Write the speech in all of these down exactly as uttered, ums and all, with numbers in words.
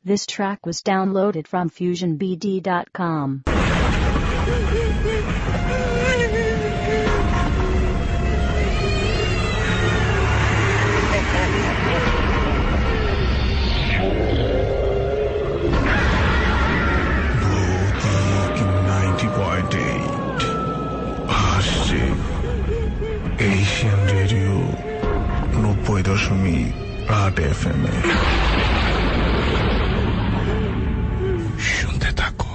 This track was downloaded from fusion b d dot com. ninety point eight আসছে Asian Radio নব্বই দশমিক আট F M এ শুনতে থাকো।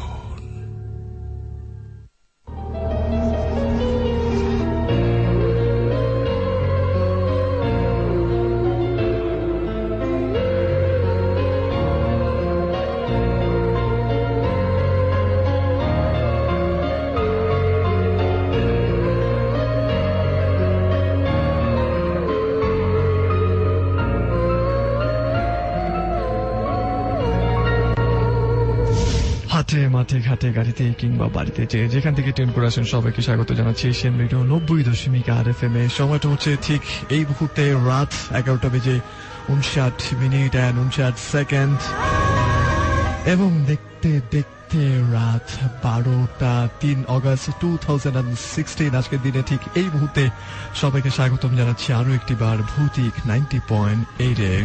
হাটে মাঠে ঘাটে গাড়িতে কিংবা বাড়িতে যে যেখান থেকে ট্রেন করে আসেন সবাইকে স্বাগত জানাচ্ছি এশিয়ান রেডিও নব্বই দশমিক আট এফ এম এ। সময়টা হচ্ছে ঠিক এই মুহূর্তে রাত এগারোটা বেজে উনষাট মিনিট অ্যান্ড উনষাট সেকেন্ড এবং দেখতে দেখতে রাত বারোটা তিন অগস্ট টু থাউজেন্ড সিক্সটিন। আজকের দিনে ঠিক এই মুহূর্তে সবাইকে স্বাগতম জানাচ্ছি আরো একটি বার ভৌতিক নাইনটি পয়েন্ট এইট এ।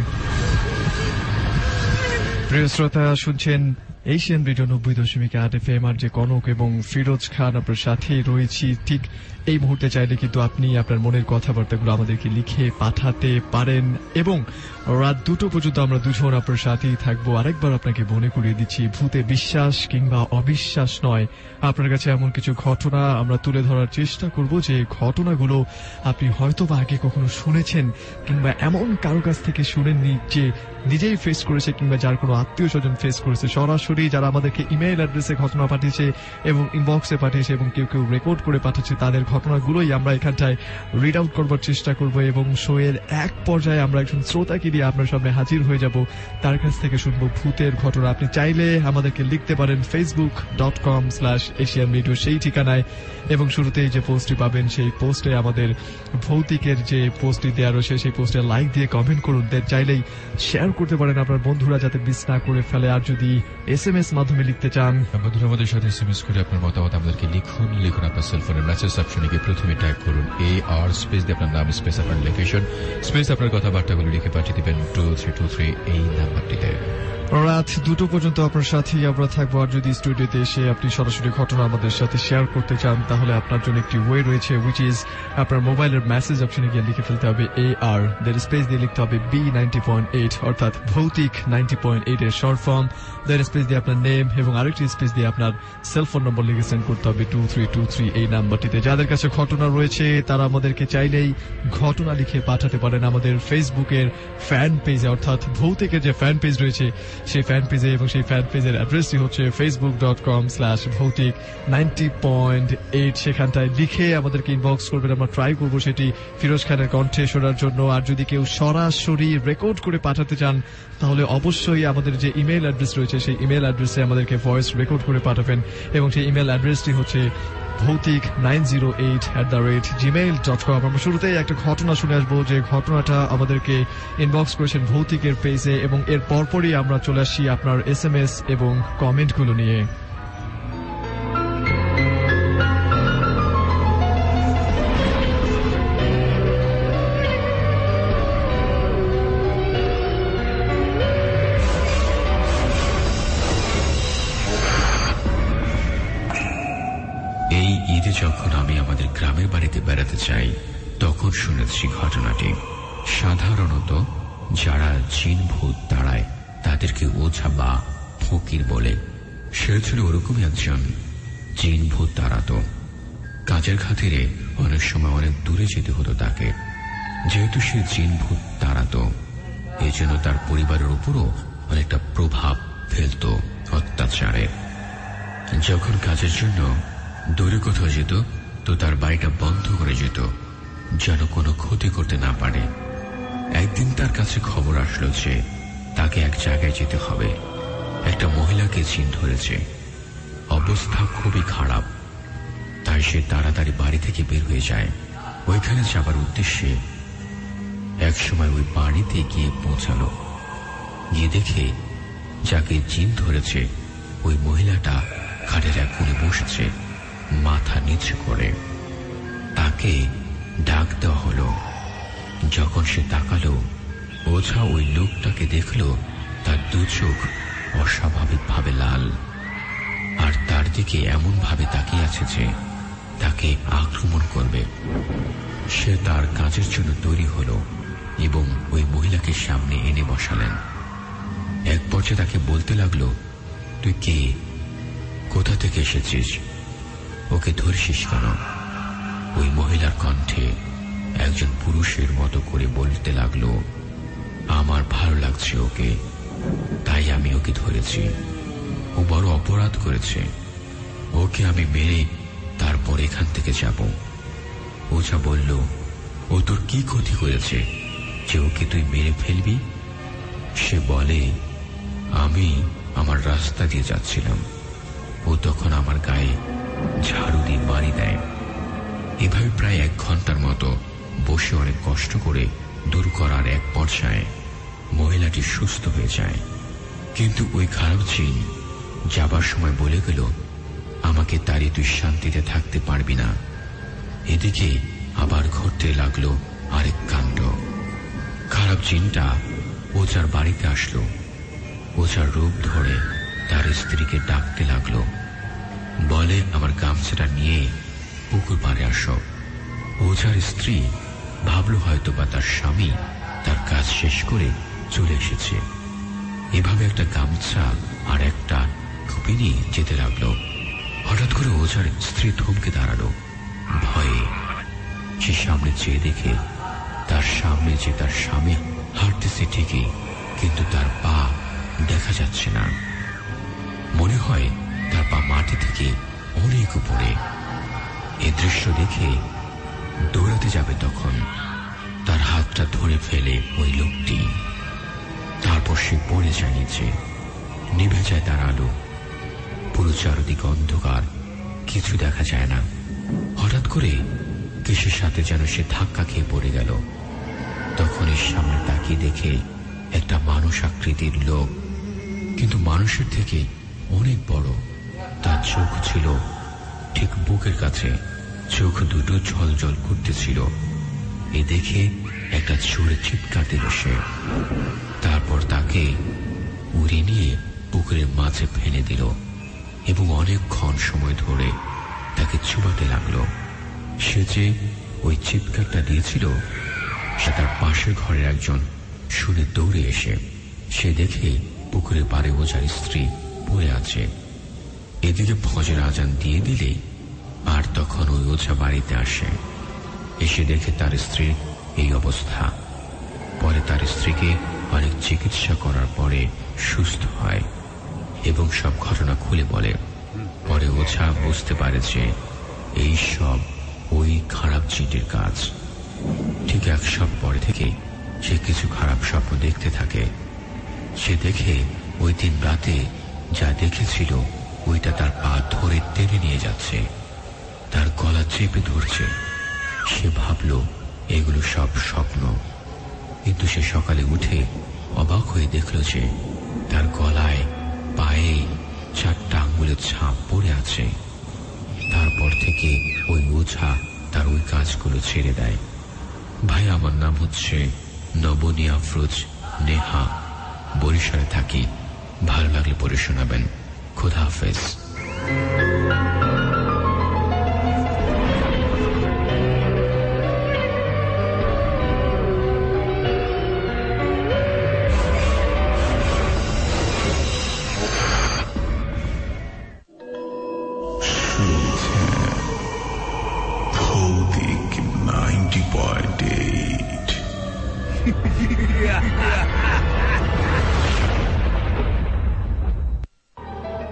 প্রিয় শ্রোতা, শুনছেন এশিয়ান রেডিও নব্বই দশমিক আট এফ এম আর যে কনক এবং ফিরোজ খান আপনার সাথেই রয়েছি। ঠিক এই মুহূর্তে চাইলে কিন্তু আপনি আপনার মনের কথাবার্তাগুলো আমাদেরকে লিখে পাঠাতে পারেন এবং রাত দুটো পর্যন্ত আমরা দুজন আপনার সাথেই থাকবো। আরেকবার আপনাকে মনে করিয়ে দিচ্ছি, ভূতে বিশ্বাস কিংবা অবিশ্বাস নয়, আপনার কাছে এমন কিছু ঘটনা আমরা তুলে ধরার চেষ্টা করব যে ঘটনাগুলো আপনি হয়তো বা আগে কখনো শুনেছেন কিংবা এমন কারো কাছ থেকে শুনেননি যে নিজেই ফেস করেছে কিংবা যার কোনো আত্মীয় স্বজন ফেস করেছে। সরাসরি যারা আমাদেরকে ইমেইল অ্যাড্রেসে ঘটনা পাঠিয়েছে এবং ইনবক্সে পাঠিয়েছে এবং কেউ কেউ রেকর্ড করে পাঠাচ্ছে, তাদের ঘটনাগুলোই আমরা এখানটায় রিড আউট করবার চেষ্টা করব এবং শো এর এক পর্যায়ে আমরা একজন শ্রোতাকে দিয়ে আপনার সামনে হাজির হয়ে যাব, তার কাছ থেকে শুনবো ভূতের ঘটনা। আপনি চাইলে আমাদেরকে লিখতে পারেন Facebook dot com slash Asian radio সেই ঠিকানায় এবং শুরুতেই যে পোস্টটি পাবেন সেই পোস্টে আমাদের ভৌতিকের যে পোস্টটি দেওয়া রয়েছে সেই পোস্টে লাইক দিয়ে কমেন্ট করুন। দেন চাইলেই শেয়ার করতে পারেন আপনার বন্ধুরা যাতে মিস না করে ফেলে। আর যদি এস এম এস মাধ্যমে লিখতে চান, বন্ধুরা আমাদের সাথে এস এম এস করে আপনার মতামত আমাদেরকে লিখুন। লিখুন আপনার সেলফোনের মেসেজ অপশনে গিয়ে প্রথমে টাইপ করুন এ আর স্পেস দিয়ে আপনার নাম স্পেস আপনার লোকেশন স্পেস আপনার কথাবার্তাগুলো লিখে পাঠিয়ে দিবেন টু থ্রি টু থ্রি এই নাম্বারটিতে। রাত দুটো পর্যন্ত আপনার সাথেই আমরা থাকবো। আর যদি স্টুডিওতে এসে আপনি সরাসরি ঘটনা আমাদের সাথে শেয়ার করতে চান তাহলে আপনার জন্য একটি ওয়ে রয়েছে, উইচ ইজ আপনার মোবাইলের মেসেজ অপশনে গিয়ে লিখে ফেলতে হবে এ আর, দের স্পেস দিয়ে লিখতে হবে বি নাইনটি পয়েন্ট এইট অর্থাৎ ভৌতিক নাইনটি পয়েন্ট এইট এর শর্ট ফর্ম, দের স্পেস দিয়ে আপনার নেম এবং আরেকটি স্পেস দিয়ে আপনার সেলফোন নম্বর লিখে সেন্ড করতে হবে টু থ্রি টু থ্রি এই নাম্বারটিতে। যাদের কাছে ঘটনা রয়েছে তারা আমাদেরকে চাইলেই ঘটনা লিখে পাঠাতে পারেন আমাদের ফেসবুকের ফ্যান পেজে, অর্থাৎ ভৌতিকের যে ফ্যান পেজ রয়েছে সেই ফ্যান পেজে, এবং সেই ফ্যান পেজের অ্যাড্রেসটি হচ্ছে Facebook dot com slash Bhoutik ninety point eight. সেখানটায় লিখে আমাদেরকে ইনবক্স করবেন, আমরা ট্রাই করবো সেটি ফিরোজ খানের কণ্ঠে শোনার জন্য। আর যদি কেউ সরাসরি রেকর্ড করে পাঠাতে চান তাহলে অবশ্যই আমাদের যে ইমেল অ্যাড্রেস রয়েছে সেই ইমেল অ্যাড্রেসে আমাদেরকে ভয়েস রেকর্ড করে পাঠাবেন এবং সেই ইমেল অ্যাড্রেসটি হচ্ছে Bhoutik nine zero eight at the rate Gmail dot com. আমরা শুরুতেই একটা ঘটনা শুনে আসবো যে ঘটনাটা আমাদেরকে ইনবক্স করেছেন ভৌতিকের পেজে এবং এর পরপরই আমরা চলে আসি আপনার এস এম এস এবং কমেন্টগুলো নিয়ে। যখন আমি আমাদের গ্রামের বাড়িতে বেড়াতে চাই তখন শুনেছি ঘটনাটি। সাধারণত যারা জিন ভূত তাড়ায় তাদেরকে ওঝা বা ফকির বলে। সে ছিল ওরকমই একজন জিন ভূত তাড়াতো। কাজের খাতিরে অনেক সময় অনেক দূরে যেতে হতো তাকে। যেহেতু সে জিন ভূত তাড়াতো এই জন্য তার পরিবারের উপরও অনেকটা প্রভাব ফেলত অত্যাচারের। যখন কাজের জন্য দূরে কোথাও যেত তো তার বাড়িটা বন্ধ করে যেত যেন কোনো ক্ষতি করতে না পারে। একদিন তার কাছে খবর আসলো যে তাকে এক জায়গায় যেতে হবে। একটা মহিলাকে জিন ধরেছে, অবস্থা খুবই খারাপ। তাই সে তাড়াতাড়ি বাড়ি থেকে বের হয়ে যায় ওইখানে যাবার উদ্দেশ্যে। এক সময় ওই বাড়িতে গিয়ে পৌঁছালো, গিয়ে দেখে যাকে জিন ধরেছে ওই মহিলাটা খাটের এক কোণে বসেছে, মাথা নিচু করে। তাকে ডাক দেওয়া হলো। যখন সে তাকালো, ওঝা ওই লোকটাকে দেখল। তার দু চোখ অস্বাভাবিকভাবে লাল, আর তার দিকে এমন ভাবে তাকিয়ে আছে যে তাকে আক্রমণ করবে। সে তার কাজের জন্য তৈরি হলো এবং ওই মহিলাকে সামনে এনে বসালেন। এক পর্যায়ে তাকে বলতে লাগলো, তুই কে, কোথা থেকে এসেছিস, ওকে ধরছিস কেন? ওই মহিলার কণ্ঠে একজন পুরুষের মতো করে বলতে লাগলো, আমার ভালো লাগছে ওকে, তাই আমি ওকে ধরেছি। ও বড় অপরাধ করেছে, ওকে আমি মেরে তারপর এখান থেকে যাব। ওঝা বলল, ও তোর কি ক্ষতি করেছে যে ওকে তুই মেরে ফেলবি? সে বলে, আমি আমার রাস্তা দিয়ে যাচ্ছিলাম, ও তখন আমার গায়ে ঝাড়ু দিয়ে বাড়ি দেয়। এভাবে প্রায় এক ঘন্টার মতো বসে অনেক কষ্ট করে দূর করার এক পর্যায়ে মহিলাটি সুস্থ হয়ে যায়। কিন্তু ওই খারাপ জিন যাবার সময় বলে গেল, আমাকে তাড়িয়ে তুই শান্তিতে থাকতে পারবি না। এদিকে আবার ঘটতে লাগলো আরেক কাণ্ড। খারাপ জিনটা ওঝার বাড়িতে আসলো। ওঝার রূপ ধরে তার স্ত্রীকে ডাকতে লাগলো, বলে, আমার গামছাটা নিয়ে পুকুর পাড়ে আসো। ওঝার স্ত্রী ভাবলো হয়তো বা তার স্বামী তার কাজ শেষ করে চলে এসেছে। এভাবে একটা গামছা আর একটা খুপি নিয়ে যেতে লাগলো। হঠাৎ করে ওঝার স্ত্রী থমকে দাঁড়ালো ভয়ে। সে সামনে চেয়ে দেখে তার সামনে যে তার স্বামী হাঁটতেছে ঠিকই, কিন্তু তার পা দেখা যাচ্ছে না। মনে হয় তার পা মাটি থেকে অনেক উপরে। এ দৃশ্য দেখে দৌড়াতে যাবে তখন তার হাতটা ধরে ফেলে ওই লোকটি। তারপর সে পড়ে যায় নিচে, নিভে যায় তার আলো। পুরো চারদিকে অন্ধকার, কিছু দেখা যায় না। হঠাৎ করে কিসের সাথে যেন সে ধাক্কা খেয়ে পড়ে গেল। তখন এর সামনে তাকিয়ে দেখে একটা মানুষ আকৃতির লোক, কিন্তু মানুষের থেকে অনেক বড়। তার চোখ ছিল ঠিক বুকের কাছে, চোখ দুটো জল জল করতেছিল। এ দেখে একটা জোরে চিৎকার দিল সে। তারপর তাকে উড়ে নিয়ে পুকুরের মাঝে ফেলে দিল এবং অনেকক্ষণ সময় ধরে তাকে চুবাতে লাগলো। সে যে ওই চিৎকারটা দিয়েছিল সে তার পাশের ঘরের একজন শুনে দৌড়ে এসে সে দেখে পুকুরের পাড়ে ওঝার স্ত্রী পড়ে আছে। এদিকে ফজর আজান দিয়ে দিলে আর তখন ওই ওঝা বাড়িতে আসে। এসে দেখে তার স্ত্রীর এই অবস্থা। পরে তার স্ত্রীকে অনেক চিকিৎসা করার পরে সুস্থ হয় এবং সব ঘটনা খুলে বলে। পরে ওঝা বুঝতে পারে যে এই সব ওই খারাপ জিনের কাজ। ঠিক এক সপ্তাহ পরে থেকে সে কিছু খারাপ স্বপ্ন দেখতে থাকে। সে দেখে ওই দিন রাতে যা দেখেছিল ওইটা তার পা ধরে টেনে নিয়ে যাচ্ছে, তার গলা চেপে ধরছে। সে ভাবল এগুলো সব স্বপ্ন, কিন্তু সে সকালে উঠে অবাক হয়ে দেখল যে তার গলায় পায়ে চারটা আঙ্গুলের ছাপ পড়ে আছে। তারপর থেকে ওই ওঝা তার ওই কাজগুলো ছেড়ে দেয়। ভাই, আমার নাম হচ্ছে নবনী আফরোজ নেহা, বরিশালে থাকি। ভালো লাগলে পড়ে শোনাবেন। খোদা হাফেজ।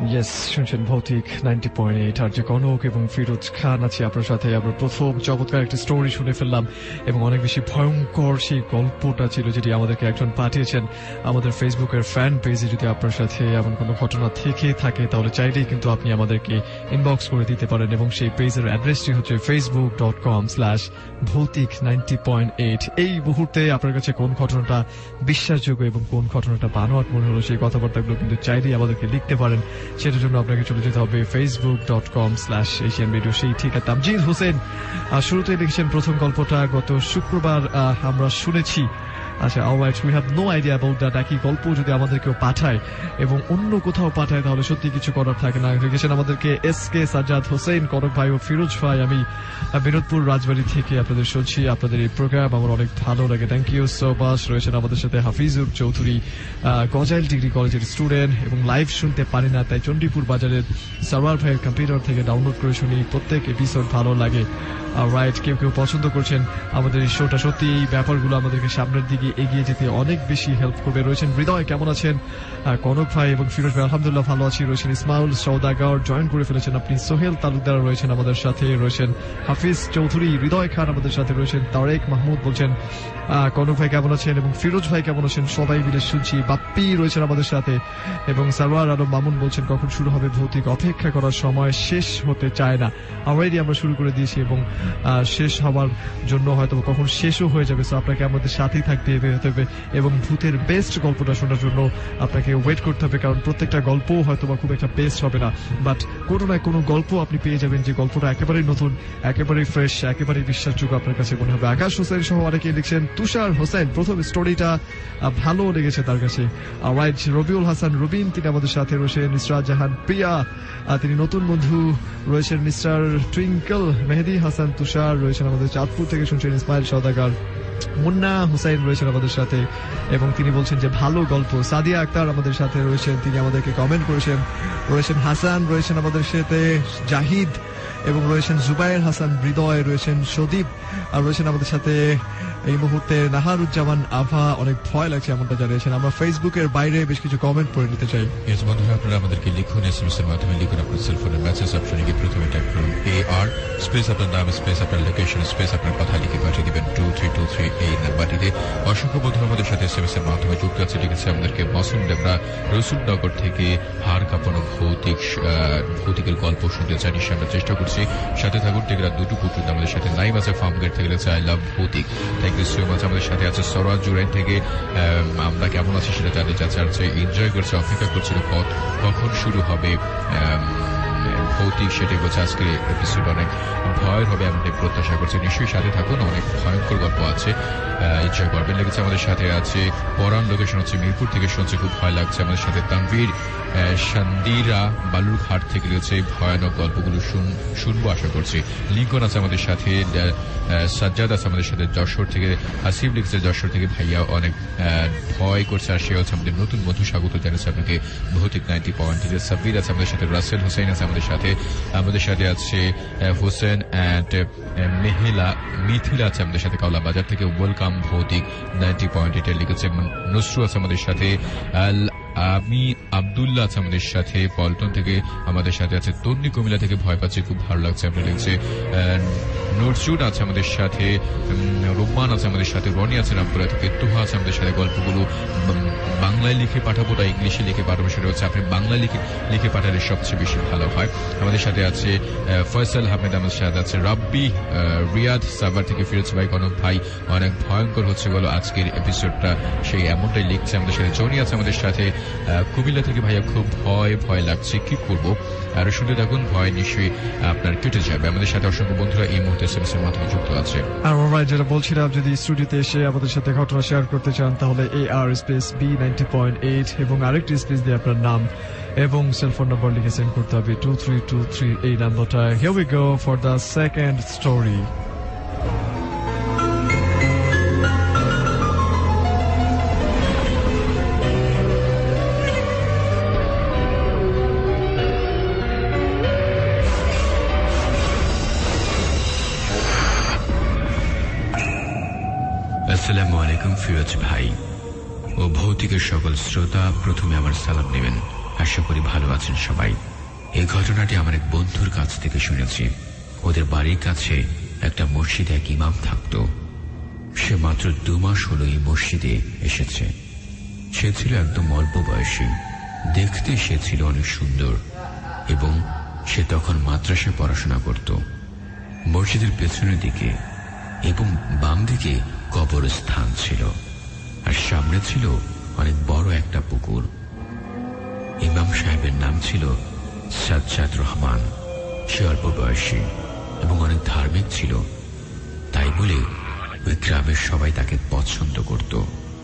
ইয়েস, শুনছেন ভৌতিক নাইনটি পয়েন্ট এইট আর যে কনক এবং ফিরোজ খান আছে আপনার সাথে। আমরা প্রথম চমৎকার একটা স্টোরি শুনে ফেললাম এবং অনেক বেশি ভয়ঙ্কর সেই গল্পটা ছিল যেটি আমাদেরকে একজন পাঠিয়েছেন আমাদের ফেসবুকের ফ্যান পেজে। যদি আপনার সাথে এমন কোনো ঘটনা থেকে থাকে তাহলে চাইলেই কিন্তু আপনি আমাদেরকে ইনবক্স করে দিতে পারেন এবং সেই পেজের অ্যাড্রেসটি হচ্ছে Facebook dot com slash Bhoutik ninety point eight. এই মুহূর্তে আপনার কাছে কোন ঘটনাটা বিশ্বাসযোগ্য এবং কোন ঘটনাটা বানোয়াট মনে হলো সেই কথাবার্তাগুলো কিন্তু চাইলেই আমাদেরকে লিখতে পারেন। সেটার জন্য আপনাকে চলে যেতে হবে Facebook dot com slash Asian radio. সেই ঠিক আছে, তামজিদ হোসেন শুরুতে লিখেছেন প্রথম গল্পটা গত শুক্রবার আমরা শুনেছি। আচ্ছা, alright, we have no idea about that. একই গল্প যদি আমাদের কেউ পাঠায় এবং অন্য কোথাও পাঠায় তাহলে সত্যি কিছু করার থাকে না। লিখেছেন আমাদেরকে এস কে সাজ্জাদ হোসেন, কনক ভাই ও ফিরোজ ভাই। আমি বিনোদপুর রাজবাড়ী থেকে আপনাদের শুনছি। আপনাদের এই প্রোগ্রাম আমার অনেক ভালো লাগে, থ্যাংক ইউ সো মাচ। রয়েছেন আমাদের সাথে Hafizur Chowdhury, Gojail degree college student এবং লাইভ শুনতে পারি না তাই চণ্ডীপুর বাজারের সার্ভার ভাইয়ের কম্পিউটার থেকে ডাউনলোড করে শুনি। প্রত্যেক এপিসোড ভালো লাগে। রাইট, কেউ কেউ পছন্দ করছেন আমাদের এই শোটা। সত্যি এই ব্যাপারগুলো আমাদেরকে সামনের দিকে এগিয়ে যেতে অনেক বেশি হেল্প করবে। রয়েছেন হৃদয়, কেমন আছেন? কনক ভাই এবং ফিরোজ ভাই আলহামদুলিল্লাহ ভালো আছি। রয়েছেন ইসমাউল সৌদাগর, জয়েন করে ফেলেছেন আপনি। সোহেল তালুকদার রয়েছেন আমাদের সাথে। রয়েছেন হাফিজ চৌধুরী, হৃদয় খান আমাদের সাথে রয়েছেন। তারেক মাহমুদ বলছেন কনক ভাই কেমন আছেন এবং ফিরোজ ভাই কেমন আছেন, সবাই মিলে শুনছি। বাপ্পি রয়েছেন আমাদের সাথে এবং সারওয়ার আলম মামুন বলছেন কখন শুরু হবে ভৌতিক, অপেক্ষা করার সময় শেষ হতে চায় না। অলরেডি আমরা শুরু করে দিয়েছি এবং শেষ হওয়ার জন্য হয়তো কখন শেষও হয়ে যাবে। সো আপনাকে আমাদের সাথেই থাকতে হবে এবং ভূতের বেস্ট গল্পটা শোনার জন্য আপনাকে ওয়েট করতে হবে, কারণ প্রত্যেকটা গল্প হয়তো বা খুব একটা বেস্ট হবে না, বাট কোনো না কোনো গল্প আপনি পেয়ে যাবেন যে গল্পটা একেবারেই নতুন, একেবারেই ফ্রেশ, একেবারেই বিশ্বাসযোগ্য আপনার কাছে মনে হবে। আকাশ হোসেন সহ অনেকে লিখছেন। তুষার হোসেন, প্রথম স্টোরিটা ভালো লেগেছে তার কাছে। রাইট, রবিউল হাসান রবিন তিনি আমাদের সাথে রয়েছেন। ইসরাত জাহান প্রিয়া তিনি নতুন বন্ধু রয়েছেন। মিস্টার টুইঙ্কল মেহেদি হাসান তুষার রয়েছেন আমাদের চাঁদপুর থেকে শুনছেন। ইসমাইল সওদাগর, মুন্না হুসাইন রয়েছেন আমাদের সাথে এবং তিনি বলছেন যে ভালো গল্প। সাদিয়া আক্তার আমাদের সাথে রয়েছেন, তিনি আমাদেরকে কমেন্ট করেছেন। রয়েছেন হাসান রয়েছেন আমাদের সাথে, জাহিদ এবং রয়েছেন জুবাইর হাসান হৃদয়, রয়েছেন সদীপ আর রয়েছেন আমাদের সাথে এই মুহূর্তে নাহারুজ্জামান আভা। অনেক ভয় লাগছে এমনটা জানিয়েছেন। আমরা ফেসবুকের বাইরে বেশ কিছু কমেন্ট পড়ে নিতে চাই। বন্ধুরা আপনারা আমাদেরকে লিখুন, এস এম এস এর মাধ্যমে লিখুন আপনার সেলফোনের মেসেজ অপশনে গিয়ে প্রথমে টাইপ করুন এ আর স্পেস আপনার নাম স্পেস আপনার লোকেশন স্পেস আপনার কথা লিখে পাঠিয়ে দিবেন টু থ্রি টু থ্রি এই নাম্বারটিতে। অসংখ্য বন্ধু আমাদের সাথে এস এম এস এর মাধ্যমে যুক্ত আছে। লিখেছে আমাদেরকে মাসুম ডেবরা রসুলনগর থেকে, হাড় কাঁপানো ভৌতিক ভৌতিকের গল্প শুনতে চাই, নিশ্চয় আমরা চেষ্টা করছি। সাথে থাকুন টেকরা দুটো পর্যন্ত আমাদের সাথে। নাইম আছে ফার্ম গেট থেকে লিখেছে I love Bhoutik, thank you so much. আমাদের সাথে আছে সরাজ জুরাইন থেকে, আমরা কেমন আছি সেটা জানতে চাচ্ছে, এনজয় করছে, অপেক্ষা করছিল কখন শুরু হবে ভৌতিক, সেটাই বলছে আজকের এপিসোড অনেক ভয়ের হবে এমনটাই প্রত্যাশা করছে। নিশ্চয়ই সাথে থাকুন, অনেক ভয়ঙ্কর গল্প আছে, এনজয় করবেন। লেগেছে আমাদের সাথে আছে পরান, লোকেশন হচ্ছে মিরপুর থেকে শুনছে, খুব ভয় লাগছে। আমাদের সাথে তানভীর সান্দিরা বালুরঘাট থেকে রয়েছে, ভয়ানক গল্পগুলো শুনবো আশা করছি। লিঙ্কন আছে আমাদের সাথে, সাজ্জাদ আছে আমাদের সাথে যশোর থেকে, হাসিব লিখছে যশোর থেকে, ভাইয়া অনেক ভয় করছে আর সে হচ্ছে আমাদের নতুন বন্ধু, স্বাগত জানাচ্ছে আপনাকে ভৌতিক নাইনটি পয়েন্ট। সাব্বির আছে আমাদের সাথে, রাসেল হোসেন আছে আমাদের সাথে, আমাদের সাথে আছে হোসেন অ্যান্ড মেহিলা মিথিলা আছে আমাদের সাথে কাওলা বাজার থেকে। ওয়েলকাম ভৌতিক নাইনটি পয়েন্ট এটা লিখেছে। নসরু আছে আমাদের সাথে, আমি আবদুল্লাহ আছে আমাদের সাথে পল্টন থেকে, আমাদের সাথে আছে তন্নি কুমিল্লা থেকে, ভয় পাচ্ছে খুব ভালো লাগছে আপনার লিখছে। নরসুন আছে আমাদের সাথে, রোমান আছে আমাদের সাথে, রনি আছে রামপুরা থেকে, তুহা আছে আমাদের সাথে। গল্পগুলো বাংলায় লিখে পাঠাবো না ইংলিশে লিখে পাঠাবো, সেটা হচ্ছে আপনি বাংলায় লিখে লিখে পাঠালে সবচেয়ে বেশি ভালো হয়। আমাদের সাথে আছে ফয়সাল আহমেদ, আমাদের সাথে আছে রাব্বি, রিয়াদ সাভার থেকে ফিরোজ ভাই, কনক ভাই অনেক ভয়ঙ্কর হচ্ছে বলো আজকের এপিসোডটা, সেই এমনটাই লিখছে আমাদের সাথে। জনি আছে আমাদের সাথে কুমিল্লা থেকে, ভাইয়া খুব ভয় ভয় লাগছে, কি করবো, আর শুনতে থাকুন, ভয় নিশ্চয়ই আপনার কেটে যাবে। আমাদের সাথে অসংখ্য বন্ধুরা এই মুহূর্তে এসএমএস এর মাধ্যমে যুক্ত আছে। আর অলরাইট, যেটা বলছিলাম, যদি স্টুডিওতে এসে আমাদের সাথে ঘটনা শেয়ার করতে চান তাহলে A R space B ninety point eight এবং আরেকটি স্পেস দিয়ে আপনার নাম এবং সেলফোন নাম্বার লিখে সেন্ড করতে হবে টু থ্রি টু থ্রি এই নাম্বারটা। Here we go for the second story. আসসালামু আলাইকুম ফিরোজ ভাই ও ভৌতিকের সকল শ্রোতা, প্রথমে আমার সালাম নেবেন। আশা করি ভালো আছেন সবাই। এই ঘটনাটি আমার এক বন্ধুর কাছ থেকে শুনেছি। ওদের বাড়ির কাছে একটা মসজিদে এক ইমাম থাকত। সে মাত্র দু মাস হলো এই মসজিদে এসেছে। সে ছিল একদম অল্প বয়সী, দেখতে সে ছিল অনেক সুন্দর এবং সে তখন মাদ্রাসায় পড়াশোনা করত। মসজিদের পেছনের দিকে এবং বাম দিকে কবরস্থান ছিল, আর সামনে ছিল অনেক বড় একটা পুকুর। ইমাম সাহেবের নাম ছিল সাজ্জাদ রহমান। সে অল্প বয়সী এবং অনেক ধার্মিক ছিল, তাই বলে ওই গ্রামের সবাই তাকে পছন্দ করত।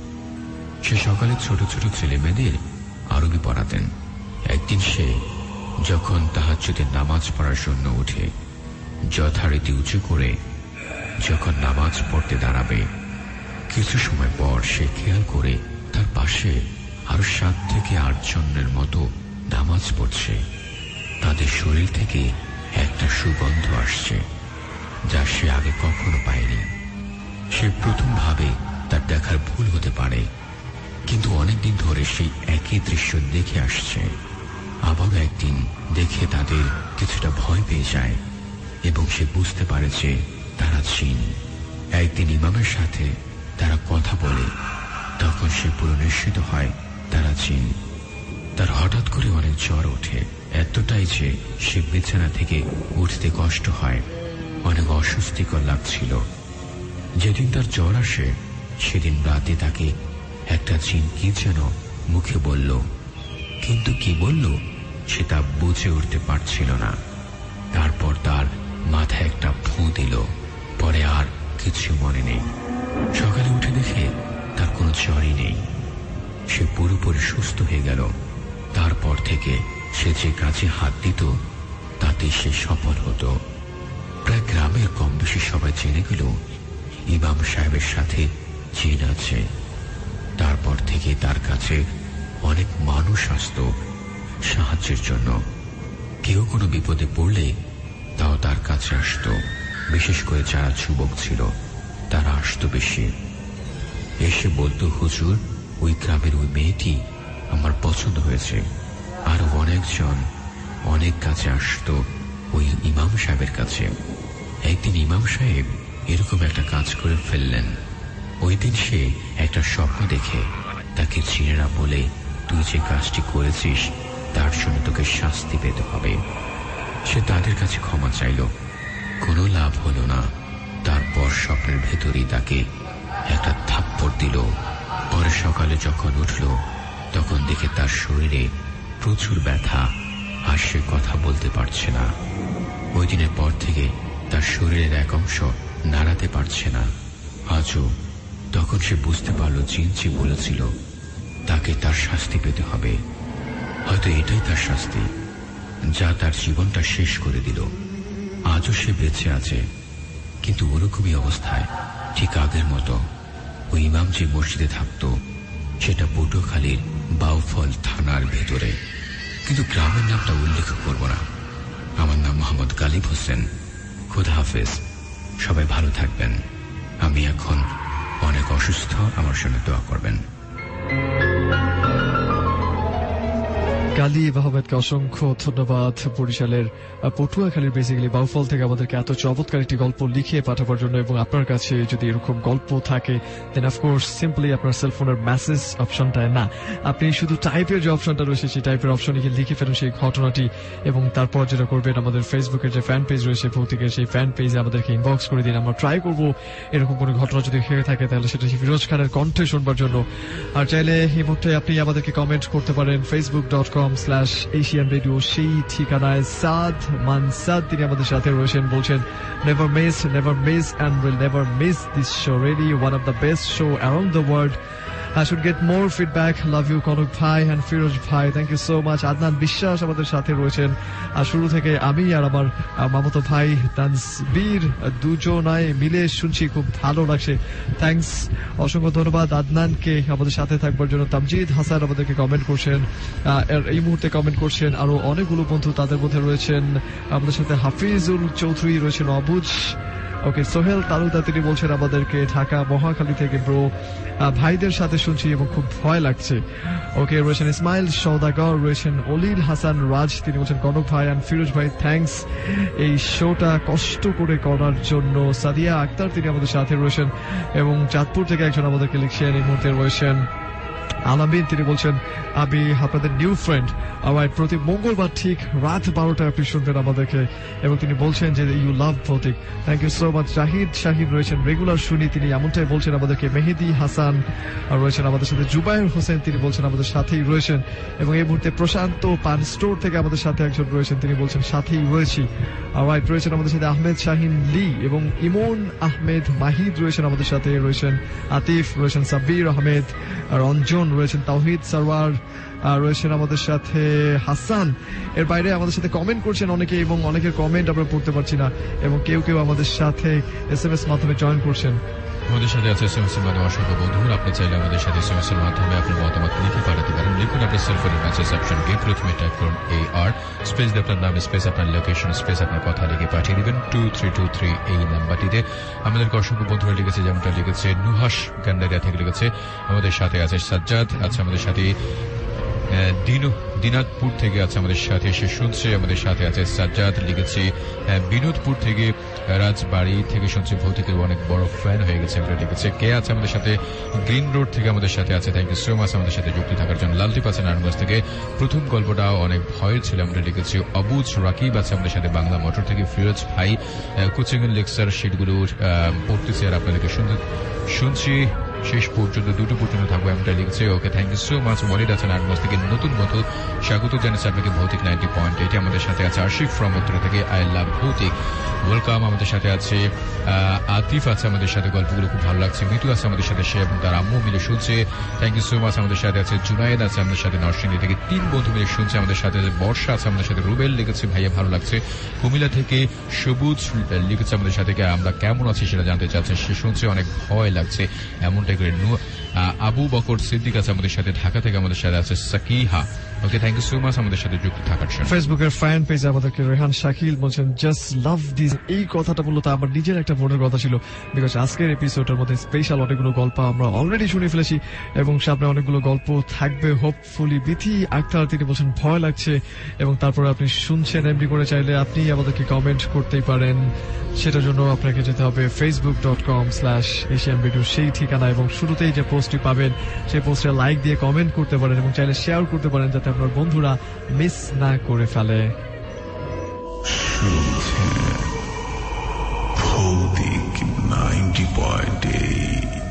সে সকালে ছোট ছোট ছেলে মেয়েদের আরবি পড়াতেন। একদিন সে যখন তাহাজ্জুদের নামাজ পড়ার জন্য উঠে যথারীতি উঁচু করে যখন নামাজ পড়তে দাঁড়াবে, কিছু সময় পর সে খেয়াল করে তার পাশে আরো সাত থেকে আট জনের মতো নামাজ পড়ছে। তাদের শরীর থেকে একটা সুগন্ধ আসছে, যা সে আগে কখনো পায়নি। সে প্রথম ভাবে তার দেখার ভুল হতে পারে, কিন্তু অনেকদিন ধরে সেই একই দৃশ্য দেখে আসছে। আবার একদিন দেখে তাদের কিছুটা ভয় পেয়ে যায় এবং সে বুঝতে পারে যে তারা জিন। একদিন ইমামের সাথে তারা কথা বলে, তখন সে পুরো নিশ্চিত হয় তারা জিন। তার হঠাৎ করে অনেক জ্বর ওঠে, এতটাই যে সে বিছানা থেকে উঠতে কষ্ট হয়, অনেক অস্বস্তিকর লাগছিল। যেদিন তার জ্বর আসে সেদিন রাতে তাকে একটা জিন কি যেন মুখে বলল, কিন্তু কি বলল সে তা বুঝে উঠতে পারছিল না। তারপর তার মাথায় একটা ফু দিল, পরে আর কিছু মনে নেই। সকালে উঠে দেখে তার কোনো জ্বরই নেই, সে পুরোপুরি সুস্থ হয়ে গেল। তারপর থেকে সে যে কাজে হাত দিত তাতে সে সফল হতো। প্রায় গ্রামের কম বেশি সবাই জেনে গেল ইমাম সাহেবের সাথে জিন আছে। তারপর থেকে তার কাছে অনেক মানুষ আসত সাহায্যের জন্য। কেউ কোনো বিপদে পড়লে তাও তার কাছে আসত, বিশেষ করে যারা যুবক ছিল তারা আসত বেশি। এসে বলতো, হুজুর, ওই গ্রামের ওই মেয়েটি আমার পছন্দ হয়েছে। আর অনেকজন অনেক কাছে আসতো ওই ইমাম সাহেবের কাছে। একদিন ইমাম সাহেব এরকম একটা কাজ করে ফেললেন। ওই দিন সে একটা স্বপ্ন দেখে তাকে জিনেরা বলে, তুই যে কাজটি করেছিস তার জন্য তোকে শাস্তি পেতে হবে। সে তাদের কাছে ক্ষমা চাইল, কোনো লাভ হলো না। তারপর স্বপ্নের ভেতরেই তাকে একটা থাপ্পড় দিল। পরে সকালে যখন উঠল তখন দেখে তার শরীরে প্রচুর ব্যথা, আর সে কথা বলতে পারছে না। ওই দিনের পর থেকে তার শরীরের এক অংশ নাড়াতে পারছে না আজও। তখন সে বুঝতে পারল জিন যে বলেছিল তাকে তার শাস্তি পেতে হবে, হয়তো এটাই তার শাস্তি, যা তার জীবনটা শেষ করে দিল। আজও সে বেঁচে আছে, কিন্তু ওরকমই অবস্থায়, ঠিক আগের মতো। ওই ইমাম যে মসজিদে থাকত সেটা পটুয়াখালীর বাউফল থানার ভেতরে, কিন্তু গ্রামের নামটা উল্লেখ করব না। আমার নাম মোহাম্মদ গালিব হোসেন। খোদা হাফেজ, সবাই ভালো থাকবেন। আমি এখন অনেক অসুস্থ, আমার সঙ্গে দোয়া করবেন। গালিব আহমেদকে অসংখ্য ধন্যবাদ। বরিশালের পটুয়াখালীর বেসিক্যালি বাউফল থেকে আমাদেরকে এত চমৎকার একটি গল্প লিখিয়ে পাঠাবার জন্য। এবং আপনার কাছে যদি এরকম গল্প থাকে দেন অফকোর্স সিম্পলি আপনার সেলফোনের মেসেজ অপশনটায় না, আপনি শুধু টাইপের যে অপশনটা রয়েছে সেই টাইপের অপশনে গিয়ে লিখে ফেলুন সেই ঘটনাটি। এবং তারপর যেটা করবেন, আমাদের ফেসবুকের যে ফ্যান পেজ রয়েছে ভৌতিকের, সেই ফ্যান পেজে আমাদেরকে ইনবক্স করে দিন। আমরা ট্রাই করবো এরকম কোনো ঘটনা যদি হয়ে থাকে তাহলে সেটা ফিরোজ খানের কণ্ঠে শুনবার জন্য। আর চাইলে এই মুহূর্তে আপনি আমাদেরকে কমেন্ট করতে পারেন Facebook dot com slash Asian radio, সেই ঠিকানায়। সাদ মানসাদ তিনি আমাদের সাথে রয়েছেন, বলছেন never miss never miss and will never miss this show, really one of the best show around the world. I should get more feedback. Love you Konok ভাই and Firoz ভাই, thank you so much. Adnan Biswas আমাদের সাথে রয়েছেন, আর শুরু থেকে আমি আর আমার মামাতো ভাই তানসবীর দুজনাই মিলে শুনছি, খুব ভালো লাগছে। থ্যাংকস, অসংখ্য ধন্যবাদ আদনানকে আমাদের সাথে থাকবার জন্য। তামজিদ হাসান আমাদেরকে কমেন্ট করছেন, এই মুহূর্তে কমেন্ট করছেন আরো অনেকগুলো বন্ধু, তাদের মধ্যে রয়েছেন আমাদের সাথে হাফিজুল চৌধুরী রয়েছেন, অবুজ ওকে, সোহেল তালুকদার তিনি বলছেন আমাদেরকে ঢাকা মহাখালী থেকে ব্রো ভাইদের সাথে শুনছি এবং খুব ভয় লাগছে। ওকে, রয়েছেন ইসমাইল সওদাগর, রয়েছেন অলিল হাসান রাজ, তিনি বলছেন কনক ভাই অ্যান্ড ফিরোজ ভাই থ্যাঙ্কস এই শোটা কষ্ট করে করার জন্য। সাদিয়া আক্তার তিনি আমাদের সাথে রয়েছেন এবং চাঁদপুর থেকে একজন আমাদেরকে লিখছেন এই মুহূর্তে রয়েছেন আলামিন, তিনি বলছেন আমি আপনাদের নিউ ফ্রেন্ড, আমার প্রতি মঙ্গলবার ঠিক রাত বারোটায় আপনি শুনবেন আমাদেরকে এবং তিনি বলছেন যে you love Bhoutik. Thank you so much. Zahid Shahid রয়েছেন রেগুলার শুনি, তিনি এমনটাই বলছেন আমাদেরকে। মেহেদি হাসান রয়েছেন আমাদের সাথে, জুবাইর হোসেন তিনি বলছেন আমাদের সাথেই রয়েছেন এবং এই মুহূর্তে প্রশান্ত পান স্টোর থেকে আমাদের সাথে একজন রয়েছেন, তিনি বলছেন সাথেই রয়েছি। রাইট, রয়েছেন আমাদের সাথে আহমেদ শাহিন লি এবং ইমন আহমেদ মাহিদ রয়েছেন আমাদের সাথে, রয়েছেন আতিফ, রয়েছেন সাব্বির আহমেদ, রঞ্জন রয়েছেন, তাওহিদ সরওয়ার রয়েছেন আমাদের সাথে, হাসান। এর বাইরে আমাদের সাথে কমেন্ট করছেন অনেকে এবং অনেকের কমেন্ট আমরা পড়তে পারছি না এবং কেউ কেউ আমাদের সাথে এস এম এস মাধ্যমে জয়েন করছেন। আমাদের সাথে আছে এস এম এস এর মাধ্যমে অসংখ্য বন্ধুরা। আপনি চাইলে আমাদের সাথে এস এম এস এর মাধ্যমে আপনার মতামত লিখে পাঠাতে পারেন। লিখুন আপনার সেলফোনের মেসেজ অপশন কে, প্রথমে টাইপ করুন এ আর স্পেস দিয়ে আপনার নাম স্পেস আপনার লোকেশন স্পেস আপনার কথা লিখে পাঠিয়ে দিবেন টু থ্রি টু থ্রি এই নাম্বারটিতে। আমাদেরকে অসংখ্য বন্ধুরা লিখেছে, যেমনটা লিখেছে নুহাস গান্ডারিয়া থেকে লিখেছে আমাদের সাথে আছে সাজ্জাদ, আছে আমাদের সাথে দিনাজপুর থেকে আছে আমাদের সাথে, সে শুনছে আমাদের সাথে আছে সাজ্জাদ। লিখেছে বিনোদপুর থেকে রাজবাড়ি থেকে শুনছে, ভৌতিকের অনেক বড় ফ্যান হয়ে গেছে আমরা লিখেছে। কে আছে আমাদের সাথে গ্রিন রোড থেকে আমাদের সাথে আছে, থ্যাংক ইউ সো মাচ আমাদের সাথে যুক্ত থাকার জন্য। লালদীপ আছে নারায়ণগঞ্জ থেকে, প্রথম গল্পটা অনেক ভয়ের ছিল আমরা লিখেছি। অবুজ রাকিব আছে আমাদের সাথে বাংলা মোটর থেকে। ফিরোজ ভাই কোচিং এর লেকচার শিটগুলো পড়তেছে আর আপনাদেরকে শুনছি শেষ পর্যন্ত দুটো পর্যন্ত থাকবো এমনটা লিখছে। Okay, thank you so much. Walid আছেন আটমাস থেকে নতুন মতো স্বাগত জানাচ্ছি আপনাকে ভৌতিক নাইনটি পয়েন্ট এইট। আমাদের সাথে আছে আশিফ ফ্রম উত্তরা থেকে, আই লাভ ভৌতিক, ওয়েলকাম। আমাদের সাথে আছে আতিফ, আছে আমাদের সাথে গল্পগুলো খুব ভালো লাগছে। মিতু আছে আমাদের সাথে, সে এবং তার আম্মু মিলে শুনছে, থ্যাংক ইউ সো মাচ। আমাদের সাথে আছে জুনায়েদ, আছে আমাদের সাথে নরসিংদী থেকে, তিন বন্ধু মিলে শুনছে আমাদের সাথে। বর্ষা আছে আমাদের সাথে, রুবেল লিখেছে ভাইয়া ভালো লাগছে। কুমিল্লা থেকে সবুজ লিখেছে আমাদের সাথে আমরা কেমন আছি সেটা জানতে চাচ্ছে, সে শুনছে অনেক ভয় লাগছে এমনটাই করে। আবু বকর সিদ্দিক আছে আমাদের সাথে, ঢাকা থেকে আমাদের সাথে আছে Sakiha. Okay, thank you so much আমাদের সাথে যুক্ত থাকার জন্য। ফেসবুকের ফ্যান পেজে আমাদেরকে রেহান শাকিল বলছেন জাস্ট লাভ দিস। এই কথাটা বললো তা আমার নিজের একটা মনের কথা ছিল, বিকজ আজকের এপিসোডের মধ্যে স্পেশাল অনেকগুলো গল্প আমরা অলরেডি শুনে ফেলেছি এবং সামনে অনেকগুলো গল্প থাকবে হোপফুলি। বিথি আক্তার তিনি বলছেন ভয় লাগছে এবং তারপরে আপনি শুনছেন এমনি করে, চাইলে আপনি আমাদেরকে কমেন্ট করতেই পারেন। সেটার জন্য আপনাকে যেতে হবে Facebook dot com slash Asian video সেই ঠিকানা এবং শুরুতেই যে পোস্টটি পাবেন সেই পোস্টে লাইক দিয়ে কমেন্ট করতে পারেন এবং চাইলে শেয়ার করতে পারেন যাতে আপনার বন্ধুরা মিস না করে ফেলে। ভৌতিক নাইনটি পয়েন্ট এইট।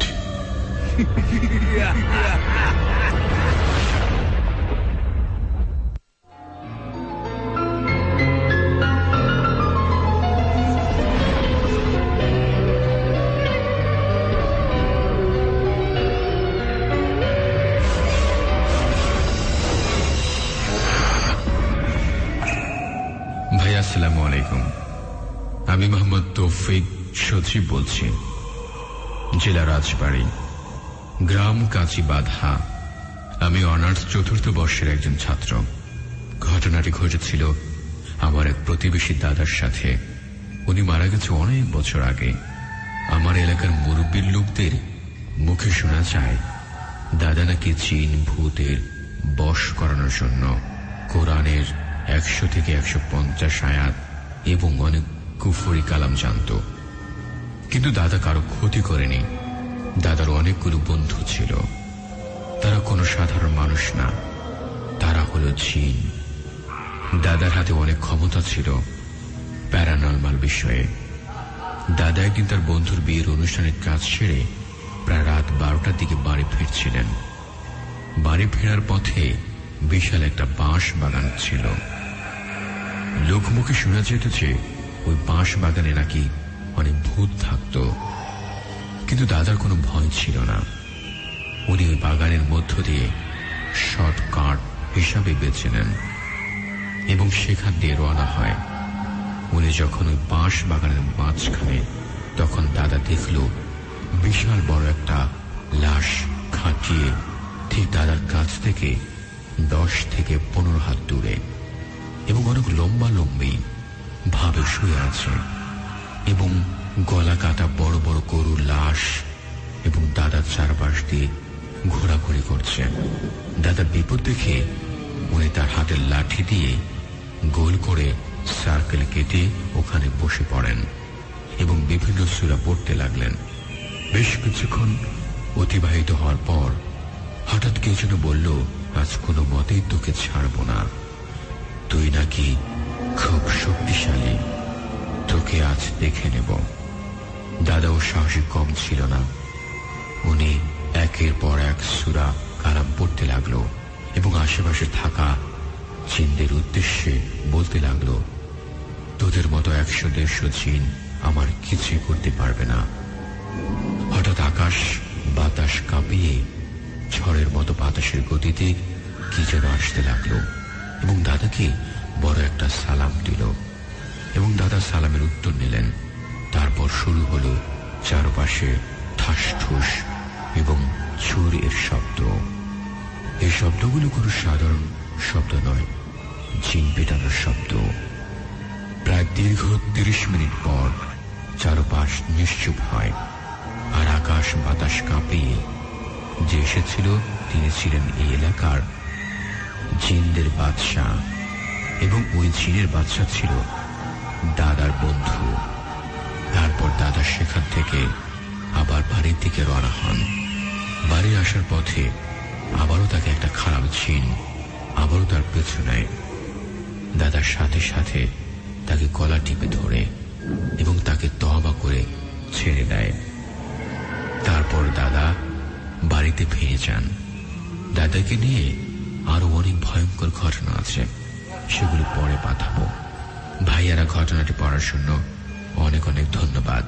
আসসালামু আলাইকুম, আমি মোহাম্মদ তৌফিক সচিব বলছি, জেলা রাজবাড়ী, গ্রাম কাঁচি বাধা। আমি অনার্স চতুর্থ বর্ষের একজন ছাত্র। ঘটনাটি ঘটেছিল আমার এক প্রতিবেশী দাদার সাথে। উনি মারা গেছে অনেক বছর আগে। আমার এলাকার মুরব্বীর লোকদের মুখে শোনা যায় দাদা নাকি জিন ভূতের বশ করানোর জন্য কোরআনের একশো থেকে একশো পঞ্চাশ আয়াত এবং অনেক কুফরি কালাম জানত, কিন্তু দাদা কারো ক্ষতি করেনি। দাদার অনেকগুলো বন্ধু ছিল, তারা কোনো সাধারণ মানুষ না, তারা হলো জিন। দাদার হাতে অনেক ক্ষমতা ছিল প্যারানর্মাল বিষয়ে। দাদা একদিন তার বন্ধুর বিয়ের অনুষ্ঠানের কাজ সেরে প্রায় রাত বারোটার দিকে বাড়ি ফিরছিলেন। বাড়ি ফেরার পথে বিশাল একটা বাঁশ বাগান ছিল। লোকমুখে শোনা যেত যে ওই বাঁশ বাগানে নাকি অনেক ভূত থাকত, কিন্তু দাদার কোনো ভয় ছিল না। উনি ওই বাগানের মধ্য দিয়ে শর্টকাট হিসাবে বেছে নেন এবং সেখান দিয়ে রওনা হয়। উনি যখন ওই বাঁশ বাগানের মাঝখানে, তখন দাদা দেখল বিশাল বড় একটা লাশ খাটিয়ে ঠিক দাদার কাছ থেকে দশ থেকে পনেরো হাত দূরে এবং অনেক লম্বা লম্বি ভাবে শুয়ে আছে এবং গলা কাটা বড় বড় গরুর লাশ এবং দাদার চারপাশ দিয়ে ঘোরাঘুরি করছে। দাদার বিপদ দেখে উনি তার হাতের লাঠি দিয়ে গোল করে সার্কেল কেটে ওখানে বসে পড়েন এবং বিভিন্ন সূরা পড়তে লাগলেন। বেশ কিছুক্ষণ অতিবাহিত হওয়ার পর হঠাৎ কে যেন বলল, আজ কোনো মতেই তোকে ছাড়ব না, তুই নাকি খুব শক্তিশালী, তোকে আজ দেখে নেব। দাদাও সাহসী কম ছিল না। উনি একের পর এক সূরা কালাম পড়তে লাগলো এবং আশেপাশে থাকা জিনদের উদ্দেশ্যে বলতে লাগলো, তোদের মতো একশো দেড়শো জিন আমার কিছুই করতে পারবে না। হঠাৎ আকাশ বাতাস কাঁপিয়ে ঝড়ের মতো বাতাসের গতিতে কি যেন আসতে লাগলো এবং দাদাকে বড় একটা সালাম দিল এবং দাদা সালামের উত্তর নিলেন। তারপর শুরু হলো চারপাশে ঠাস ঠুস এবং ছুরির শব্দ। এই শব্দগুলো কোনো সাধারণ শব্দ নয়, জিন পেটানোর শব্দ। প্রায় দীর্ঘ তিরিশ মিনিট পর চারপাশ নিশ্চুপ হয় আর আকাশ বাতাস কাঁপিয়ে যে এসেছিল তিনি ছিলেন এই এলাকার জিনদের বাদশাহ এবং ওই জিনের বাদশাহ ছিল দাদার বন্ধু। তারপর দাদা সেখান থেকে আবার বাড়ির দিকে রওনা হন। বাড়ি আসার পথে আবারও তাকে একটা খারাপ জিন আবারও তার পেছু নেয়। দাদার সাথে সাথে তাকে গলা টিপে ধরে এবং তাকে তওবা করে ছেড়ে দেয়। তারপর দাদা বাড়িতে ফিরে যান। দাদাকে নিয়ে আরো অনেক ভয়ঙ্কর ঘটনা আছে, সেগুলো পরে পাঠাবো। ভাইয়ারা ঘটনাটি পড়ার জন্য অনেক অনেক ধন্যবাদ।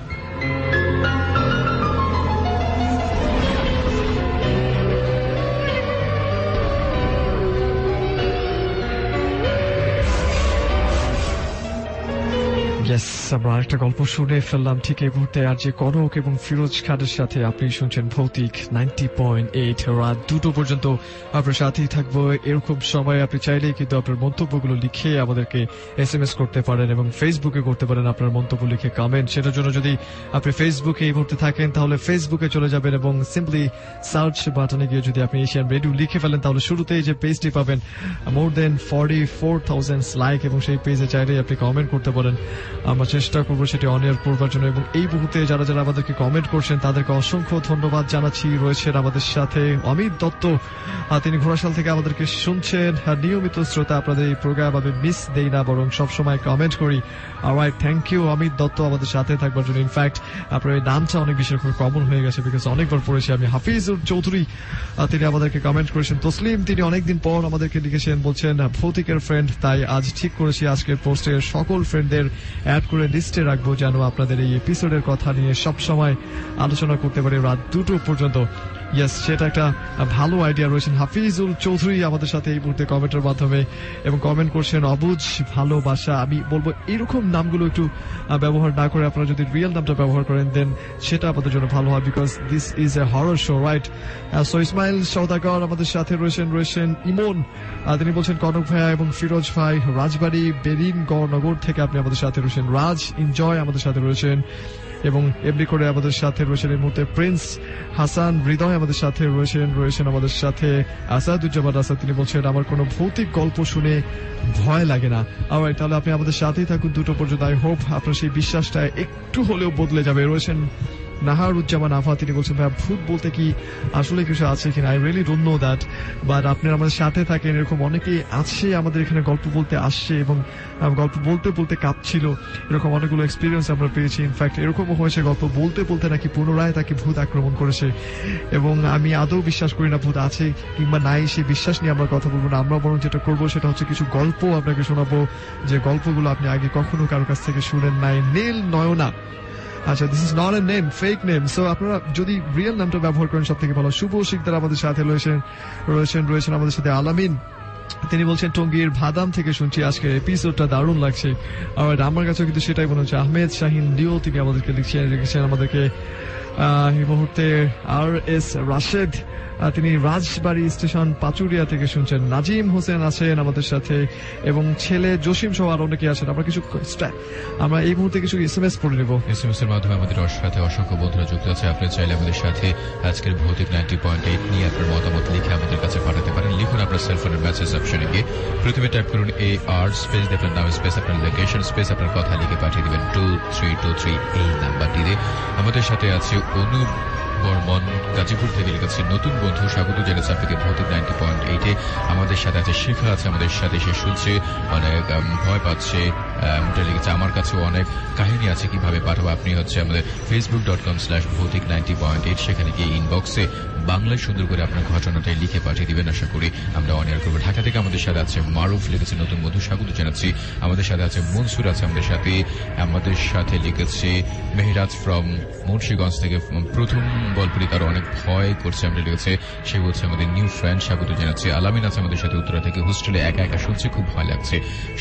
আমরা আরেকটা গল্প শুনে ফেললাম ঠিক এই মুহূর্তে। আর যে কনক এবং ফিরোজ খানের সাথে আপনি শুনছেন ভৌতিক নাইনটি পয়েন্ট এইট। রাত দুটো পর্যন্ত আপনার সাথেই থাকবো। এরকম সময় আপনি চাইলেই কিন্তু আপনার মন্তব্যগুলো লিখে আমাদেরকে এস এম এস করতে পারেন এবং ফেসবুকে করতে পারেন আপনার মন্তব্য লিখে কমেন্ট। সেটার জন্য যদি আপনি ফেসবুকে এই মুহূর্তে থাকেন তাহলে ফেসবুকে চলে যাবেন এবং সিম্পলি সার্চ বাটনে গিয়ে যদি আপনি এশিয়ান রেডিও লিখে ফেলেন তাহলে শুরুতেই যে পেজটি পাবেন more than forty four thousand like এবং সেই পেজে চাইলেই আপনি কমেন্ট করতে পারেন। আমরা চেষ্টা করবো সেটি অন এয়ার করবার জন্য। এবং এই মুহূর্তে যারা যারা আমাদেরকে কমেন্ট করছেন তাদেরকে অসংখ্য ধন্যবাদ জানাচ্ছি। রয়েছেন আমাদের সাথে অমিত দত্ত, তিনি ঘোড়াশাল থেকে আমাদেরকে শুনছেন। নিয়মিত শ্রোতা, আপনাদের এই প্রোগ্রাম আমি মিস দেই না, বরং সবসময় কমেন্ট করি। Alright, thank you Amit Dutta আমাদের সাথে থাকবার জন্য। ইনফ্যাক্ট আপনার এই নামটা অনেক বেশি কমন হয়ে গেছে, বিকজ অনেকবার পড়েছি আমি। হাফিজুর চৌধুরী তিনি আমাদেরকে কমেন্ট করেছেন। তসলিম তিনি অনেকদিন পর আমাদেরকে লিখেছেন, বলছেন ভৌতিকের ফ্রেন্ড, তাই আজ ঠিক করেছি আজকের পোস্টের সকল ফ্রেন্ডদের অ্যাড করে লিস্টে রাখবো যেন আপনাদের এই এপিসোডের কথা নিয়ে সবসময় আলোচনা করতে পারি রাত দুটো পর্যন্ত। ইয়েস, সেটা একটা ভালো আইডিয়া। রয়েছেন হাফিজুল চৌধুরী আমাদের সাথে এই মুহূর্তে কমেন্টের মাধ্যমে এবং কমেন্ট করছেন অবুজ ভালোবাসা। আমি বলবো এরকম নামগুলো একটু ব্যবহার না করে আপনারা যদি রিয়েল নামটা ব্যবহার করেন দেন সেটা আমাদের জন্য ভালো হয়, because this is a horror show, right? So Ismail Saudagar আমাদের সাথে রয়েছেন। রয়েছেন ইমন, তিনি বলছেন কনক ভাইয়া এবং ফিরোজ ভাই রাজবাড়ী বেরিনগর থেকে আপনি আমাদের সাথে রয়েছেন। রাজ এনজয় আমাদের সাথে রয়েছেন এবং এমনি করে আমাদের সাথে রয়েছেন এই মুহূর্তে প্রিন্স হাসান হৃদয় আমাদের সাথে রয়েছেন। রয়েছেন আমাদের সাথে আসাদুজ্জামান আসাদ, তিনি বলছেন আমার কোনো ভৌতিক গল্প শুনে ভয় লাগে না। অলরাইট, তাহলে আপনি আমাদের সাথেই থাকুন দুটো পর্যন্ত। আই হোপ আপনার সেই বিশ্বাসটা একটু হলেও বদলে যাবে। রয়েছেন নাহারুজ্জামান আফা, তিনি বলছেন ভাই ভূত বলতে কি আসলে কিছু আছে কিনা? I really don't know that, but আপনারা আমাদের সাথে থাকেন। এরকম অনেকেই আছে আমাদের এখানে গল্প বলতে আসছে এবং গল্প বলতে বলতে কাঁপছিল। এরকম অনেকগুলো এক্সপিরিয়েন্স আমরা পেয়েছি। ইনফ্যাক্ট এরকমও হয়েছে গল্প বলতে বলতে নাকি পুনরায় তাকে ভূত আক্রমণ করেছে। এবং আমি আদৌ বিশ্বাস করি না ভূত আছে কিংবা নাই, সেই বিশ্বাস নিয়ে আমরা কথা বলবো না। আমরা বরং যেটা করবো সেটা হচ্ছে কিছু গল্প আপনাকে শোনাবো, যে গল্পগুলো আপনি আগে কখনো কারো কাছ থেকে শুনেন নাই। নীল নয়না, আচ্ছা, this is not a name, fake name. So আপনারা যদি রিয়েল নামটা ব্যবহার করেন সব থেকে ভালো। শুভ শিকদার আমাদের সাথে রয়েছেন। রয়েছেন রয়েছেন আমাদের সাথে আলামিন তিনি বলছেন টঙ্গীর ভাদাম থেকে শুনছি, আজকের এপিসোডটা দারুণ লাগছে। আর আমার কাছেও কিন্তু সেটাই মনে হচ্ছে। আহমেদ শাহিন লিও তিনি আমাদেরকে লিখছেন লিখেছেন আমাদেরকে এই মুহূর্তে। আর এস রাশেদ তিনি রাজবাড়ী স্টেশন পাচুরিয়া থেকে শুনছেন। নাজিম হোসেন আছেন আমাদের সাথে এবং ছেলে জসিম সহ আর অনেকে আছেন। আমরা কিছু আমরা এই মুহূর্তে কিছু এস এম এস পড়ে নেব। এস এম এস এর মাধ্যমে আমাদের সাথে অসংখ্য বন্ধুরা যুক্ত আছে। আপনি চাইলে আমাদের সাথে আজকের ভৌতিক নাইনটি পয়েন্ট এইট নিয়ে আপনার মতামত লিখে আমাদের কাছে পাঠাতে পারেন। লিখুন আপনার সেলফোনের মেসেজ অপশনে গিয়ে প্রথমে টাইপ করুন এ আর স্পেস আপনার নাম স্পেস আপনার লোকেশন স্পেস আপনার কথা লিখে পাঠিয়ে দিবেন টু থ্রি টু থ্রি এই নাম্বারটিতে। আমাদের সাথে আছে অনুপ বর্মন গাজীপুর থেকে লিখেছে, নতুন বন্ধু স্বাগত জানাচ্ছে আপনাকে ভৌতিক নাইনটি পয়েন্ট এইটে। আমাদের সাথে আছে শিখা আছে আমাদের সাথে, সে শুনছে অনেক ভয় পাচ্ছে। লিখেছে আমার কাছেও অনেক কাহিনী আছে, কিভাবে পাঠাবো। আপনি হচ্ছে আমাদের Facebook dot com slash Bhoutik ninety point eight সেখানে গিয়ে ইনবক্সে বাংলায় সুন্দর করে আপনার ঘটনাটাই লিখে পাঠিয়ে দিবেন। আশা করি আমরা অনিয়ার করবো। ঢাকা থেকে আমাদের সাথে আছে মারুফ লিখেছে, নতুন বন্ধু স্বাগত জানাচ্ছি। আমাদের সাথে আছে মনসুর আছে আমাদের সাথে আমাদের সাথে লিখেছে মেহরাজ ফ্রম মুন্সিগঞ্জ থেকে, প্রথম গল্পটি তার অনেক ভয় করছে আমরা লিখেছে। সে হচ্ছে আমাদের নিউ ফ্রেন্ড, স্বাগত জানাচ্ছি। আলামিন আছে আমাদের সাথে উত্তরা থেকে, হোস্টেলে একা একা শুনছে, খুব ভয় লাগছে।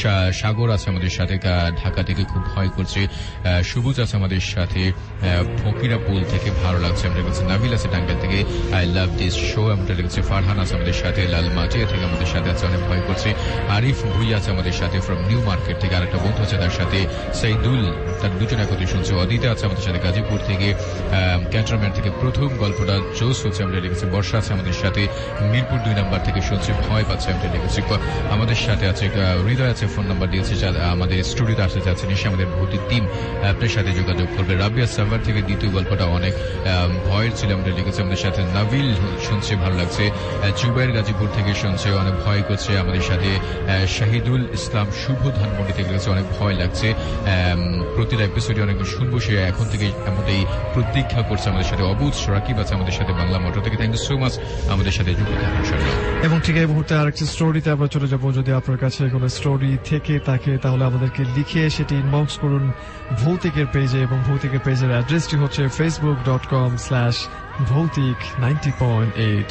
সাগর আছে আমাদের সাথে ঢাকা থেকে, খুব ভয় করছে। সবুজ আছে আমাদের সাথে ফকিরা পুল থেকে, ভালো লাগছে আমরা লিখেছে। নাবিল আছে টাঙ্গাইল থেকে, আই লাভ দিস শো আমরা লিখেছে। ফারহান আছে আমাদের সাথে লালমাটিয়া থেকে আমাদের সাথে আছে, অনেক ভয় করছে। আরিফ ভুইয়া আছে আমাদের সাথে ফ্রম নিউ মার্কেট থেকে, আরেকটা বন্ধু আছে তার সাথে সাইদুল, তার দুজন একত্রে শুনছে। অদিতা আছে আমাদের সাথে গাজীপুর থেকে, ক্যান্টনমেন্ট থেকে, প্রথম গল্পটা জোস হচ্ছে আমরা লিখেছি। বর্ষা আছে আমাদের সাথে মিরপুর দুই নাম্বার থেকে শুনছে, ভয় পাচ্ছে আমরা লিখেছি। আমাদের সাথে আছে হৃদয় আছে, ফোন নাম্বার দিয়েছে, আমাদের স্টুডিওতে আসতে চাচ্ছে নিশ্চয় আমাদের ভৌতিক টিম আপনার সাথে যোগাযোগ করবে। রাবিয়া সার্ভার থেকে দ্বিতীয় গল্পটা অনেক ভয়ের ছিল আমরা লিখেছি। আমাদের সাথে নাবিল শুনছে, ভালো লাগছে। জুবাইর গাজীপুর থেকে শুনছে, অনেক ভয় করছে আমাদের সাথে। শাহিদুল ইসলাম শুভ ধানমন্ডি থেকে লিখেছে, অনেক ভয় লাগছে। প্রতিটা এপিসোডে অনেক শুনবো, সে এখন থেকে এমনটাই প্রতীক্ষা করছে আমাদের সাথে। অবুজ রাকিব আছে আমাদের সাথে বাংলা মোটর থেকে, থ্যাংক ইউ সো মাচ আমাদের সাথে যুক্ত থাকার জন্য। এবং ঠিক এই মুহূর্তে আরেকটি স্টোরিতে আমরা চলে যাবো। যদি আপনার কাছে কোনো স্টোরি থেকে থাকে তাহলে আমাদেরকে লিখে সেটি ইনবক্স করুন ভৌতিকের পেজে, এবং ভৌতিকের পেজের অ্যাড্রেসটি হচ্ছে Facebook dot com slash Bhoutik ninety point eight.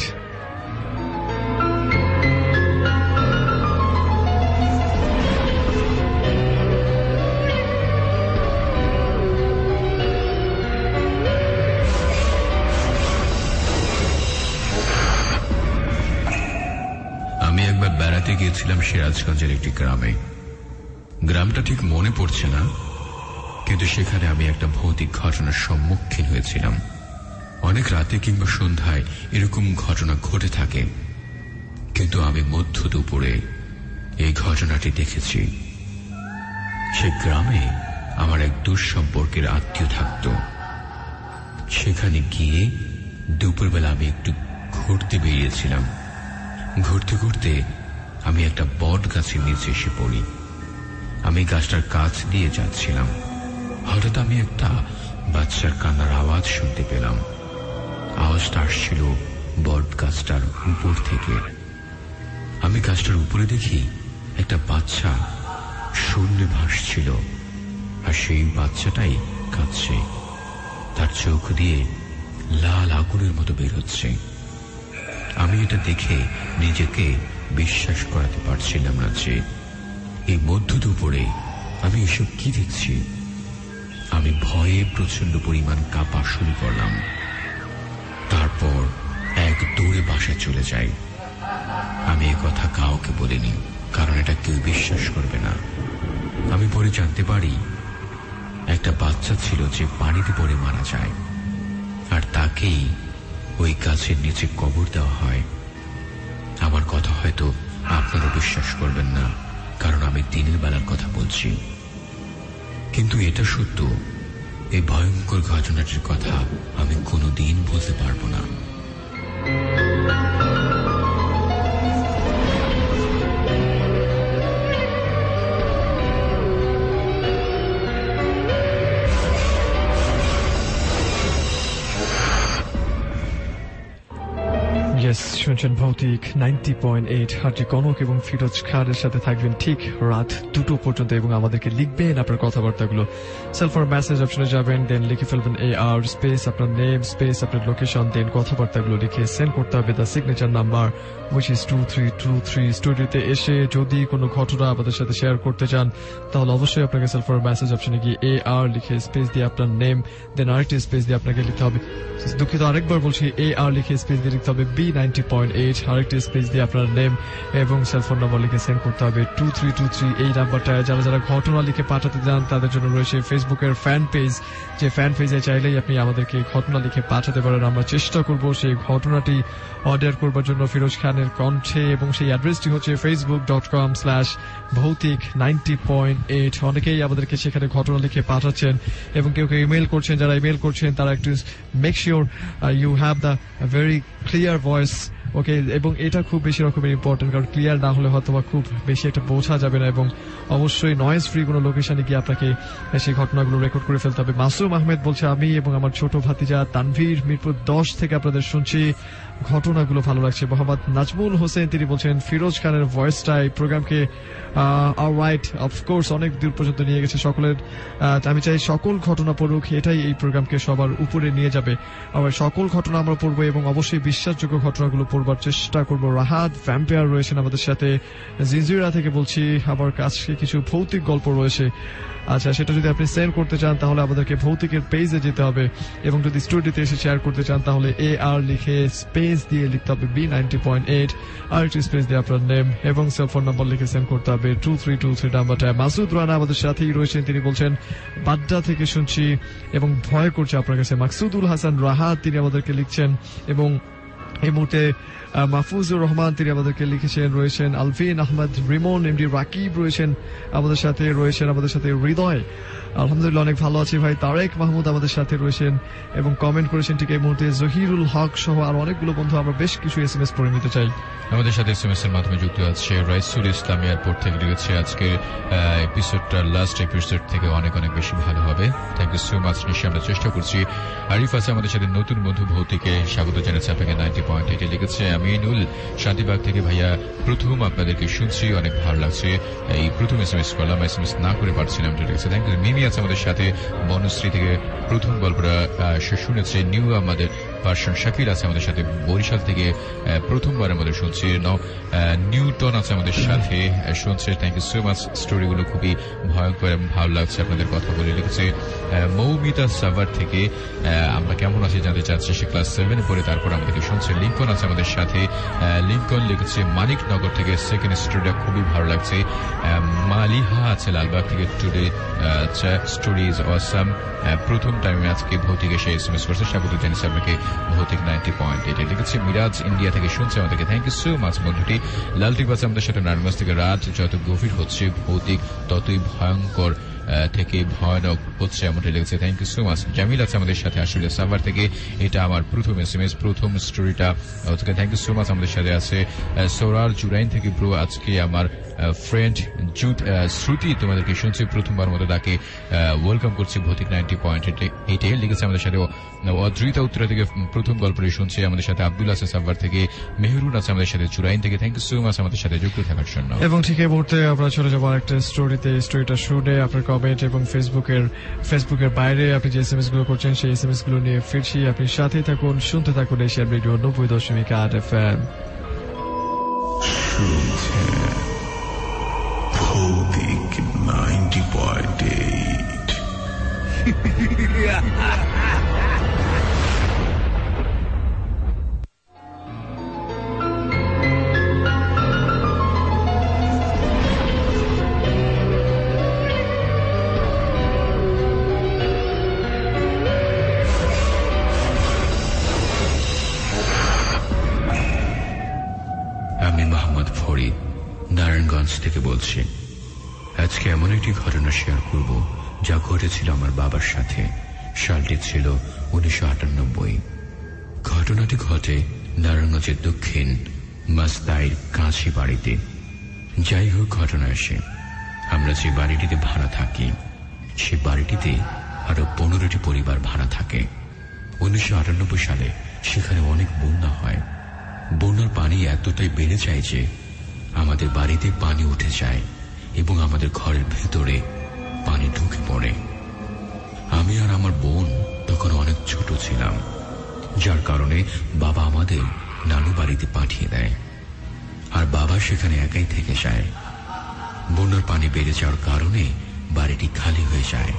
বেড়াতে গিয়েছিলাম সিরাজগঞ্জের একটি গ্রামে। গ্রামটা ঠিক মনে পড়ছে না, কিন্তু সেখানে আমি একটা ভৌতিক ঘটনার সম্মুখীন হয়েছিলাম। অনেক রাতে কিংবা সন্ধ্যায় এরকম ঘটনা ঘটে থাকে, কিন্তু আমি মধ্য দুপুরে এই ঘটনাটি দেখেছি। সে গ্রামে আমার এক দুঃসম্পর্কের আত্মীয় থাকত। সেখানে গিয়ে দুপুরবেলা আমি একটু ঘুরতে বেরিয়েছিলাম। ঘুরতে ঘুরতে আমি একটা বট গাছের নিচে এসে পড়ি। আমি গাছটার কাছ দিয়ে যাচ্ছিলাম, হঠাৎ আমি একটা বাচ্চার কান্নার আওয়াজ শুনতে পেলাম। আওয়াজটা আসছিল বট গাছটার উপর থেকে। আমি গাছটার উপরে দেখি একটা বাচ্চা শূন্যে ভাসছিল, আর সেই বাচ্চাটাই কাঁদছে। তার চোখ দিয়ে লাল আগুনের মতো বের হচ্ছে। আমি এটা দেখে নিজেকে বিশ্বাস করাতে পারছিলাম না যে এই মধ্য দুপুরে আমি এসব কি দেখছি। আমি ভয়ে প্রচন্ড পরিমাণ কাঁপা শুরু করলাম। তারপর এক দৌড়ে বাসায় চলে যাই। আমি এ কথা কাউকে বলিনি, কারণ এটা কেউ বিশ্বাস করবে না। আমি পরে জানতে পারি একটা বাচ্চা ছিল যে পানিতে পড়ে মারা যায়, আর তাকেই ওই গাছের নিচে কবর দেওয়া হয়। আমার কথা হয়তো আপনারা বিশ্বাস করবেন না, কারণ আমি দিনের বেলার কথা বলছি, কিন্তু এটা সত্য। এই ভয়ঙ্কর ঘটনাটির কথা আমি কোনোদিন বলতে পারবো না। শুনছেন Bhoutik ninety point eight Haji Konok এবং ফিরোজ খানের সাথে থাকবেন ঠিক রাত দুটো পর্যন্ত এবং আমাদেরকে লিখবেন আপনার কথাবার্তাগুলো সেলফ ফর মেসেজ অপশনে যাবেন, দেন লিখে ফেলবেন এ আর স্পেস আপনার নেম স্পেস আপনার লোকেশন, দেন কথাবার্তাগুলো লিখে সেন্ড করতে হবে the signature number which is two three two three. স্টুডিওতে এসে যদি কোনো ঘটনা আমাদের সাথে শেয়ার করতে চান তাহলে অবশ্যই আপনাকে সেলফ ফর মেসেজ অপশনে গিয়ে এ আর লিখে স্পেস দিয়ে আপনার নেম, দেন আরেকটি স্পেস দিয়ে আপনাকে লিখতে হবে, দুঃখিত আরেকবার বলছি, এ আর লিখে স্পেস দিয়ে লিখতে হবে বি নাইনটি পয়েন্ট এইট, আরেকটি স্পেস দিয়ে আপনার নেম এবং সেলফোন নাম্বার লিখে সেন্ড করতে হবে টু থ্রি টু থ্রি এই নাম্বারটায়। যারা যারা ঘটনা লিখে পাঠাতে চান তাদের জন্য রয়েছে ফেসবুকের ফ্যান পেজ, যে ফ্যান পেজে চাইলেই আপনি আমাদেরকে ঘটনা লিখে পাঠাতে পারেন। আমরা চেষ্টা করব সেই ঘটনাটি অর্ডার করবার জন্য ফিরোজ খানের কণ্ঠে, এবং সেই অ্যাড্রেসটি হচ্ছে Facebook dot com slash Bhoutik ninety point eight. অনেকেই আমাদেরকে সেখানে ঘটনা লিখে পাঠাচ্ছেন এবং কেউ কেউ ইমেল করছেন। যারা ইমেল করছেন তারা একটু make sure you have the very clear voice, okay, এবং এটা খুব বেশি রকমের ইম্পর্টেন্ট, কারণ ক্লিয়ার না হলে হয়তো খুব বেশি একটা বোঝা যাবে না, এবং অবশ্যই নয়েজ ফ্রি কোনো লোকেশনে গিয়ে আপনাকে সেই ঘটনাগুলো রেকর্ড করে ফেলতে হবে। মাসুম আহমেদ বলছে, আমি এবং আমার ছোট ভাতিজা তানভীর মিরপুর দশ থেকে আপনাদের শুনছি, ঘটনাগুলো ভালো লাগছে। মোহাম্মদ নাজমুল হোসেন তিনি বলছেন ফিরোজ খানের ভয়েসটা এই প্রোগ্রামকে রাইট অফকোর্স অনেক দূর পর্যন্ত নিয়ে গেছে। সকলের আমি চাই সকল ঘটনা পড়ুক, এটাই এই প্রোগ্রামকে সবার উপরে নিয়ে যাবে। আবার সকল ঘটনা আমরা পড়বো এবং অবশ্যই বিশ্বাসযোগ্য ঘটনাগুলো পড়বার চেষ্টা করবো। রাহাত ভ্যাম্পায়ার রয়েছেন আমাদের সাথে, জিনজিরা থেকে বলছি, আমার কাছে কিছু ভৌতিক গল্প রয়েছে। আচ্ছা, সেটা যদি আপনি সেন্ড করতে চান তাহলে আমাদেরকে ভৌতিকের পেজে যেতে হবে, এবং যদি স্টুডিওতে এসে শেয়ার করতে চান তাহলে এ আর লিখে স্পেস দিয়ে লিখতে হবে বি নাইনটি পয়েন্ট এইট, আর একটি স্পেস দিয়ে আপনার নেম এবং সেলফোন নাম্বার লিখে সেন্ড করতে হবে টু থ্রি টু থ্রি নাম্বারটা। মাসুদ রানা আমাদের সাথেই রয়েছেন, তিনি বলছেন বাড্ডা থেকে শুনছি এবং ভয় করছে আপনার কাছে। মাকসুদুল হাসান রাহাত তিনি আমাদেরকে লিখছেন, এবং এই মুহূর্তে মাহফুজুর রহমান তিনি আমাদেরকে লিখেছেন, রয়েছেন আলফিন আহমদ রিমন, এমডি রাকিব রয়েছেন আমাদের সাথে, রয়েছেন আমাদের সাথে হৃদয়, আলহামদুলিল্লাহ অনেক ভালো আছি ভাই। তারেক মাহমুদ আমাদের সাথে রয়েছেন এবং কমেন্ট করেছেন ঠিক এই মুহূর্তে জহিরুল হক সহ আর অনেকগুলো বন্ধু। আমরা বেশ কিছু এস এম এস পড়ে নিতে চাই। আমাদের সাথে এস এম এস এর মাধ্যমে যুক্ত আছে রাইসুল ইসলাম এয়ারপোর্ট থেকে লিখেছে, আজকের এপিসোডটা লাস্ট এপিসোড থেকে অনেক অনেক বেশি ভালো হবে, থ্যাংক ইউ সো মাচ। নিশ্চয়ই আমরা চেষ্টা করছি। আরিফ আছে আমাদের সাথে, নতুন বন্ধু ভৌতিকে স্বাগত জানাচ্ছে আপনাকে নাইনটি পয়েন্ট এইটে লিখেছে। আমিনুল শান্তিবাগ থেকে, ভাইয়া প্রথম আপনাদেরকে শুনছি, অনেক ভালো লাগছে, এই প্রথম এস এম এস করলাম, এস এম এস না করে পারছিলাম, লিখেছে থ্যাংক ইউ। মিমি আছে আমাদের সাথে বনশ্রী থেকে, প্রথম গল্পটা সে শুনেছে। নিউ আমাদের পার্সন শাকিল আছে আমাদের সাথে বরিশাল থেকে, প্রথমবার আমাদের শুনছে। নিউটন আছে আমাদের সাথে শুনছে, থ্যাংক ইউ সো মাচ। স্টোরিগুলো খুবই ভয়ঙ্কর এবং ভালো লাগছে আপনাদের কথা বলে, লিখেছে। মৌমিতা সাভার থেকে আমরা কেমন আছি জানতে চাচ্ছি, সে ক্লাস সেভেনে পড়ে, তারপর আমাদেরকে শুনছে। লিঙ্কন আছে আমাদের সাথে, লিঙ্কন লিখেছে মানিকনগর থেকে, সেকেন্ড স্টোরিটা খুবই ভালো লাগছে। মালিহা আছে লালবাগ থেকে, টুডে স্টোরি ইজ অসাম, প্রথম টাইমে আজকে ভৌতিক এসে এস এম এস করছে, স্বাগত জানিয়েছে আপনাকে ভৌতিক নাইনটি পয়েন্ট এইটে লিখেছে। মিরাজ ইন্ডিয়া থেকে শুনছে আমাদেরকে, থ্যাংক ইউ সো মাচ বন্ধুটি। লালটিক আছে আমাদের সাথে নারায়ণগঞ্জ থেকে, রাত যত গভীর হচ্ছে ভৌতিক ততই ভয়ঙ্কর থেকে ভয়ানক হচ্ছে এমনটা লেগেছে, thank you so much. Jamil আছে আমাদের সাথে আসলে সাভার থেকে, এটা আমার প্রথম এস এম এস, প্রথম স্টোরিটা, থ্যাংক ইউ সো মাচ। আমাদের সাথে আছে সৌরার জুরাইন থেকে, ব্রো আজকে আমার ফ্রেন্ড জুট শ্রুতি তোমাদেরকে শুনছি, প্রথমবার মতো তাকে ওয়েলকাম করছি ভৌতিক নাইনটি পয়েন্ট এইটে লিখেছে। আমাদের সাথে অদ্রিতা উত্তরা থেকে প্রথম গল্পটি শুনছি, আমাদের সাথে আব্দুল আছে সাভার থেকে, মেহরুন আছে আমাদের সাথে জুরাইন থেকে, থ্যাংক ইউ সো মাচ আমাদের সাথে যুক্ত থাকার জন্য। এবং ঠিক এই মুহূর্তে আমরা চলে যাবো একটা স্টোরিতে। স্টোরিটা শুনে আপনার কমেন্ট এবং ফেসবুকের ফেসবুকের বাইরে আপনি যে এস এম এস গুলো করছেন সেই এস এম এস গুলো নিয়ে ফিরছি। আপনি সাথেই থাকুন, শুনতে থাকুন এশিয়ান রেডিও নব্বই দশমিক আট F M. Bhoutik ninety point eight. আমি মোহাম্মদ ফরিদ নারায়ণগঞ্জ থেকে বলছি। আজকে এমন একটি ঘটনা শেয়ার করব যা ঘটেছিল আমার বাবার সাথে। সালটি ছিল উনিশশো আটানব্বই। ঘটনাটি ঘটে নারায়ণগঞ্জের দক্ষিণ মাস্তাইর কাছি বাড়িতে। যাই হোক, ঘটনা আসে, আমরা যে বাড়িটিতে ভাড়া থাকি সে বাড়িটিতে আরো পনেরোটি পরিবার ভাড়া থাকে। উনিশশো আটানব্বই সালে সেখানে অনেক বন্যা হয়। বন্যার পানি এতটাই বেড়ে যায় যে আমাদের বাড়িতে পানি উঠে যায় এবং আমাদের ঘরের ভেতরে পানি ঢুকে পড়ে। আমি আর আমার বোন তখন অনেক ছোট ছিলাম, যার কারণে বাবা আমাদের নানু বাড়িতে পাঠিয়ে দেয়, আর বাবা সেখানে একাই থেকে যায়। বন্যার পানি বেড়ে যাওয়ার কারণে বাড়িটি খালি হয়ে যায়।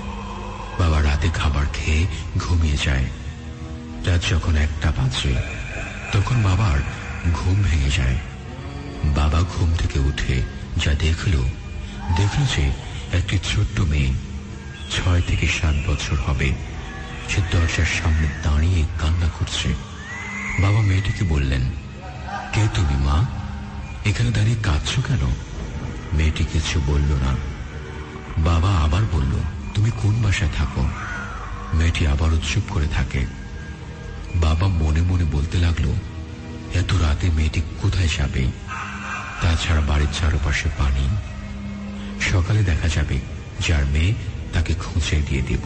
বাবা রাতে খাবার খেয়ে ঘুমিয়ে যায়। রাত যখন একটা বাজে তখন বাবার ঘুম ভেঙে যায়। বাবা ঘুম থেকে উঠে যা দেখল দেখল যে একটি ছোট্ট মেয়ে, ছয় থেকে সাত বছর হবে, সে দরজার সামনে দাঁড়িয়ে কান্না করছে। বাবা মেয়েটিকে বললেন, কে তুমি মা? এখানে দাঁড়িয়ে কাঁদছো কেন? মেয়েটি কিছু বলল না। বাবা আবার বলল, তুমি কোন বাসায় থাকো? মেয়েটি আবারও চুপ করে থাকে। বাবা মনে মনে বলতে লাগলো, এত রাতে মেয়েটি কোথায় যাবে? তাছাড়া বাড়ির চারপাশে পানি, সকালে দেখা যাবে যার মেয়ে তাকে খুঁজে দিয়ে দেব।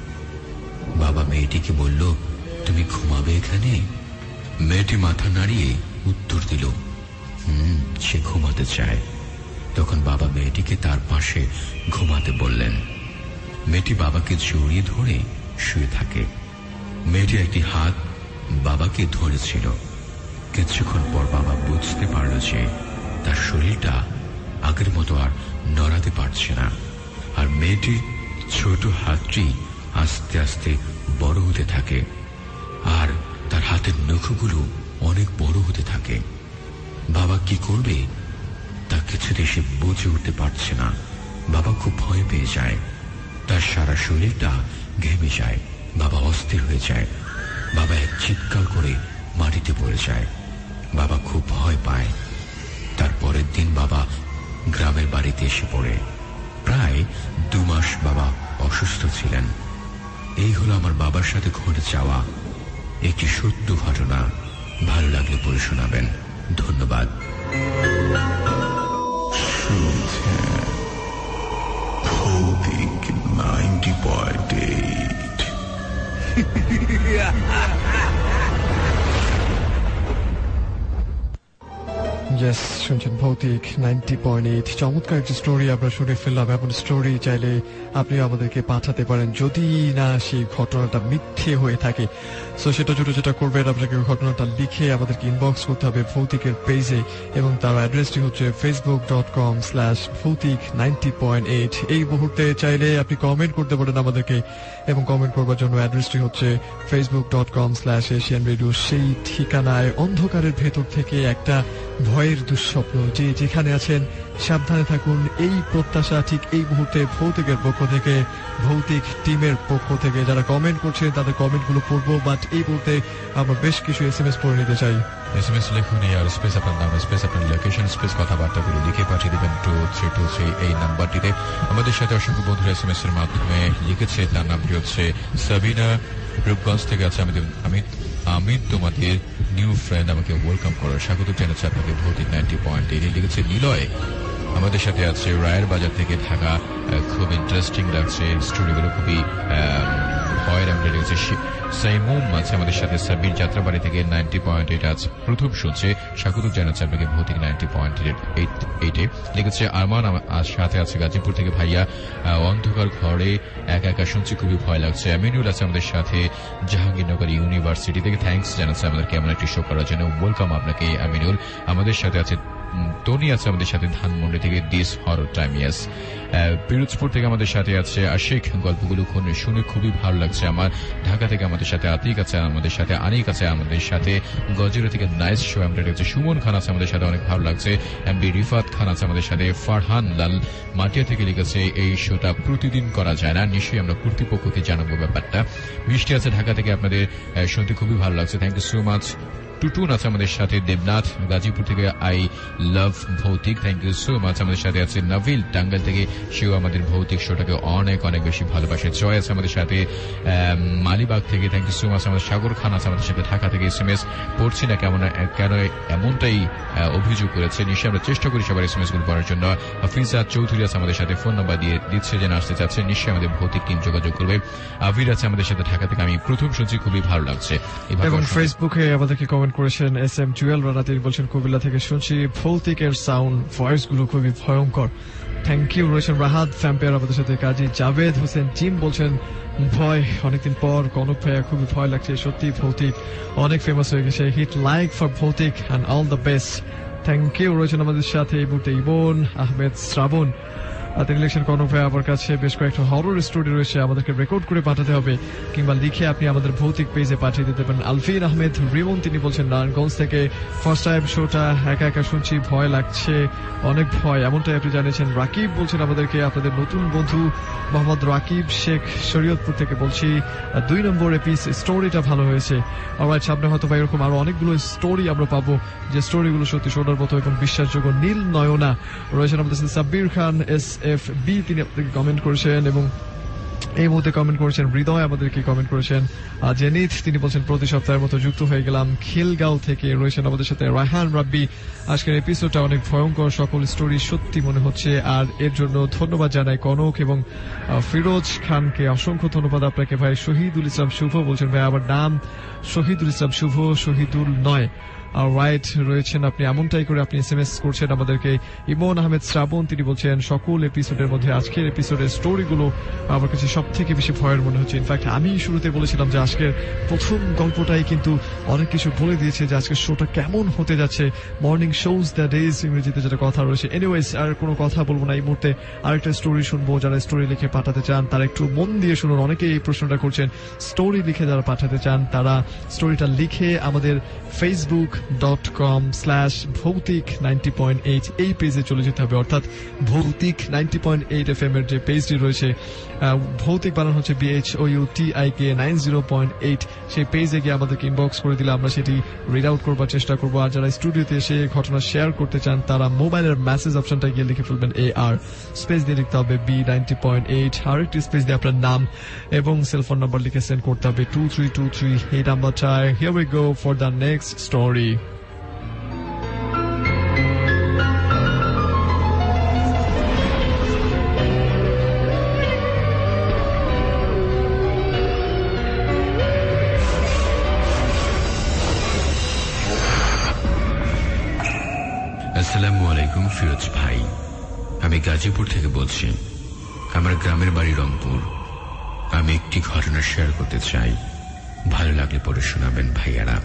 বাবা মেয়েটিকে বলল, তুমি ঘুমাবে এখানে? মেয়েটি মাথা নাড়িয়ে উত্তর দিল, হুম, সে ঘুমাতে চায়। তখন বাবা মেয়েটিকে তার পাশে ঘুমাতে বললেন। মেয়েটি বাবাকে জড়িয়ে ধরে শুয়ে থাকে। মেয়েটির একটি হাত বাবাকে ধরেছিল। কিছুক্ষণ পর বাবা বুঝতে পারল যে তার শরীরটা আগের মতো আর নড়াতে পারছে না, আর মেয়েটির ছোট হাতটি আস্তে আস্তে বড় হতে থাকে, আর তার হাতের নখগুলো অনেক বড় হতে থাকে। বাবা কি করবে তা কিছুতেই সে বুঝে উঠতে পারছে না। বাবা খুব ভয় পেয়ে যায়, তার সারা শরীরটা ঘেমে যায়। বাবা অস্থির হয়ে যায়। বাবা এক চিৎকার করে মাটিতে পড়ে যায়। বাবা খুব ভয় পায়। তারপরের দিন বাবা গ্রামের বাড়িতে এসে পড়ে। প্রায় দু মাস বাবা অসুস্থ ছিলেন। এই হলো আমার বাবার সাথে ঘটে যাওয়া একটি সত্য ঘটনা। ভালো লাগলে পড়ে শোনাবেন। ধন্যবাদ। শুনছেন Bhoutik ninety point eight. Yes, শুনছেন ভৌতিক নাইনটি পয়েন্ট এইট। চমৎকার একটি স্টোরি আমরা শুনে ফেললাম। এমন স্টোরি চাইলে আপনি আমাদেরকে পাঠাতে পারেন, যদি না সেই ঘটনাটা মিথ্যে হয়ে থাকে। সো সেটা ছোট যেটা করবেন, আপনাকে ঘটনাটা লিখে আমাদেরকে ইনবক্স করতে হবে ভৌতিকের পেজে, এবং তার অ্যাড্রেসটি হচ্ছে Facebook dot com slash Bhoutik ninety point eight. এই মুহূর্তে চাইলে আপনি কমেন্ট করতে পারেন আমাদেরকে, এবং কমেন্ট করবার জন্য অ্যাড্রেসটি হচ্ছে Facebook dot com slash Asian radio. সেই ঠিকানায় অন্ধকারের ভেতর থেকে একটা ভয়ের দুঃস্বপ্ন, যে যেখানে আছেন সাবধানে থাকুন, এই প্রত্যাশা ঠিক এই মুহূর্তে ভৌতিকের পক্ষ থেকে, ভৌতিক টিমের পক্ষ থেকে। যারা কমেন্ট করছেন তাদের কমেন্টগুলো পড়বো, বাট এই মুহূর্তে আমরা বেশ কিছু এস এম এস পড়ে নিতে চাই। এস এম এস লিখুন, আর স্পেস আপনার নাম, স্পেস আপনার লোকেশন, স্পেস কথাবার্তাগুলো লিখে পাঠিয়ে দেবেন টু থ্রি টু থ্রি এই নাম্বারটিতে। আমাদের সাথে অসংখ্য বন্ধুরা এস এম এস এর মাধ্যমে লিখেছে। তার নামটি হচ্ছে সাবিনা, রূপগঞ্জ থেকে আছে। আমি আমি তোমাদের নিউ ফ্রেন্ড, আমাকে ওয়েলকাম করো, স্বাগত জানাচ্ছি আপনাকে ভৌতিক নাইনটি পয়েন্ট এইট। লিখেছে নিলয়, আমাদের সাথে আছে রায়ের বাজার থেকে ঢাকা। খুব ইন্টারেস্টিং লাগছে স্টোরিগুলো, খুবই ভয়ের। আমরা লিখেছে সাইমুম আছে আমাদের সাথে। সাবির যাত্রাবাড়ি থেকে নাইনটি পয়েন্ট এইট আজ প্রথম শুনছে, স্বাগত জানাচ্ছে আপনাকে ভৌতিক নাইনটি পয়েন্ট এইটে। লিখেছে আরমান, সাথে আছে গাজীপুর থেকে ভাইয়া, অন্ধকার ঘরে একা একা শুনছি, খুবই ভয় লাগছে। আমিনুল আছে আমাদের সাথে জাহাঙ্গীরনগর ইউনিভার্সিটি থেকে। থ্যাংকস জানাচ্ছে আমাদেরকে এমন একটি শো করার জন্য। ওয়েলকাম আপনাকে আমিনুল। আমাদের সাথে আছে টনি, আছে আমাদের সাথে ধানমন্ডি থেকে this horror time. Yas, Pirojpur থেকে আমাদের সাথে আছে আশিক, গল্পগুলো শুনে খুবই ভালো লাগছে আমার। ঢাকা থেকে আমাদের সাথে আতিক আছে, আমাদের সাথে আনিক আছে, আমাদের সাথে গজরা থেকে নাইস শো আমরা দেখছি। সুমন খান আছে আমাদের সাথে, অনেক ভালো লাগছে। এমবি রিফাত খান আছে আমাদের সাথে। ফারহান লাল মাটিয়া থেকে লিখেছে, এই শোটা প্রতিদিন করা যায় না, নিশ্চয়ই আমরা কর্তৃপক্ষকে জানাবো ব্যাপারটা। মিষ্টি আছে ঢাকা থেকে, আপনাদের শুনতে খুবই ভালো লাগছে, thank you so much. Tutun আছে আমাদের সাথে। দেবনাথ গাজীপুর থেকে, I love Bhoutik, thank you so much. আমাদের সাথে আছে নভিল টাঙ্গাইল থেকে, সেও আমাদের ভৌতিক শোটাকে অনেক অনেক বেশি ভালোবাসে। জয় আছে আমাদের সাথে মালিবাগ থেকে, থ্যাংক ইউ সো মাচ। আমাদের সাগর খান আছে আমাদের সাথে ঢাকা থেকে। এস এম এস পড়ছি না কেমন কেন এমনটাই অভিযোগ করেছে, নিশ্চয়ই আমরা চেষ্টা করি সবার এস এম এস গুলো পড়ার জন্য। হাফিজা চৌধুরী আছে আমাদের সাথে, ফোন নাম্বার দিয়ে দিচ্ছে যেন আসতে চাচ্ছে, নিশ্চয়ই আমাদের ভৌতিক টিম যোগাযোগ করবে। আবির আছে আমাদের সাথে ঢাকা থেকে, আমি প্রথম শুনছি, খুবই ভালো লাগছে। এবং ফেসবুকে আমাদেরকে কমেন্ট করেছেন এস এম জুয়েল রানা, তিনি বলছেন কুমিল্লা থেকে শুনছি ভৌতিকের সাউন্ড ভয়েস গুলো খুবই ভয়ঙ্কর। থ্যাংক ইউ রয়েছেন রাহাত ফ্যাম্পেয়ার আমাদের সাথে। কাজী জাভেদ হোসেন জিম বলছেন ভয়, অনেকদিন পর কনক ভাইয়া খুবই ভয় লাগছে, সত্যি ভৌতিক অনেক ফেমাস হয়ে গেছে, hit like for Bhoutik and all the best. Thank you রয়েছেন আমাদের সাথে এই মুহূর্তে ইমন আহমেদ শ্রাবণ, তিনি লিখছেন কনক ভাই আমার কাছে বেশ কয়েকটা হরর স্টোরি রয়েছে, আমাদেরকে রেকর্ড করে পাঠাতে হবে কিংবা লিখে আপনি আমাদের ভৌতিক পেজে পাঠিয়ে দিতে পারেন। আলফিন আহমেদ রিমন তিনি বলছেন নারায়ণগঞ্জ থেকে ফার্স্ট টাইম শোটা একা একা শুনছি, ভয় লাগছে, অনেক ভয়, এমনটাই আপনি জানিয়েছেন। রাকিব বলছেন আমাদেরকে আপনাদের নতুন বন্ধু মোহাম্মদ রাকিব শেখ শরীয়তপুর থেকে বলছি দুই নম্বর এপিস স্টোরিটা ভালো হয়েছে। আমার সামনে হয়তো বা এরকম আরো অনেকগুলো স্টোরি আমরা পাবো যে স্টোরিগুলো সত্যি শোনার মতো এবং বিশ্বাসযোগ্য। নীল নয়না রয়েছেন আমাদের সাথে। Sabbir Khan S F B তিনি আপনাদেরকে কমেন্ট করেছেন এবং এই মুহূর্তে কমেন্ট করেছেন। হৃদয় আমাদেরকে কমেন্ট করেছেন। জেনিত তিনি বলছেন প্রতি সপ্তাহের মতো যুক্ত হয়ে গেলাম খিলগাঁও থেকে রয়েছেন আমাদের সাথে। রায়হান রাব্বি আজকের এপিসোডটা অনেক ভয়ঙ্কর, সকল স্টোরি সত্যি মনে হচ্ছে, আর এর জন্য ধন্যবাদ জানাই কনক এবং ফিরোজ খানকে, অসংখ্য ধন্যবাদ আপনাকে ভাই। শহীদুল ইসলাম শুভ বলছেন ভাই আমার নাম শহীদুল ইসলাম শুভ, শহীদুল নয়। রাইট রয়েছেন আপনি, এমনটাই করে আপনি এস এম এস করছেন আমাদেরকে। ইমন আহমেদ শ্রাবণ তিনি বলছেন সকল এপিসোডের মধ্যে আজকের এপিসোডের স্টোরিগুলো আমার কাছে সব থেকে বেশি ভয়ের মনে হচ্ছে। ইনফ্যাক্ট আমি শুরুতে বলেছিলাম যে আজকের প্রথম গল্পটাই কিন্তু অনেক কিছু বলে দিয়েছে যে আজকের শোটা কেমন হতে যাচ্ছে। মর্নিং শোজ দ্য ডেজ ইংরেজিতে যেটা কথা রয়েছে। এনিওয়েজ আর কোনো কথা বলবো না, এই মুহূর্তে আরেকটা স্টোরি শুনবো। যারা স্টোরি লিখে পাঠাতে চান তারা একটু মন দিয়ে শুনুন। অনেকেই এই প্রশ্নটা করছেন, স্টোরি লিখে যারা পাঠাতে চান তারা স্টোরিটা লিখে আমাদের Facebook dot com slash Bhoutik ninety point eight এই পেজে চলে যেতে হবে, অর্থাৎ Bhoutik ninety point eight F M এর যে পেজটি রয়েছে, ভৌতিক বানানো হচ্ছে B H O U T I K nine zero point eight, সেই পেজে গিয়ে আমাদেরকে ইনবক্স করে দিলে আমরা সেটি রিড আউট করবার চেষ্টা করবো। আর যারা স্টুডিওতে এসে ঘটনা শেয়ার করতে চান তারা মোবাইলের মেসেজ অপশনটা গিয়ে লিখে ফেলবেন এ আর স্পেস দিয়ে লিখতে হবে বি নাইনটি পয়েন্ট এইট, আর একটি স্পেস দিয়ে আপনার নাম এবং সেলফোন নাম্বার লিখে সেন্ড করতে হবে টু থ্রি টু থ্রি এই নাম্বারটায়। Here we go for the next story. আসসালামু আলাইকুম ফিরোজ ভাই, আমি গাজীপুর থেকে বলছি। আমার গ্রামের বাড়ি রংপুর। আমি একটি ঘটনা শেয়ার করতে চাই, ভালো লাগলে পরে শোনাবেন ভাইয়ারা।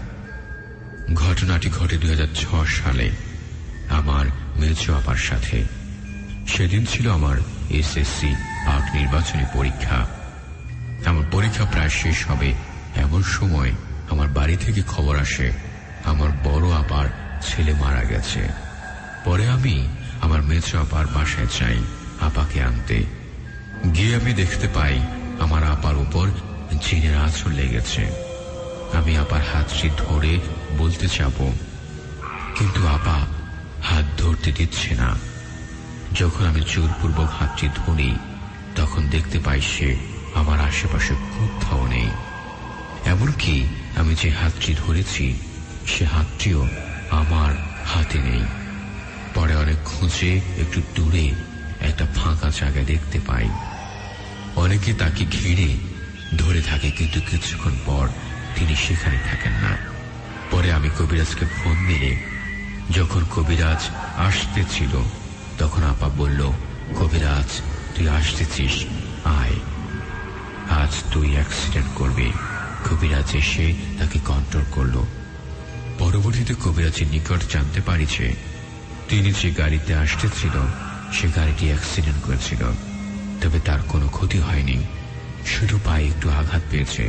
ঘটনাটি ঘটে দুই হাজার ছয় সালে আমার মেজো আপার সাথে। সেদিন ছিল আমার এস এস সি পাক নির্বাচনী পরীক্ষা। আমার পরীক্ষা প্রায় শেষ হবে এমন সময় আমার বাড়ি থেকে খবর আসে আমার বড় আপার ছেলে মারা গেছে। পরে আমি আমার মেজো আপার বাসায় যাই আপাকে আনতে। গিয়ে আমি দেখতে পাই আমার আপার উপর জিনের আঁচড় লেগেছে। আমি আপার হাতটি ধরে বলতে যাব, কিন্তু আপা হাত ধরতে দিচ্ছে না। যখন আমি জোরপূর্বক হাতটি ধরি তখন দেখতে পাই সে আমার আশেপাশে কোথাও নেই। এমনকি আমি যে হাতটি ধরেছি সে হাতটিও আমার হাতে নেই। পরে অনেক খুঁজে একটু দূরে একটা ফাঁকা জায়গা দেখতে পাই। অনেকে তাকে ঘিরে ধরে থাকে, কিন্তু কিছুক্ষণ পর তিনি সেখানে থাকেন না। পরে আমি কবিরাজকে ফোন দিলে যখন কবিরাজ আসতেছিল তখন আপা বলল, কবিরাজ তুই আসতেছিস, আয়, আজ তুই অ্যাক্সিডেন্ট করবি। কবিরাজ এসে তাকে কন্ট্রোল করল। পরবর্তীতে কবিরাজের নিকট জানতে পারি যে তিনি যে গাড়িতে আসতেছিল সে গাড়িটি অ্যাক্সিডেন্ট করেছিল, তবে তার কোনো ক্ষতি হয়নি, শুধু পায়ে একটু আঘাত পেয়েছে।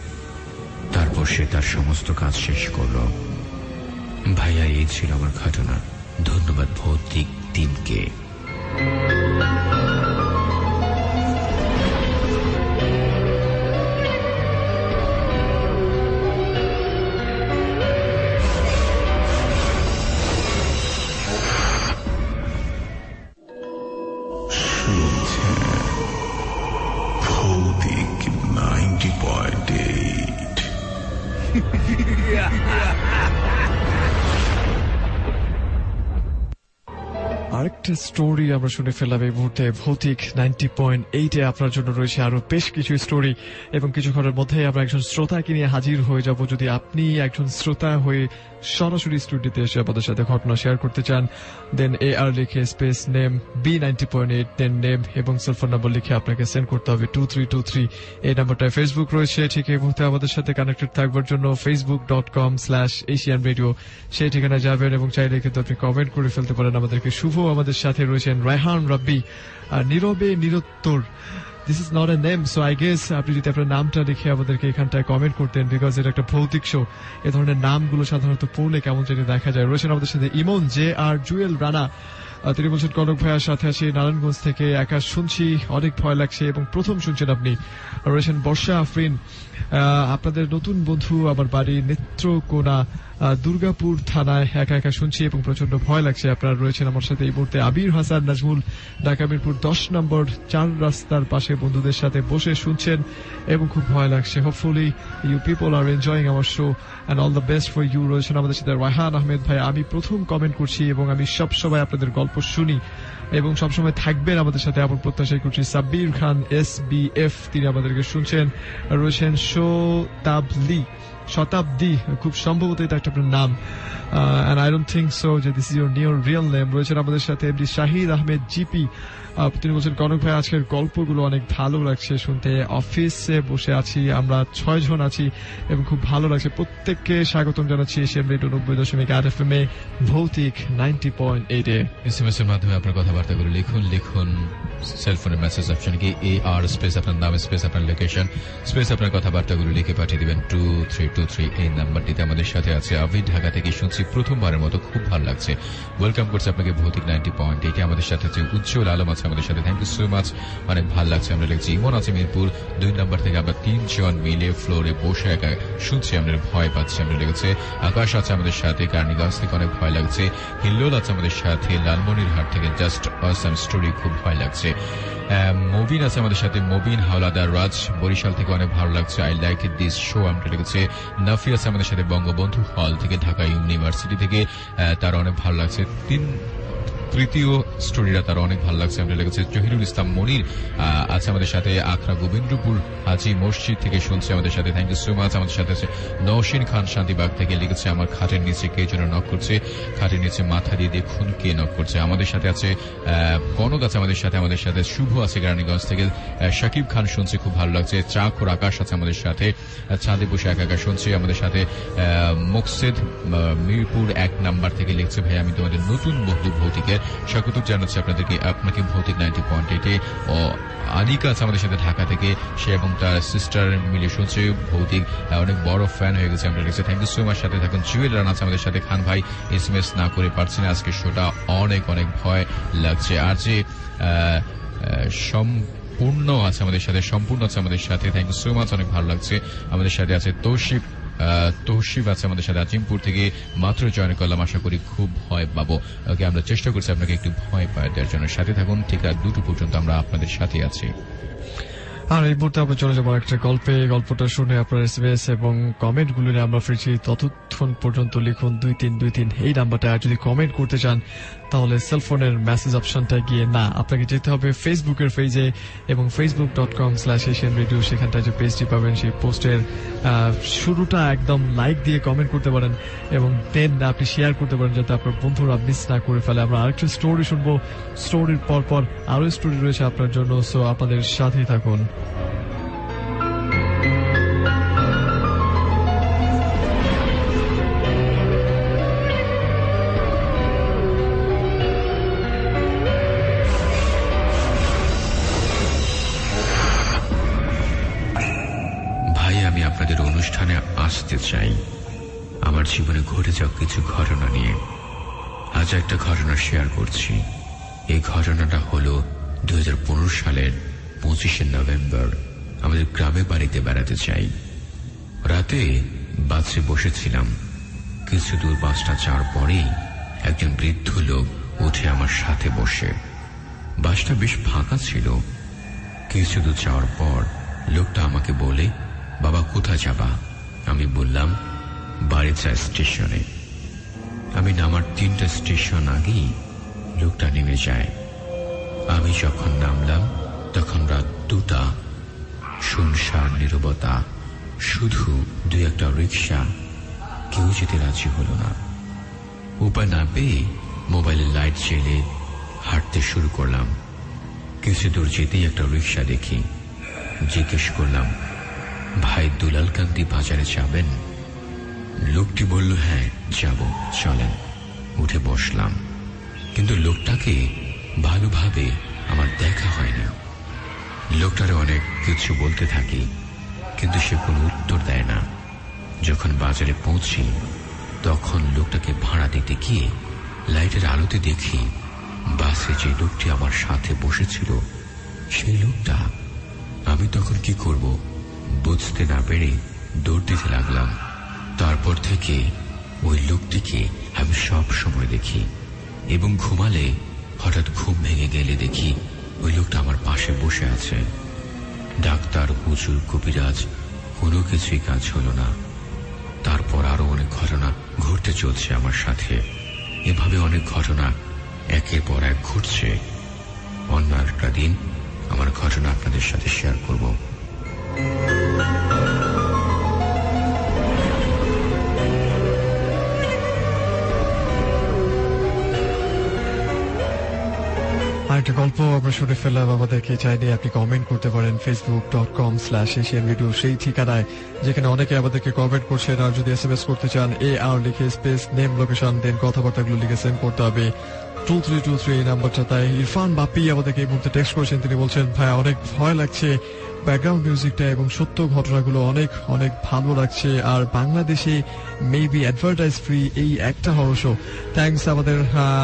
তারপর সে তার সমস্ত কাজ শেষ করল। ভাইয়া, এই ছিল আমার ঘটনা। ধন্যবাদ ভৌতিক টিমকে। Phodic ninety point eight. আরেকটা স্টোরি আমরা শুনে ফেললাম এই মুহূর্তে। ভৌতিক নাইনটি পয়েন্ট এইটে আপনার জন্য রয়েছে আরো বেশ কিছু স্টোরি, এবং কিছুক্ষণের মধ্যে আমরা একজন শ্রোতাকে নিয়ে হাজির হয়ে যাব। যদি আপনি একজন শ্রোতা হয়ে সরাসরি স্টুডিওতে এসে আমাদের সাথে ঘটনা শেয়ার করতে চান, দেন এ আর লিখে space name B ninety point eight then name এবং সেলফোন নাম্বার লিখে আপনাকে সেন্ড করতে হবে টু থ্রি টু থ্রি। এই নাম্বারটায় ফেসবুক রয়েছে, ঠিক এই মুহূর্তে আমাদের সাথে কানেক্টেড থাকবার জন্য Facebook dot com slash Asian radio সেই ঠিকানা যাবেন, এবং চাইলে কিন্তু আপনি কমেন্ট করে ফেলতে পারেন আমাদেরকে। শুভ আমাদের সাথে রয়েছেন রায়হান রাব্বি, আর নীরবে নিরত্তর। This is not a name, so I guess আপনি যদি আপনার নামটা লিখে আমাদেরকে এখানটায় কমেন্ট করতেন, বিকজ এটা একটা ভৌতিক শো, এ ধরনের নামগুলো সাধারণত পড়লে কেমন জানি দেখা যায়। রয়েছেন আমাদের সাথে ইমন জে আর জুয়েল রানা, তিনি বলছেন কনক ভাইয়ার সাথে আছি নারায়ণগঞ্জ থেকে, একা শুনছি, অনেক ভয় লাগছে এবং প্রথম শুনছেন আপনি। রয়েছেন বর্ষা আফরিন, আপনাদের নতুন বন্ধু, আমার বাড়ি নেত্রকোনা দুর্গাপুর থানায়, একা একা শুনছি এবং প্রচন্ড ভয় লাগছে। আপনারা রয়েছেন আমার সাথে এই মুহূর্তে আবির হাসান নাজমুল, ঢাকা মিরপুর দশ নম্বর চার রাস্তার পাশে বন্ধুদের সাথে বসে শুনছেন এবং খুব ভয় লাগছে। Hopefully you people are enjoying our show and all the best for you. রয়েছেন আমাদের সাথে রায়হান আহমেদ ভাই, আমি প্রথম কমেন্ট করছি এবং আমি সব সময় আপনাদের গল্প শুনি এবং সবসময় থাকবেন আমাদের সাথে, এমন প্রত্যাশাই করছি। Sabbir Khan S B F, তিনি আমাদেরকে শুনছেন। রয়েছেন শতাবলি শতাব্দী, খুব সম্ভবত এটা একটা আপনার নাম, and I don't think so যে this is your near real name। রয়েছেন আমাদের সাথে এমডি শাহিদ আহমেদ জিপি, তিনি বলছেন কনক ভাই আজকের গল্পগুলো অনেক ভালো লাগছে শুনতে, অফিসে বসে আছি, আমরা ছয় জন আছি এবং খুব ভালো লাগছে। প্রত্যেককে স্বাগতম জানাচ্ছি এশিয়ান রেডিও নব্বই দশমিক আট এফ এম এ ভৌতিক নাইনটি পয়েন্ট এইট এ। এস এম এস এর মাধ্যমে আপনার কথাবার্তাগুলো লিখুন লিখুন সেলফোনের মেসেজ অপশন কি এ আর স্পেস আপনার নাম স্পেস আপনার লোকেশন স্পেস আপনার কথাবার্তাগুলো লিখে পাঠিয়ে দিবেন টু থ্রি টু থ্রি এই নাম্বারটিতে। আমাদের সাথে আছে আবি, ঢাকা থেকে শুনছি প্রথমবারের মতো, খুব ভালো লাগছে, ওয়েলকাম করছে আপনাকে ভৌতিক নাইনটি পয়েন্ট এইটে। আমাদের সাথে আছে উজ্জ্বল আলম আছে আমাদের সাথে, থ্যাংক ইউ সো মাচ, অনেক ভালো লাগছে। আমরা লিখছি ইমন আছে মিরপুর দুই নাম্বার থেকে, আমরা তিনজন মিলে ফ্লোরে বসে একা শুনছি, আমাদের ভয় পাচ্ছি। আমরা লিখেছে আকাশ আছে আমাদের সাথে কারণীগঞ্জ থেকে, অনেক ভয় লাগছে। হিল্লোল আছে আমাদের সাথে লালমনিরহাট থেকে, জাস্ট অসাম স্টোরি, খুব ভয় লাগছে। মবিন আছে আমাদের সাথে, মবিন হাওলাদার রাজ বরিশাল থেকে, অনেক ভালো লাগছে, I like it this show. আমরা লিখেছে নাফি আছে আমাদের সাথে বঙ্গবন্ধু হল থেকে, ঢাকা ইউনিভার্সিটি থেকে, তার অনেক ভালো লাগছে। তিন তৃতীয় স্টোরিটা তার অনেক ভালো লাগছে। আমরা লিখেছে জহিরুল ইসলাম মনির আছে আমাদের সাথে, আখড়া গোবিন্দপুর হাজি মসজিদ থেকে শুনছে আমাদের সাথে, থ্যাংক ইউ সো মাচ। আমাদের সাথে আছে নওশিন খান শান্তিবাগ থেকে, লিখেছে আমার খাটের নিচে কে যেন নক করছে, খাটের নিচে মাথা দিয়ে দেখুন কে নক করছে। আমাদের সাথে আছে কনক আছে আমাদের সাথে, আমাদের সাথে শুভ আছে কেরানীগঞ্জ থেকে, শাকিব খান শুনছে, খুব ভালো লাগছে। চাকর আকাশ আছে আমাদের সাথে, ছাদে বসে একা একা শুনছে আমাদের সাথে। মোকসেদ মিরপুর এক নাম্বার থেকে লিখছে ভাই আমি তোমাদের নতুন বন্ধু ভৌতিকের স্বাগত জানাচ্ছি আপনাদেরকে, আপনাকে ভৌতিক নাইনটি পয়েন্ট এইটে। ও আনিকা আছে আমাদের সাথে ঢাকা থেকে, সে এবং তার সিস্টার মিলে শুনছে ভৌতিক, অনেক বড় ফ্যান হয়ে গেছে। আমরা লিখছি থ্যাংক ইউ সো মাচ। সাথে থাকুন জুয়েল রানা আছে আমাদের সাথে, খান ভাই এস এম এস না করে পারছি না, আজকে শোটা অনেক অনেক ভয় লাগছে। আর যে সম্পূর্ণ আছে আমাদের সাথে, সম্পূর্ণ আছে আমাদের সাথে, থ্যাংক ইউ সো মাচ, অনেক ভালো লাগছে। আমাদের সাথে আছে তৌশিফ তৌশিফ আছে আমাদের সাথে আজিমপুর থেকে, মাত্র জয়েন করলাম, আশা করি খুব ভয় পাবো। ওকে, আমরা চেষ্টা করছি আপনাকে একটু ভয় পাওয়ার দেওয়ার জন্য। সাথে থাকুন, ঠিক রাত দুটো পর্যন্ত আমরা আপনাদের সাথে আছি। আর এই মুহূর্তে আমরা চলে যাবো একটা গল্পে। গল্পটা শুনে আপনার এস এম এস এবং কমেন্ট গুলো নিয়ে আমরা ফিরছি। ততক্ষণ পর্যন্ত লিখুন দুই তিন দুই তিন এই নাম্বারটা। আর যদি কমেন্ট করতে চান তাহলে সেলফোনের মেসেজ অপশনটা গিয়ে না, আপনাকে যেতে হবে ফেসবুকের পেজে এবং Facebook dot com slash Asian Radio, সেখানটায় যে পেজটি পাবেন সেই পোস্টের শুরুটা একদম লাইক দিয়ে কমেন্ট করতে পারেন এবং দেন আপনি শেয়ার করতে পারেন যাতে আপনার বন্ধুরা মিস না করে ফেলে। আমরা আরেকটা স্টোরি শুনবো, স্টোরির পর পর আরো স্টোরি রয়েছে আপনার জন্য, সো আপনাদের সাথেই থাকুন। আপনাদের অনুষ্ঠানে আসতে চাই আমার জীবনে ঘটে যাওয়া কিছু ঘটনা নিয়ে। আজ একটা ঘটনা শেয়ার করছি। এই ঘটনাটা হলো দুই হাজার পনেরো সালের পঁচিশে নভেম্বর। আমাদের গ্রামে বাড়িতে বেড়াতে চাই। রাতে বাসে বসেছিলাম। কিছু দূর বাসটা যাওয়ার পরেই একজন বৃদ্ধ লোক উঠে আমার সাথে বসে। বাসটা বেশ ফাঁকা ছিল। কিছু দূর যাওয়ার পর লোকটা আমাকে বলে, বাবা কোথায় যাবা? আমি বললাম বাড়িচা স্টেশনে। আমি নামার তিনটা স্টেশন আগেই লোকটা নেমে যায়। আমি যখন নামলাম তখন রাত দুটা, শুনশান নীরবতা, শুধু দুই একটা রিক্সা, কেউ যেতে রাজি হল না। উপায় না পেয়ে মোবাইলের লাইট জ্বেলে হাঁটতে শুরু করলাম। কিছু দূর যেতেই একটা রিক্সা দেখি। জিজ্ঞেস করলাম, ভাই দুলালকান্দি বাজারে যাবেন? লোকটি বলল, হ্যাঁ যাব, চলেন। উঠে বসলাম, কিন্তু লোকটাকে ভালোভাবে আমার দেখা হয়নি। লোকটারে অনেক কিছু বলতে থাকি, কিন্তু সে কোনো উত্তর দেয় না। যখন বাজারে পৌঁছি তখন লোকটাকে ভাড়া দিতে গিয়ে লাইটের আলোতে দেখি বাসে যে লোকটি আমার সাথে বসেছিল সেই লোকটা। আমি তখন কি করব বুঝতে না পেরে দৌড় দিতে লাগলাম। তারপর থেকে ওই লোকটিকে আমি সব সময় দেখি, এবং ঘুমালে হঠাৎ ঘুম ভেঙে গেলে দেখি ওই লোকটা আমার পাশে বসে আছে। ডাক্তার, হুজুর, কবিরাজ, কোনো কিছুই কাজ হলো না। তারপর আরো অনেক ঘটনা ঘটতে চলছে আমার সাথে। এভাবে অনেক ঘটনা একের পর এক ঘটছে। অন্য একটা দিন আমার ঘটনা আপনাদের সাথে শেয়ার করব। আরেকটা গল্প আমরা শুনে ফেললাম। আমাদেরকে চাইলে আপনি কমেন্ট করতে পারেন Facebook dot com slash Asian radio সেই ঠিকানায়, যেখানে অনেকে আমাদেরকে কমেন্ট করছেন। আর যদি এস এম এস করতে চান, এ আর লিখে স্পেস নেম লোকেশন দেন কথাবার্তাগুলো লিখে সেন্ড করতে হবে টু থ্রি টু থ্রি এই নাম্বারটা। তাই ইরফান বাপি আমাদেরকে এই মুহূর্তে টেক্সট করেছেন। তিনি বলছেন, ভাই অনেক ভয় লাগছে, ব্যাকগ্রাউন্ড মিউজিকটা এবং সত্য ঘটনাগুলো অনেক অনেক ভালো লাগছে। আর বাংলাদেশে মেবি অ্যাডভার্টাইজ ফ্রি এই একটা হরো শো। থ্যাংকস আমাদের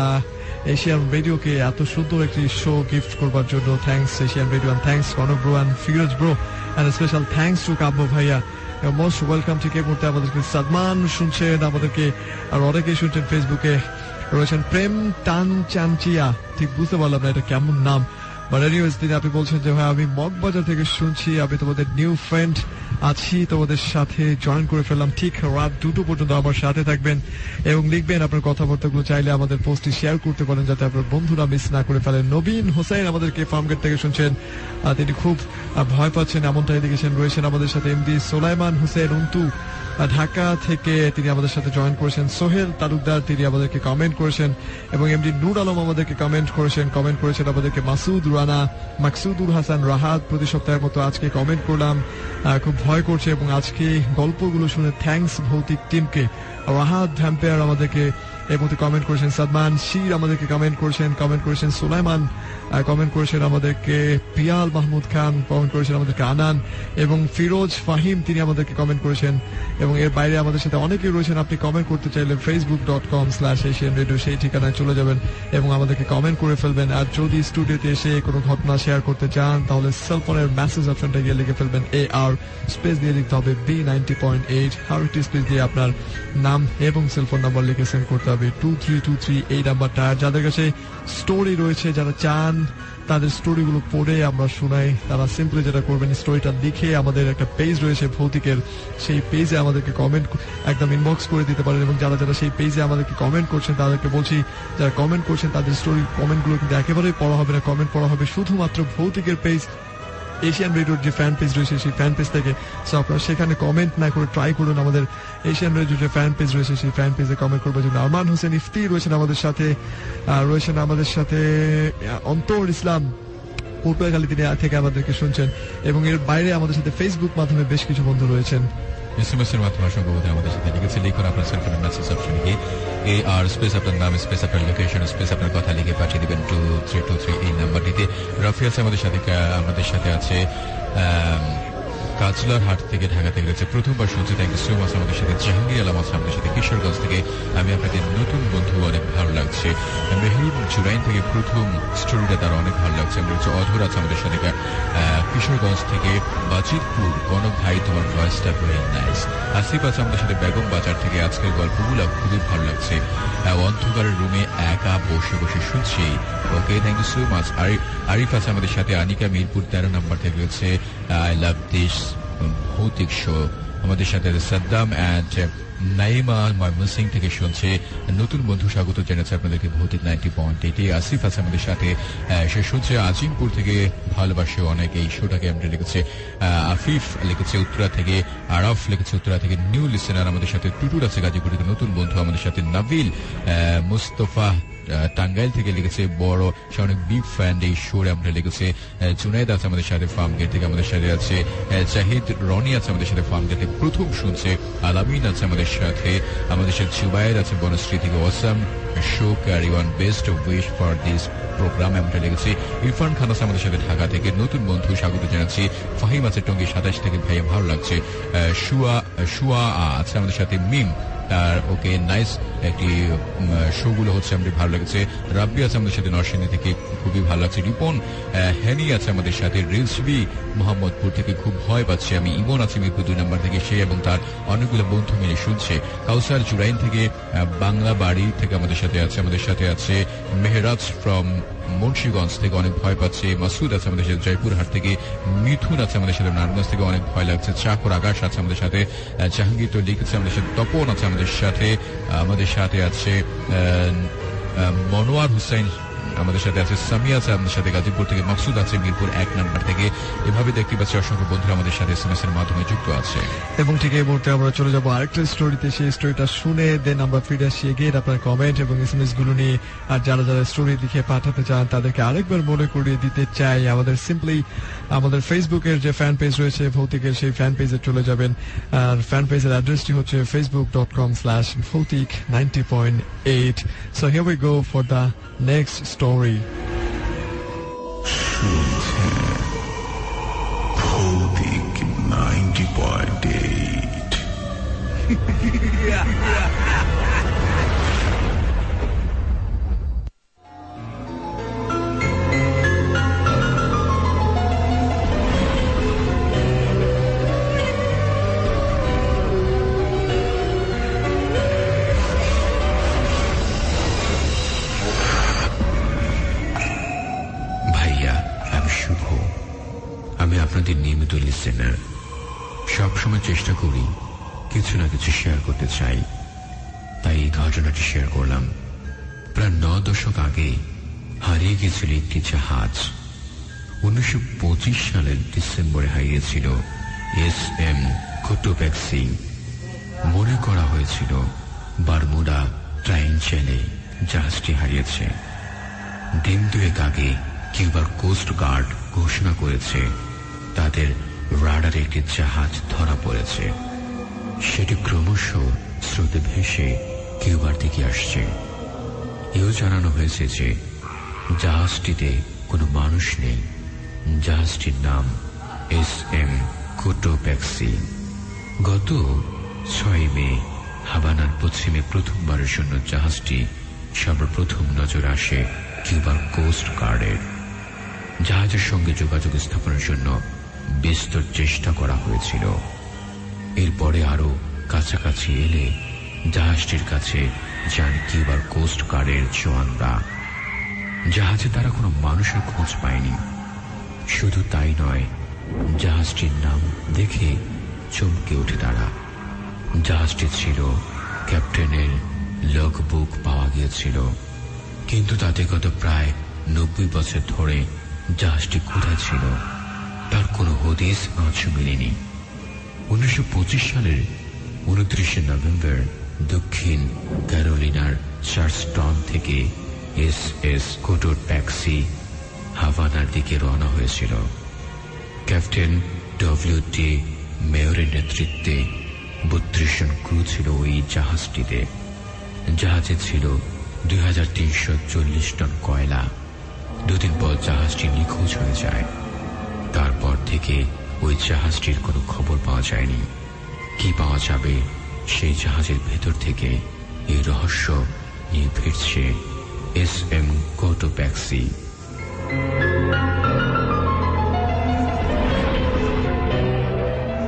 এশিয়ান রেডিওকে এত সুন্দর একটি শো গিফট করবার জন্য। Thanks Asian Radio, and thanks Konok bro and Firoz bro, and special thanks to Kabya ভাইয়া। Most welcome. ঠিক এই মুহূর্তে আমাদেরকে সাদমান শুনছেন, আমাদেরকে আর অনেকেই শুনছেন। ফেসবুকে রয়েছেন প্রেম টান চানচিয়া, ঠিক বুঝতে পারলাম না এটা কেমন নাম, বাট এনিওয়েজ তিনি আপনি বলছেন যে ভাই আমি মগবাজার থেকে শুনছি, আমি তোমাদের নিউ ফ্রেন্ড আছি, তোমাদের সাথে জয়েন করে ফেললাম। ঠিক রাত দুটো পর্যন্ত আমার সাথে থাকবেন এবং লিখবেন আপনার কথাবার্তাগুলো। চাইলে আমাদের পোস্টটি শেয়ার করতে পারেন যাতে আপনার বন্ধুরা মিস না করে ফেলেন। নবীন হোসেন আমাদেরকে ফার্মগেট থেকে শুনছেন, তিনি খুব ভয় পাচ্ছেন এমনটাই লিখেছেন। রয়েছেন আমাদের সাথে এমডি সোলাইমান হোসেন উন্তু ঢাকা থেকে, তিনি আমাদের সাথে জয়েন করেছেন। সোহেল তালুকদার তিনি আমাদেরকে কমেন্ট করেছেন, এবং এমডি নূর আলম আমাদেরকে কমেন্ট করেছেন কমেন্ট করেছেন আমাদেরকে মাসুদ রানা, মাকসুদুল হাসান রাহাত। প্রতি সপ্তাহের মতো আজকে কমেন্ট করলাম, খুব ভয় করছে, এবং আজকে গল্পগুলো শুনে থ্যাংকস ভৌতিক টিমকে। রাহাত ভ্যাম্পায়ার আমাদেরকে এই মধ্যে কমেন্ট করেছেন। সাদমান শির আমাদেরকে কমেন্ট করেছেন কমেন্ট করেছেন সুলাইমান কমেন্ট করেছেন আমাদেরকে। পিয়াল মাহমুদ খান কমেন্ট করেছেন আমাদেরকে। আনান এবং ফিরোজ ফাহিম তিনি আমাদেরকে কমেন্ট করেছেন, এবং এর বাইরে আমাদের সাথে অনেকেই রয়েছেন। আপনি কমেন্ট করতে চাইলে Facebook dot com slash Asian radio সেই ঠিকানায় চলে যাবেন এবং আমাদেরকে কমেন্ট করে ফেলবেন। আর যদি স্টুডিওতে এসে কোনো ঘটনা শেয়ার করতে চান তাহলে সেলফোনের মেসেজ অপশনটা গিয়ে লিখে ফেলবেন এ আর স্পেস দিয়ে লিখতে হবে বি নাইনটি পয়েন্ট এইট হাউটি স্পেস দিয়ে আপনার নাম এবং সেলফোন নাম্বার লিখে সেন্ড করতে হবে টু থ্রি টু থ্রি এই নাম্বারটা। যাদের কাছে স্টোরি রয়েছে, যারা চান তাদের স্টোরিগুলো পড়ে আমরা শোনাই, তারা সিম্পলি যেটা করবেন স্টোরিটা লিখে আমাদের একটা পেজ রয়েছে ভৌতিকের, সেই পেজে আমাদেরকে কমেন্ট একদম ইনবক্স করে দিতে পারেন। এবং যারা যারা সেই পেজে আমাদেরকে কমেন্ট করছেন তাদেরকে বলছি, যারা কমেন্ট করছেন তাদের স্টোরি কমেন্টগুলো কিন্তু একেবারেই পড়া হবে না। কমেন্ট পড়া হবে শুধুমাত্র ভৌতিকের পেজ, এশিয়ান রেডিওর যে ফ্যান পেজ রয়েছে সেই ফ্যান পেজ থেকে। সো আপনারা সেখানে কমেন্ট না করে ট্রাই করুন আমাদের এশিয়ান রেডিওর যে ফ্যান পেজ রয়েছে সেই ফ্যান পেজে কমেন্ট করবার জন্য। আরমান হোসেন ইফতি রয়েছেন আমাদের সাথে, রয়েছেন আমাদের সাথে অন্তর ইসলাম পটুয়াখালী তিনি থেকে আমাদেরকে শুনছেন, এবং এর বাইরে আমাদের সাথে ফেসবুক মাধ্যমে বেশ কিছু বন্ধু রয়েছেন। এসএমএস এর মাধ্যমে অসংখ্য বন্ধু আমাদের সাথে লিখেছে। লিখুন আপনার সেলফোনের মেসেজ অপশন গিয়ে এ আর স্পেস আপনার নাম স্পেস আপনার লোকেশন স্পেস আপনার কথা লিখে পাঠিয়ে দিবেন টু থ্রি টু থ্রি এই নাম্বারটিতে। রাফিয়াস আমাদের সাথে আমাদের সাথে আছে কাজলার হাট থেকে, ঢাকা থেকে রয়েছে। প্রথমবার শুনছি, থ্যাংক ইউ সো মাচ। আমাদের সাথে জাহাঙ্গীর আলম আছে আমাদের সাথে কিশোরগঞ্জ থেকে, আমি আপনাকে নতুন বন্ধু অনেক ভালো লাগছে। মেহরুন জুরাইন থেকে প্রথম স্টোরিটা তার অনেক ভালো লাগছে। আমরা হচ্ছে অধর আছে আমাদের সাথে কিশোরগঞ্জ থেকে। বাজিতপুর কনক ভাই তোমার ভয়েসটা ভেরি নাইস। আসিফ আছে আমাদের সাথে বেগম বাজার থেকে, আজকের গল্পগুলো খুবই ভালো লাগছে। অন্ধকারের রুমে একা বসে বসে শুনছি, okay thank you so much. Arif আছে আমাদের সাথে, আনিকা মিরপুর তেরো নম্বর থেকে রয়েছে। I love this Bhoutik show, আমাদের সাথে সাদ্দাম অ্যান্ড নাইমা ময়মনসিং থেকে শুনছে। নতুন বন্ধু স্বাগত জানাচ্ছে আপনাদেরকে ভৌতিক নাইনটি পয়েন্ট এইটে। আসিফ আছে আমাদের সাথে, সে শুনছে আজিমপুর থেকে, ভালোবাসে অনেক এই শোটাকে। আমরা লিখেছে আফিফ, লিখেছে উত্তরা থেকে আরাফ, লিখেছে উত্তরা থেকে নিউ লিসেনার আমাদের সাথে। টুটুর আছে গাজীপুর থেকে নতুন বন্ধু আমাদের সাথে। নাবিল মুস্তফা টাঙ্গাইল থেকে লিখেছে বড় সে অনেক বিগ ফ্যান এই শোরে। আমরা লিখেছে জুনাইদ আছে আমাদের সাথে ফার্ম গেট থেকে। আমাদের সাথে আছে জাহিদ, রনি আছে আমাদের সাথে ফার্ম গেটে প্রথম শুনছে। আলামিন আছে আমাদের সাথে, আমাদের সাথে জুবাইর আছে বনশ্রী থেকে। Awesome show carry on best wish for this program আমরা লিখেছি। ইরফান খান আছে আমাদের সাথে ঢাকা থেকে, নতুন বন্ধু স্বাগত জানাচ্ছি। ফাহিম আছে টঙ্গী সাতাশ থেকে, ভাইয়া ভালো লাগছে। শুয়া শুয়া আছে আমাদের সাথে। মিম তার ওকে নাইস একটি শোগুলো হচ্ছে আমাদের ভালো লাগছে। রাব্বি আছে আমাদের সাথে নরসিংদী থেকে, খুবই ভালো লাগছে। রিপন হ্যানি আছে আমাদের সাথে। রিজভি মোহাম্মদপুর থেকে, খুব ভয় পাচ্ছে আমি। ইমন আছে মিরপুর দুই নম্বর থেকে, সে এবং তার অনেকগুলো বন্ধু মিলে শুনছে। কাউসার জুরাইন থেকে, বাংলা বাড়ি থেকে আমাদের সাথে আছে। আমাদের সাথে আছে মেহরাজ ফ্রম মুন্সিগঞ্জ থেকে, অনেক ভয় পাচ্ছে। মাসুদ আছে আমাদের সাথে জয়পুরহাট থেকে। মিথুন আছে আমাদের সাথে নারায়ণগঞ্জ থেকে, অনেক ভয় লাগছে। চাকর আকাশ আছে আমাদের সাথে। জাহাঙ্গীর তো লিখেছে আমাদের সাথে। তপন আছে আমাদের সাথে। আমাদের সাথে আছে মনোয়ার হুসাইন, আমাদের সাথে আছে সামিয়া আছে আমাদের সাথে গাজীপুর থেকে। মাকসুদ আছে মিরপুর এক নম্বর থেকে। এভাবে দেখতে পাচ্ছি অসংখ্য বন্ধুরা আমাদের সাথে এস এম এস এর মাধ্যমে যুক্ত আছে। এবং ঠিক এই মুহূর্তে আমরা চলে যাবো আরেকটা স্টোরিতে। সেই স্টোরিটা শুনে দেন আমরা ফিরে আসি এগেইন আপনার কমেন্ট এবং এস এম এস গুলো নিয়ে। আর যারা যারা স্টোরি লিখে পাঠাতে চান তাদেরকে আরেকবার মনে করিয়ে দিতে চাই, আমাদের সিম্পলি আমাদের ফেসবুকের যে ফ্যান পেজ রয়েছে ভৌতিকের, সেই ফ্যান পেজে চলে যাবেন। আর ফ্যান পেজের অ্যাড্রেসটি হচ্ছে Facebook dot com slash Bhoutik ninety point eight. So here we go for the next story. শুনছে ভৌতিক নাইনটি পয়েন্ট এইট। আপনাদের নিয়মিত লিসেনার, সবসময় চেষ্টা করি কিছু না কিছু শেয়ার করতে চাই, তাই এই ঘটনাটি শেয়ার করলাম। প্রায় ন দশক আগে হারিয়ে গেছিল একটি জাহাজ। উনিশশো পঁচিশ সালের ডিসেম্বরে হারিয়েছিল এস এম কোটোপ্যাক্সি। মনে করা হয়েছিল বারমুডা ট্রায়াঞ্জেলে জাহাজটি হারিয়েছে। দিন দুয়েক আগে কিউবার কোস্ট গার্ড ঘোষণা করেছে তাদের রাডারে একটি জাহাজ ধরা পড়েছে। সেটি ক্রমশ স্রোতে ভেসে কিউবার দিকে আসছে। এও জানানো হয়েছে যে জাহাজটিতে কোনো মানুষ নেই। জাহাজটির নাম এস এম কোটোপ্যাক্সি। গত ছয় মে হাভানার পশ্চিমে প্রথমবারের জন্য জাহাজটি সর্বপ্রথম নজর আসে কিউবার কোস্ট গার্ডের। জাহাজের সঙ্গে যোগাযোগ স্থাপনের জন্য বিস্তর চেষ্টা করা হয়েছিল। এরপরে আরো কাছাকাছি এলে জাহাজটির কাছে যান কিউবার কোস্ট গার্ডের জওয়ানরা। জাহাজে তারা কোনো মানুষের খোঁজ পায়নি। শুধু তাই নয়, জাহাজটির নাম দেখে চমকে ওঠে তারা। জাহাজটি ছিল ক্যাপ্টেনের লগ বুক পাওয়া গিয়েছিল, কিন্তু তাতে গত প্রায় নব্বই বছর ধরে জাহাজটি কোথায় ছিল তার কোনো হদিস আজ মেলেনি। উনিশশো পঁচিশ সালের উনত্রিশে নভেম্বর দক্ষিণ ক্যারোলিনার চার্লসটন থেকে এস এস কোটোপ্যাক্সি হাভানার দিকে রওনা হয়েছিল। ক্যাপ্টেন ডব্লিউ টি মেয়রের নেতৃত্বে বত্রিশ জন ক্রু ছিল ওই জাহাজটিতে। জাহাজে ছিল দুই হাজার তিনশো চল্লিশ টন কয়লা। দুদিন পর জাহাজটি নিখোঁজ হয়ে যায়। তারপর থেকে ওই জাহাজটির কোনো খবর পাওয়া যায়নি। কি পাওয়া যাবে সেই জাহাজের ভেতর থেকে, এই রহস্য নিয়ে ফিরছে এস এম কোটোপ্যাক্সি। এবং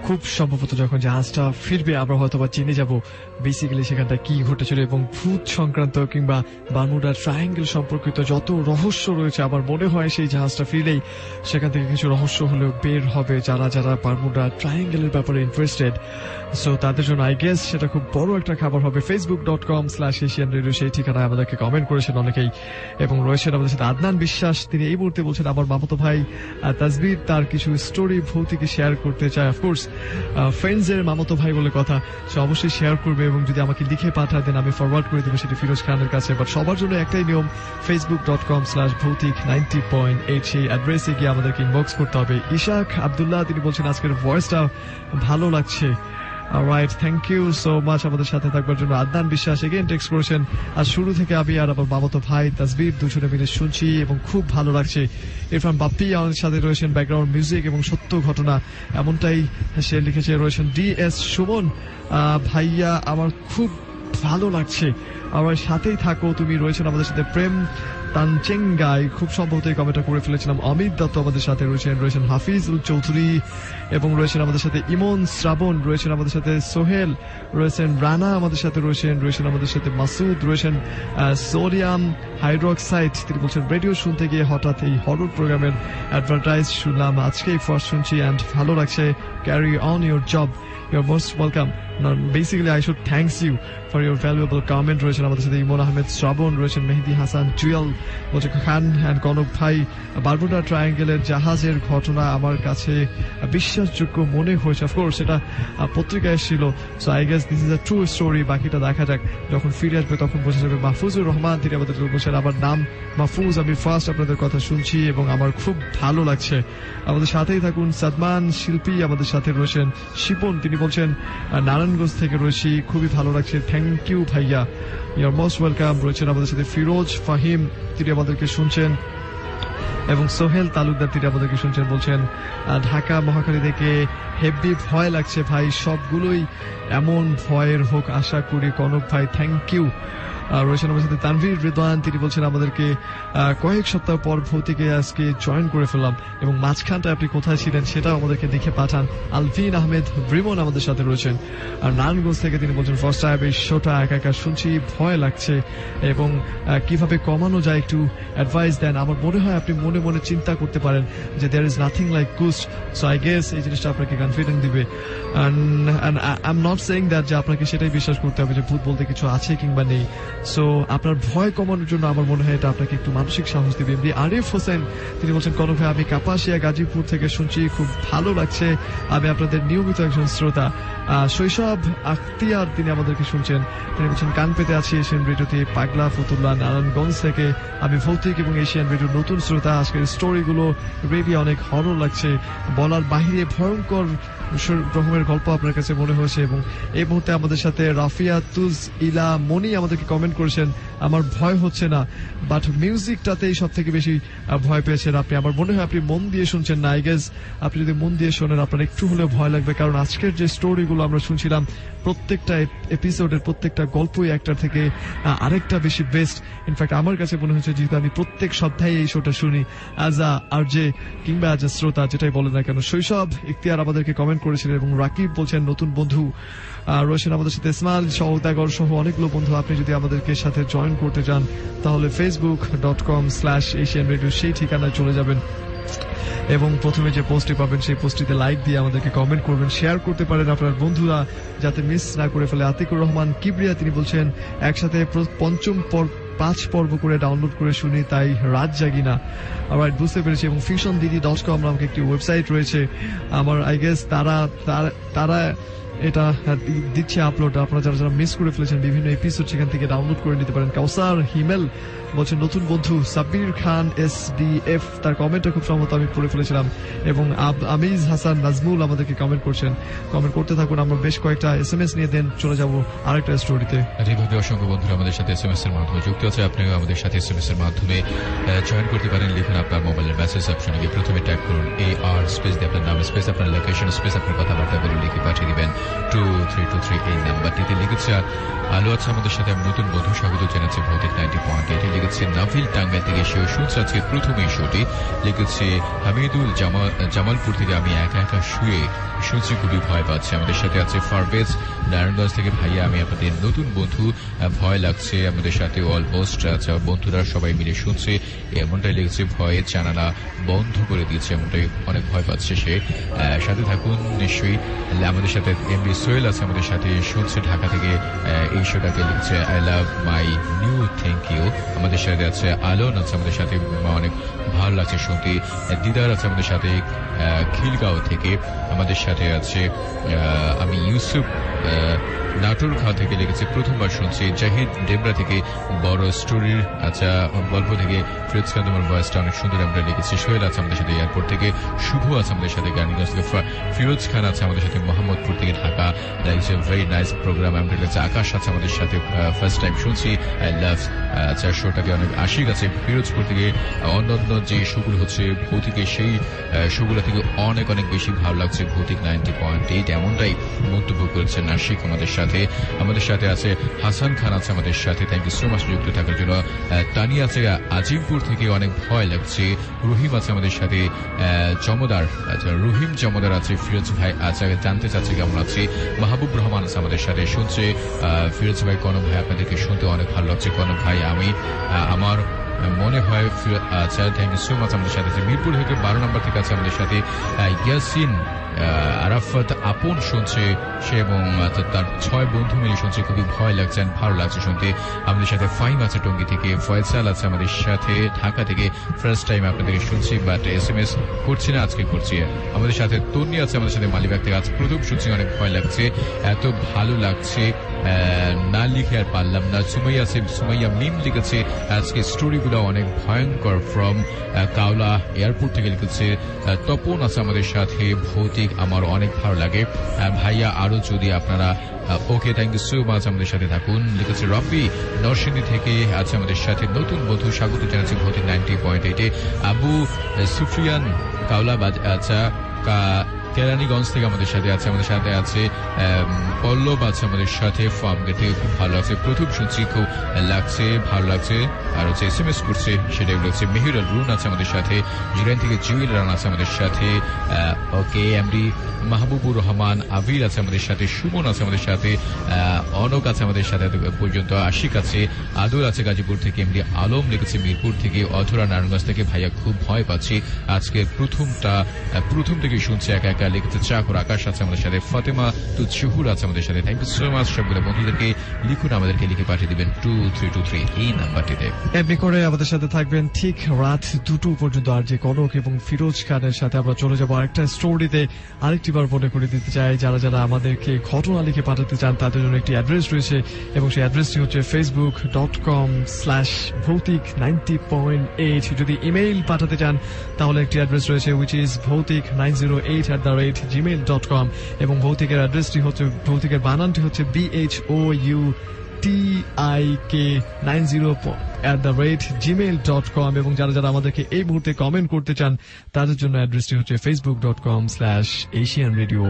খুব সম্ভবত যখন জাহাজটা ফিরবে আমরা হয়তো বা জেনে যাব বেসিক্যালি সেখানটা কি ঘটেছিল এবং ভূত সংক্রান্ত কিংবা বারমুডা ট্রায়াঙ্গেল সম্পর্কিত যত রহস্য রয়েছে আমার মনে হয় সেই জাহাজটা ফিরলেই সেখান থেকে কিছু রহস্য হলেও বের হবে যারা যারা বারমুডা ট্রায়াঙ্গেলের ব্যাপারে ইন্টারেস্টেড। সো তাদের জন্য আই গেস সেটা খুব বড় একটা খাবার হবে। Facebook dot com slash Asian radio সেই ঠিকানায় আমাদেরকে কমেন্ট করেছেন অনেকেই এবং রয়েছেন আমাদের সাথে আদনান বিশ্বাস। তিনি এই মুহূর্তে বলছেন আমার মামাতো ভাই তাসবির তার কিছু স্টোরি ভৌতিকে শেয়ার করতে চায়। অফকোর্স ফ্রেন্ডস এর মামাতো ভাই বলে কথা, সে অবশ্যই শেয়ার করবে এবং যদি আমাকে লিখে পাঠায় দেন আমি ফরওয়ার্ড করে দেবো সেটি ফিরোজ খানের কাছে। বাট সবার জন্য একটাই নিয়ম, Facebook dot com slash Bhoutik ninety point eight সেই অ্যাড্রেসে গিয়ে আমাদেরকে ইনবক্স করতে হবে। ইশাক আব্দুল্লাহ তিনি বলছেন আজকের ভয়েসটা ভালো লাগছে। Alright, thank you so much আমাদের সাথে থাকবার জন্য। আদনান বিশ্বাস এগেন টেক্সট করেছেন আর শুরু থেকে আমি আর আমার মামাতো ভাই তাসবির দুজনে মিলে শুনছি এবং খুব ভালো লাগছে। ইরফান বাপ্পি আমাদের সাথে রয়েছেন ব্যাকগ্রাউন্ড মিউজিক এবং সত্য ঘটনা এমনটাই সে লিখেছে। রয়েছেন ডি এস সুমন ভাইয়া আমার খুব ভালো লাগছে, আমার সাথেই থাকো তুমি। রয়েছেন আমাদের সাথে প্রেম তানচেঙ্গাই খুব সম্ভবত এই কমেন্টটা করে ফেলেছিলাম। অমিত দত্ত আমাদের সাথে রয়েছেন, রয়েছেন হাফিজুল চৌধুরী এবং রয়েছেন আমাদের সাথে ইমন শ্রাবণ, রয়েছেন আমাদের সাথে সোহেল, রয়েছেন রানা আমাদের সাথে রয়েছেন, রয়েছেন আমাদের সাথে মাসুদ, রয়েছেন সোডিয়াম হাইড্রোক্সাইড। তিনি বলছেন রেডিও শুনতে গিয়ে হঠাৎ এই হরর প্রোগ্রামের অ্যাডভার্টাইজ শুনলাম, আজকেই ফার্স্ট শুনছি অ্যান্ড ভালো লাগছে। Carry on your job, you're most welcome. Now, basically, I should thanks you for your valuable comment. রয়েছেন আমাদের সাথে ইমন আহমেদ শ্রাবণ, রয়েছেন মেহেদি হাসান জুয়েল, বলছে খান অ্যান্ড কনক ভাই বারমুডা ট্রায়াঙ্গেলের জাহাজের ঘটনা আমার কাছে বিশ্বাসযোগ্য মনে হয়েছে। অফকোর্স এটা পত্রিকায় এসেছিল, so I guess this is a true story. বাকিটা দেখা যাক, যখন ফিরে আসবে তখন বোঝা যাবে। মাহফুজুর রহমান তিনি আমাদের বলছেন আমার নাম মাহফুজ, আমি ফার্স্ট আপনাদের কথা শুনছি এবং আমার খুব ভালো লাগছে, আমাদের সাথেই থাকুন। সাদমান শিল্পী আমাদের সাথে রয়েছেন। শিপন তিনি বলছেন নারায়ণগঞ্জ থেকে রয়েছি, খুবই ভালো লাগছে, থ্যাংক ইউ ভাইয়া, ইউ আর মোস্ট ওয়েলকাম। রয়েছেন আমাদের সাথে ফিরোজ ফাহিম তিনি আমাদেরকে শুনছেন এবং সোহেল তালুকদার তিনি আমাদেরকে শুনছেন, বলছেন ঢাকা মহাখালী থেকে হেভি ভয় লাগছে ভাই, সবগুলোই এমন ভয়ের হোক আশা করি কনক ভাই, থ্যাংক ইউ। রয়েছেন আমাদের সাথে তানভীর রিদওয়ান তিনি বলছেন আমাদেরকে কয়েক সপ্তাহ পর ভৌতিকে আজকে জয়েন করে ফেললাম এবং মাঝখানটা আপনি কোথায় ছিলেন সেটাও আমাদেরকে দেখে পাঠান। আলভিন আহমেদ ব্রিমন আমাদের সাথে রয়েছেন আর নারায়ণগঞ্জ থেকে তিনি বলছেন ফার্স্ট টাইম এই শোটা একা একা শুনছি, ভয় লাগছে এবং কিভাবে কমানো যায় একটু অ্যাডভাইস দেন। আমার মনে হয় আপনি মনে মনে চিন্তা করতে পারেন যে there is nothing like ghost, so I guess এই জিনিসটা আপনাকে কনফিডেন্স দিবে। I am not saying that যে আপনাকে সেটাই বিশ্বাস করতে হবে যে ভূত বলতে কিছু আছে কিংবা নেই। সো আপনার ভয় কমানোর জন্য আমার মনে হয় এটা আপনাকে একটু মানসিক সাহস দিবে। এমনি আরিফ হোসেন তিনি বলছেন কনক ভাই আমি কাপাসিয়া গাজীপুর থেকে শুনছি, খুব ভালো লাগছে, আমি আপনাদের নিয়মিত একজন শ্রোতা। শৈশব আখতিয়ার তিনি আমাদেরকে শুনছেন, তিনি বলছেন কান পেতে আছি এশিয়ান রেডিওতে, পাগলা ফতুল্লাহ নারায়ণগঞ্জ থেকে, আমি ভৌতিক এবং এশিয়ান রেডিওর নতুন শ্রোতা, আজকের স্টোরিগুলো রেডি অনেক হরর লাগছে, বলার বাহিরে ভয়ঙ্কর রকমের গল্প আপনার কাছে মনে হয়েছে। এবং এই মুহূর্তে আমাদের সাথে রাফিয়া তুজ ইলা মনি আমাদেরকে কমেন্ট করেছেন আমার ভয় হচ্ছে না, বাট মিউজিকটাতেই সব থেকে বেশি ভয় পেয়েছেন আপনি। আমার মনে হয় আপনি মন দিয়ে শুনছেন না, আই গেস আপনি যদি মন দিয়ে শোনেন আপনার একটু হলেও ভয় লাগবে, কারণ আজকের যে স্টোরিগুলো আমরা শুনছিলাম প্রত্যেকটা এপিসোডের প্রত্যেকটা গল্পই একটার থেকে আরেকটা বেশি বেস্ট। ইনফ্যাক্ট আমার কাছে মনে হচ্ছে যেহেতু আমি প্রত্যেক সপ্তাহে এই শোটা শুনি অ্যাজ আ আর জে কিংবা অ্যাজ আ শ্রোতা যেটাই বলেন না কেন। শৈশব ইখতিয়ার আমাদেরকে কমেন্ট করেছিলেন এবং রাকিব বলছেন নতুন বন্ধু রয়েছেন আমাদের সাথে, ইসমাইল সওদাগর সহ অনেকগুলো বন্ধু। আপনি যদি আমাদেরকে সাথে জয়েন করতে চান তাহলে Facebook dot com slash Asian radio সেই ঠিকানায় চলে যাবেন এবং প্রথমে যে পোস্টটি পাবেন সেই পোস্টটিতে লাইক দিয়ে আমাদেরকে কমেন্ট করবেন, শেয়ার করতে পারেন আপনার বন্ধুরা যাতে মিস না করে ফেলে। আতিকুর রহমান কিবরিয়া তিনি বলছেন একসাথে পঞ্চম পর্ব পাঁচ পর্ব করে ডাউনলোড করে শুনি তাই রাত জাগি না। আমার বুঝতে পেরেছি। এবং ফিশন দিদি ডট কম নামক একটি ওয়েবসাইট রয়েছে আমার, আই গেস তারা তারা এটা দিচ্ছে আপলোড, আপনারা যারা যারা মিস করে ফেলেছেন বিভিন্ন এপিসোড সেখান থেকে ডাউনলোড করে নিতে পারেন। কাউসার হিমেল বলছেন নতুন বন্ধু। Sabbir Khan S D F তার কমেন্টটা খুব সম্ভবত আমি পড়ে ফেলেছিলাম এবং আমিজ হাসান নাজমুল আমাদেরকে কমেন্ট করছেন, কমেন্ট করতে থাকুন। আমরা বেশ কয়েকটা এস এম এস নিয়ে দেন চলে যাব আরেকটা স্টোরিতে। এইভাবে অসংখ্য বন্ধুরা আমাদের সাথে এস এম এস এর মাধ্যমে যুক্ত আছে, আপনিও আমাদের সাথে এস এম এস এর মাধ্যমে জয়েন করতে পারেন। লিখুন আপনার মোবাইলের মেসেজ অপশনে গিয়ে প্রথমে ট্যাগ করুন এ আর স্পেস দিয়ে আপনার নাম স্পেস আপনার লোকেশন স্পেস আপনার কথাবার্তা বলে লিখে পাঠিয়ে দিবেন টু থ্রি টু থ্রি এই নাম্বারটিতে লিখেছে আলো আছে আমাদের সাথে। আমি নতুন বন্ধু স্বাগত জানাচ্ছি ভৌতিক নাইনটি পয়েন্ট এইটে। লিখেছে নাভিল টাঙ্গাইল থেকে, সেও শুনছে আজকে প্রথম এই শোটি। লিখেছে হামিদুল জামাল জামালপুর থেকে, আমি একা একা শুয়ে শুনছি, খুবই ভয় পাচ্ছে। আমাদের সাথে আছে ফারবেজ নারায়ণগঞ্জ থেকে, ভাইয়া আমি আপনাদের নতুন বন্ধু, ভয় লাগছে। আমাদের সাথে অলমোস্ট আচ্ছা বন্ধুরা সবাই মিলে শুনছে, এমনটাই লিখেছে। ভয়ে জানালা বন্ধ করে দিয়েছে, এমনটাই অনেক ভয় পাচ্ছে সে। সাথে থাকুন নিশ্চয়ই। আমাদের সাথে এম বি সোহেল আছে আমাদের সাথে, শুনছে ঢাকা থেকে এই শোটাকে। লিখছে I love my new thank you. আমাদের সাথে আছে আলোন আছে আমাদের সাথে, অনেক ভালো লাগছে শুনতে। দিদার আছে আমাদের সাথে খিলগাঁও থেকে। আমাদের সাথে আছে আমি ইউসুফ নাটোরগাঁও থেকে, লিখেছে প্রথমবার শুনছি। জাহিদ ডেবরা থেকে, বড় স্টোরির আচ্ছা গল্প থেকে ফিরোজ খান তোমার ভয়েসটা অনেক সুন্দর, আমরা লিখেছি। সোহেল আছে আমাদের সাথে এয়ারপোর্ট থেকে, শুভ আছে আমাদের সাথে গাড়িগঞ্জ থেকে, ফিরোজ খান আছে আমাদের সাথে মোহাম্মদপুর থেকে Dhaka, likes a very nice program. আমরা লিখেছি আকাশ আছে আমাদের সাথে, ফার্স্ট টাইম শুনছি, আই লাভ আচ্ছা শোটাকে অনেক আশিক আছে ফিরোজপুর থেকে। অন্যান্য যে শোগুলো হচ্ছে ভৌতিকে, সেই শোগুলো থেকে অনেক অনেক বেশি ভালো লাগছে ভৌতিক নাইনটি পয়েন্ট এইট, এমনটাই মন্তব্য করেছেন আশিক আমাদের সাথে। আমাদের সাথে আছে হাসান খান আছে আমাদের সাথে, থ্যাংক ইউ সো মাচ যুক্ত থাকার জন্য। তানি আছে আজিমপুর থেকে, অনেক ভয় লাগছে। রহিম আছে আমাদের সাথে, জমদার আচ্ছা রহিম জমদার আছে। ফিরোজ ভাই আচ্ছা জানতে চাচ্ছে কেমন আছে। মাহবুব রহমান আছে আমাদের সাথে, শুনছে। ফিরোজ ভাই কনক ভাই আপনাদেরকে শুনতে অনেক ভালো লাগছে। কনক ভাই আমি আমার মনে হয় আচ্ছা থ্যাংক ইউ সো মাচ আমাদের সাথে। মিরপুর থেকে বারো নম্বর থেকে আছে আমাদের সাথে ইয়াসিন আরাফাত আপন শুনছে সে, এবং তার ছয় বন্ধু মিলে শুনছে, খুবই ভয় লাগছে, ভালো লাগছে শুনতে। আমাদের সাথে ফাইম আছে টঙ্গী থেকে, ফয়সাল আছে আমাদের সাথে ঢাকা থেকে, ফার্স্ট টাইম আপনাদেরকে শুনছি, বাট এস এম এস করছি না, আজকে করছি। আমাদের সাথে তন্নি আছে আমাদের সাথে মালিবাগ থেকে, আজ প্রথম শুনছি, অনেক ভয় লাগছে, এত ভালো লাগছে না লিখে আর পারলাম না। সুমাইয়া আছে, সুমাইয়া মিম লিখেছে আজকে স্টোরিগুলো অনেক ভয়ঙ্কর, ফ্রম কাওলা এয়ারপোর্ট থেকে লিখেছে। তপন আছে আমাদের সাথে, ভৌতিক আমার অনেক ভালো লাগে ভাইয়া, আরো যদি আপনারা okay thank you so much আমাদের সাথে থাকুন। লিখেছে রব্বি নরসিংদী থেকে আছে আমাদের সাথে, নতুন বন্ধু স্বাগত জানাচ্ছি ভৌতিক নাইনটি পয়েন্ট এইটে। আবু সুফিয়ান কাওলাবাজ আচ্ছা কেরানীগঞ্জ থেকে আমাদের সাথে আছে। আমাদের সাথে আছে পল্লব আছে আমাদের সাথে, ফার্ম গেট থেকে, খুব ভালো লাগছে, প্রথম শুনছি, খুব লাগছে, ভালো লাগছে। আর হচ্ছে এস এম এস করছে সেটাই বলেছে। মেহিরুল রুন আছে আমাদের সাথে, জিরান থেকে জুয়েল রান আছে আমাদের সাথে, ওকে এমডি মাহবুবুর রহমান আবির আছে আমাদের সাথে, সুমন আছে আমাদের সাথে, অনক আছে আমাদের সাথে পর্যন্ত, আশিক আছে, আদুল আছে গাজীপুর থেকে, এমডি আলম লিখেছে মিরপুর থেকে, অধরা নারায়ণগঞ্জ থেকে, ভাইয়া খুব ভয় পাচ্ছি আজকে প্রথমটা প্রথম থেকে শুনছে একা একা, লিখেছে চাকর আকাশ আছে আমাদের সাথে, ফাতেমা তু শুহুর আছে আমাদের সাথে। থ্যাংক ইউ সো মাচ সবগুলো বন্ধুদেরকে। লিখুন, আমাদেরকে লিখে পাঠিয়ে দিবেন টু থ্রি টু থ্রি এই নাম্বারটিতে। এমনি করে আমাদের সাথে থাকবেন ঠিক রাত দুটো পর্যন্ত। আর যে কনক এবং ফিরোজ খানের সাথে আমরা চলে যাবো আরেকটা স্টোরিতে। আরেকটি বার মনে করে দিতে চাই, যারা যারা আমাদেরকে ঘটনা লিখে পাঠাতে চান তাদের জন্য একটি অ্যাড্রেস রয়েছে, এবং সেই অ্যাড্রেসটি হচ্ছে Facebook dot com slash Bhoutik ninety point eight. যদি ইমেইল পাঠাতে চান তাহলে একটি অ্যাড্রেস রয়েছে, which is Bhoutik nine zero eight at the rate Gmail dot com, এবং ভৌতিকের অ্যাড্রেসটি হচ্ছে, ভৌতিকের বানানটি হচ্ছে B H O U T I K nine zero at the rate Gmail dot com. এবং যারা যারা আমাদেরকে এই মুহূর্তে কমেন্ট করতে চান তাদের জন্য অ্যাড্রেসটি হচ্ছে Facebook dot com slash Asian Radio.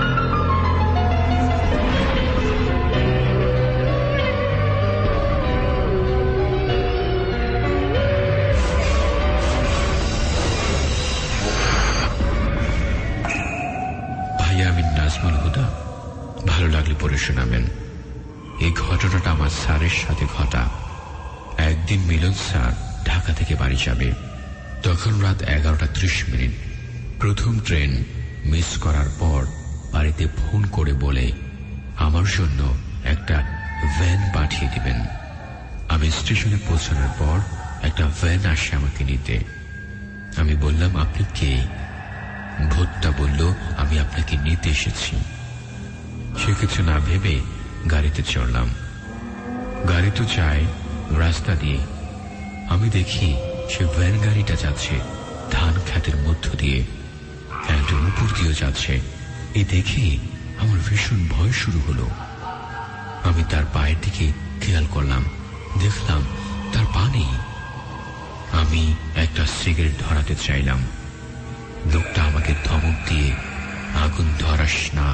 ভালো লাগলে পড়ে শোনাবেন। এই ঘটনাটা আমার স্যারের সাথে ঘটা। একদিন মিলন স্যার ঢাকা থেকে বাড়ি যাবে, তখন রাত এগারোটা ত্রিশ মিনিট। প্রথম ট্রেন মিস করার পর বাড়িতে ফোন করে বলে আমার জন্য একটা ভ্যান পাঠিয়ে দিবেন। আমি স্টেশনে পৌঁছানোর পর একটা ভ্যান আসে আমাকে নিতে। আমি বললাম আপনি কে? ভূতটা বলল আমি আপনাকে নিতে এসেছি। সে কিছু না ভেবে গাড়িতে চড়লাম। গাড়ি তো যায় রাস্তা দিয়ে, আমি দেখি সে ভ্যান গাড়িটা যাচ্ছে ধান ক্ষেতের মধ্য দিয়ে, একজন উপর দিয়ে যাচ্ছে। এই দেখে আমার ভীষণ ভয় শুরু হলো। আমি তার পায়ের দিকে খেয়াল করলাম, দেখলাম তার পা নেই। আমি একটা সিগারেট ধরাতে চাইলাম, লোকটা আমাকে ধমক দিয়ে আগুন ধরাস না,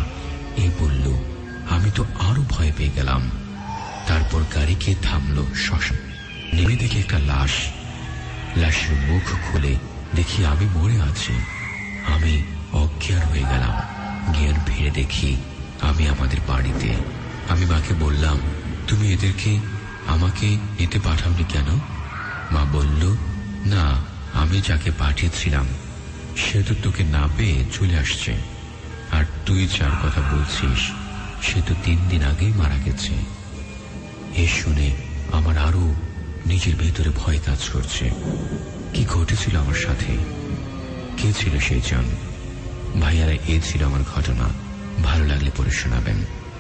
এই বলল। আমি তো আরো ভয় পেয়ে গেলাম। তারপর গাড়িকে থামলো শ্মশান। নেমে দেখি একটা লাশ। লাশের মুখ খুলে দেখি আমি মরে আছি। আমি অজ্ঞান হয়ে গেলাম। জ্ঞান ফিরে দেখি আমি আমাদের বাড়িতে। আমি মাকে বললাম, তুমি এদেরকে আমাকে নিতে পাঠাওনি কেন? মা বলল, না, আমি যাকে পাঠিয়েছিলাম সে তো তোকে না পেয়ে চলে আসছে, আর তুই যার কথা বলছিস সে তো তিন দিন আগেই মারা গেছে। এ শুনে আমার আরো নিজের ভেতরে ভয় কাজ করছে। কি ঘটেছিল আমার সাথে? কে ছিল সেই জন? ভাইয়ারা, এ ছিল আমার ঘটনা। ভালো লাগলে পরে শোনাবেন।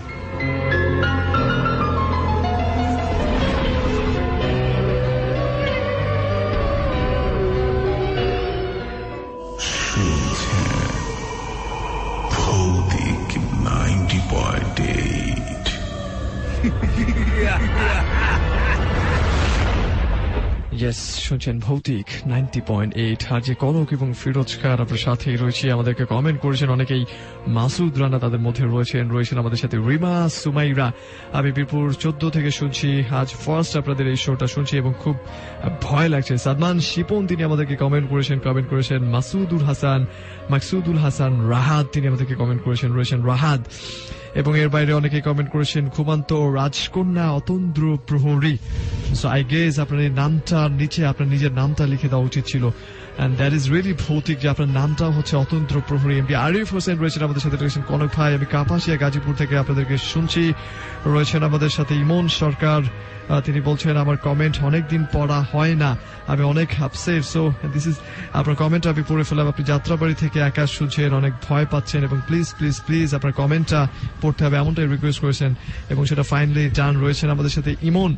ভৌতিক নাইনটি পয়েন্ট এইট। ইয়েস, শুনছেন ভৌতিক নাইনটি পয়েন্ট এইট। আর যে কনক এবং ফিরোজ খান আপনার সাথেই রয়েছে। আমাদেরকে কমেন্ট করেছেন অনেকেই। মাসুদ রানা তাদের মধ্যে রয়েছেন রয়েছেন আমাদের সাথে রিমা সুমাইরা। আমি বীরপুর চোদ্দ থেকে শুনছি, আজ ফার্স্ট আপনাদের এই শোটা শুনছি এবং খুব ভয় লাগছে। সাদমান শিপন তিনি আমাদেরকে কমেন্ট করেছেন কমেন্ট করেছেন মাসুদুল হাসান মাকসুদুল হাসান রাহাত তিনি আমাদেরকে কমেন্ট করেছেন রয়েছেন রাহাত। এবং এর বাইরে অনেকে কমেন্ট করেছেন ঘুমান্ত রাজকন্যা অতন্দ্র প্রহরী। সো আই গেস আপনার এই নামটার নিচে আপনার নিজের নামটা লিখে দেওয়া উচিত ছিল। এন্ড দ্যাট ইজ রিয়েলি ভৌতিক যে আপনার নামটাও হচ্ছে অতন্ত্র প্রহরী। এমডি আরিফ হোসেন রয়েছেন আমাদের সাথে, রয়েছেন কনক ভাই। আমি কাপাসিয়া গাজীপুর থেকে আপনাদেরকে শুনছি। রয়েছেন আমাদের সাথে ইমন সরকার, তিনি বলছেন আমার কমেন্ট অনেকদিন পড়া হয় না, আমি অনেক আপসেট। সো দিস ইজ আপনার কমেন্ট আমি পড়ে ফেলাম। আপনি যাত্রাবাড়ি থেকে একা শুনছেন, অনেক ভয় পাচ্ছেন এবং প্লিজ প্লিজ প্লিজ আপনার কমেন্টটা পড়তে হবে এমনটাই রিকোয়েস্ট করেছেন এবং সেটা ফাইনালি ডান। রয়েছেন আমাদের সাথে ইমন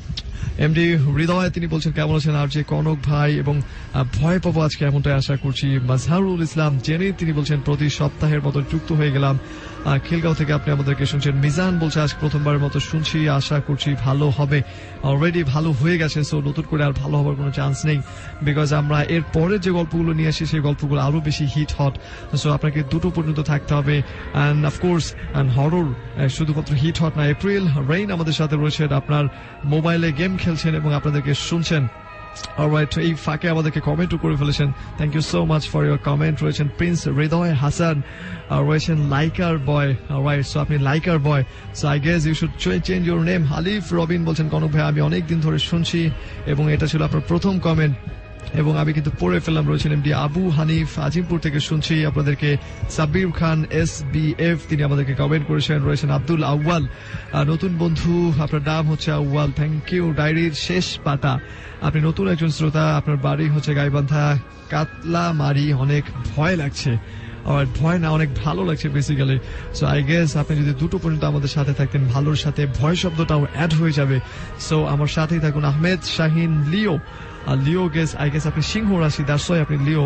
এমডি হৃদয়, তিনি বলছেন কেমন আছেন আর যে কনক ভাই, এবং ভয় পাবো আজকে এমনটাই আশা করছি। মাজহারুল ইসলাম জেনে তিনি বলছেন প্রতি সপ্তাহের মতো যুক্ত হয়ে গেলাম খিলগাঁও থেকে আপনি আমাদেরকে শুনছেন। মিজান বলছে আজ প্রথমবারের মতো শুনছি, আশা করছি ভালো হবে। অলরেডি ভালো হয়ে গেছে, সো নতুন করে আর ভালো হবার কোনো চান্স নেই, বিকজ আমরা এর পরে যে গল্পগুলো নিয়ে আসি সেই গল্পগুলো আরো বেশি হিট হট। সো আপনাকে দুটো পর্যন্ত থাকতে হবে। অ্যান্ড অফকোর্স হরর শুধুমাত্র হিট হট না, এপ্রিল রেইন আমাদের সাথে রয়েছেন, আপনার মোবাইলে গেম খেলছেন এবং আপনাদেরকে শুনছেন। অলরাইট, এই ফাঁকে আমাদেরকে কমেন্টও করে ফেলেছেন। Thank you so much for your comment. রয়েছেন প্রিন্স হৃদয় হাসান, রয়েছেন লাইকার বয়। অলরাইট, সো আপনি liker boy, so I guess you should change your name. Halif Robin বলছেন কনক ভাই আমি অনেকদিন ধরে শুনছি, এবং এটা ছিল আপনার প্রথম কমেন্ট এবং আমি কিন্তু পড়ে ফেললাম। রয়েছেন এমডি আবু হানিফ আজিমপুর থেকে শুনছি আপনাদেরকে। Sabbir Khan S B F তিনি আমাদেরকে কমেন্ট করেছেন। রয়েছেন আব্দুল আউয়াল, নতুন বন্ধু, আপনার নাম হচ্ছে আউয়াল, থ্যাংক ইউ। ডায়েরির শেষ পাতা, আপনি নতুন একজন শ্রোতা, আপনার বাড়ি হচ্ছে গাইবান্ধা কাতলামারি, অনেক ভয় লাগছে। আর ভয় না, অনেক ভালো লাগছে বেসিক্যালি। সো আই গেস আপনি যদি দুটো পর্যন্ত আমাদের সাথে থাকতেন, ভালোর সাথে ভয় শব্দটাও অ্যাড হয়ে যাবে। সো আমার সাথেই থাকুন। Ahmed Shahin Leo, Leo guess I guess আপনি সিংহ রাশি, দ্যাটস ওয়াই আপনি লিও।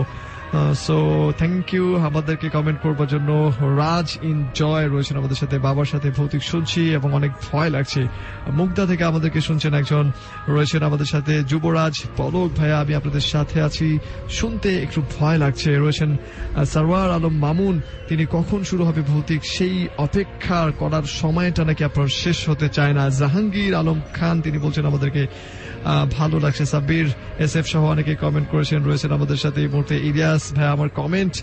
সো থ্যাংক ইউ আমাদেরকে কমেন্ট করবার জন্য। রাজ ইন জয় রয়েছেন আমাদের সাথে, বাবার সাথে ভৌতিক শুনছি এবং অনেক ভয় লাগছে। মুগদা থেকে আমাদেরকে শুনছেন একজন, রয়েছেন আমাদের সাথে যুবরাজ পলক ভাইয়া, আমি আপনাদের সাথে আছি, শুনতে একটু ভয় লাগছে। রয়েছেন সারওয়ার আলম মামুন, তিনি কখন শুরু হবে ভৌতিক সেই অপেক্ষা করার সময়টা নাকি আপনার শেষ হতে চায় না। জাহাঙ্গীর আলম খান তিনি বলছেন আমাদেরকে ভালো লাগছে। সাব্বির এস এফ সহ অনেকে কমেন্ট করেছেন। রয়েছেন আমাদের সাথে এই মুহূর্তে ইলিয়াস ভাই, আমার কমেন্ট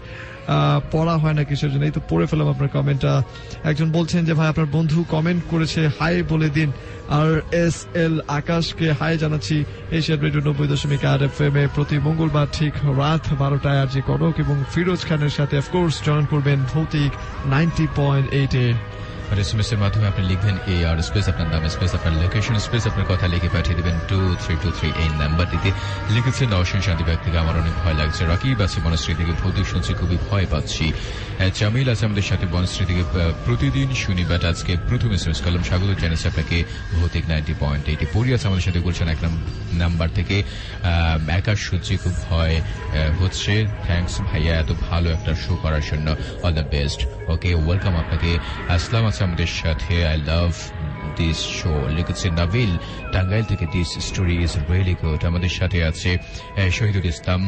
পড়া হয় না কিসের জন্য, এই তো পড়ে ফেলাম আপনার কমেন্টটা। একজন বলছেন যে ভাই আপনার বন্ধু কমেন্ট করেছে, হাই বলে দিন। আর এস এল আকাশকে হাই জানাচ্ছি। এশিয়ান রেডিও নব্বই দশমিক আট এফ এম এ প্রতি মঙ্গলবার ঠিক রাত বারোটায় আর যে কনক এবং ফিরোজ খানের সাথে অফকোর্স জয়েন করবেন ভৌতিক নাইনটি পয়েন্ট এইট এ। আর এসএমএস এর মাধ্যমে আপনি লিখবেন এ আর স্পেস আপনার নাম স্পেস আপনার লোকেশন স্পেস আপনার কথা লিখে পাঠিয়ে দেবেন টু থ্রি টু থ্রি এই নাম্বারটিতে। লিখেছেন অসীম শান্তি ব্যাগ থেকে আমার অনেক ভয় লাগছে। রাকিব আছে বনশ্রী থেকে, ভৌতিক শুনছি খুবই ভয় পাচ্ছি। জামিল আছে আমাদের সাথে বনশ্রী থেকে, প্রতিদিন শুনি বাট আজকে প্রথম এসএমএস কলম, স্বাগত জানাচ্ছি আপনাকে ভৌতিক নাইনটি পয়েন্ট এইট। পড়ি আছে আমাদের সাথে বলছেন এক নাম্বার থেকে, একা শুনছি খুব ভয় হচ্ছে। থ্যাংকস ভাইয়া এত ভালো একটা শো করার জন্য, all the best. Okay, welcome আপনাকে। আসলাম আছে আমাদের সাথে, আই লাভ দিস শো। লিখেছে নাবিল টাঙ্গাইল থেকে, this story is really good. আমাদের সাথে আছে শহীদুল ইসলাম,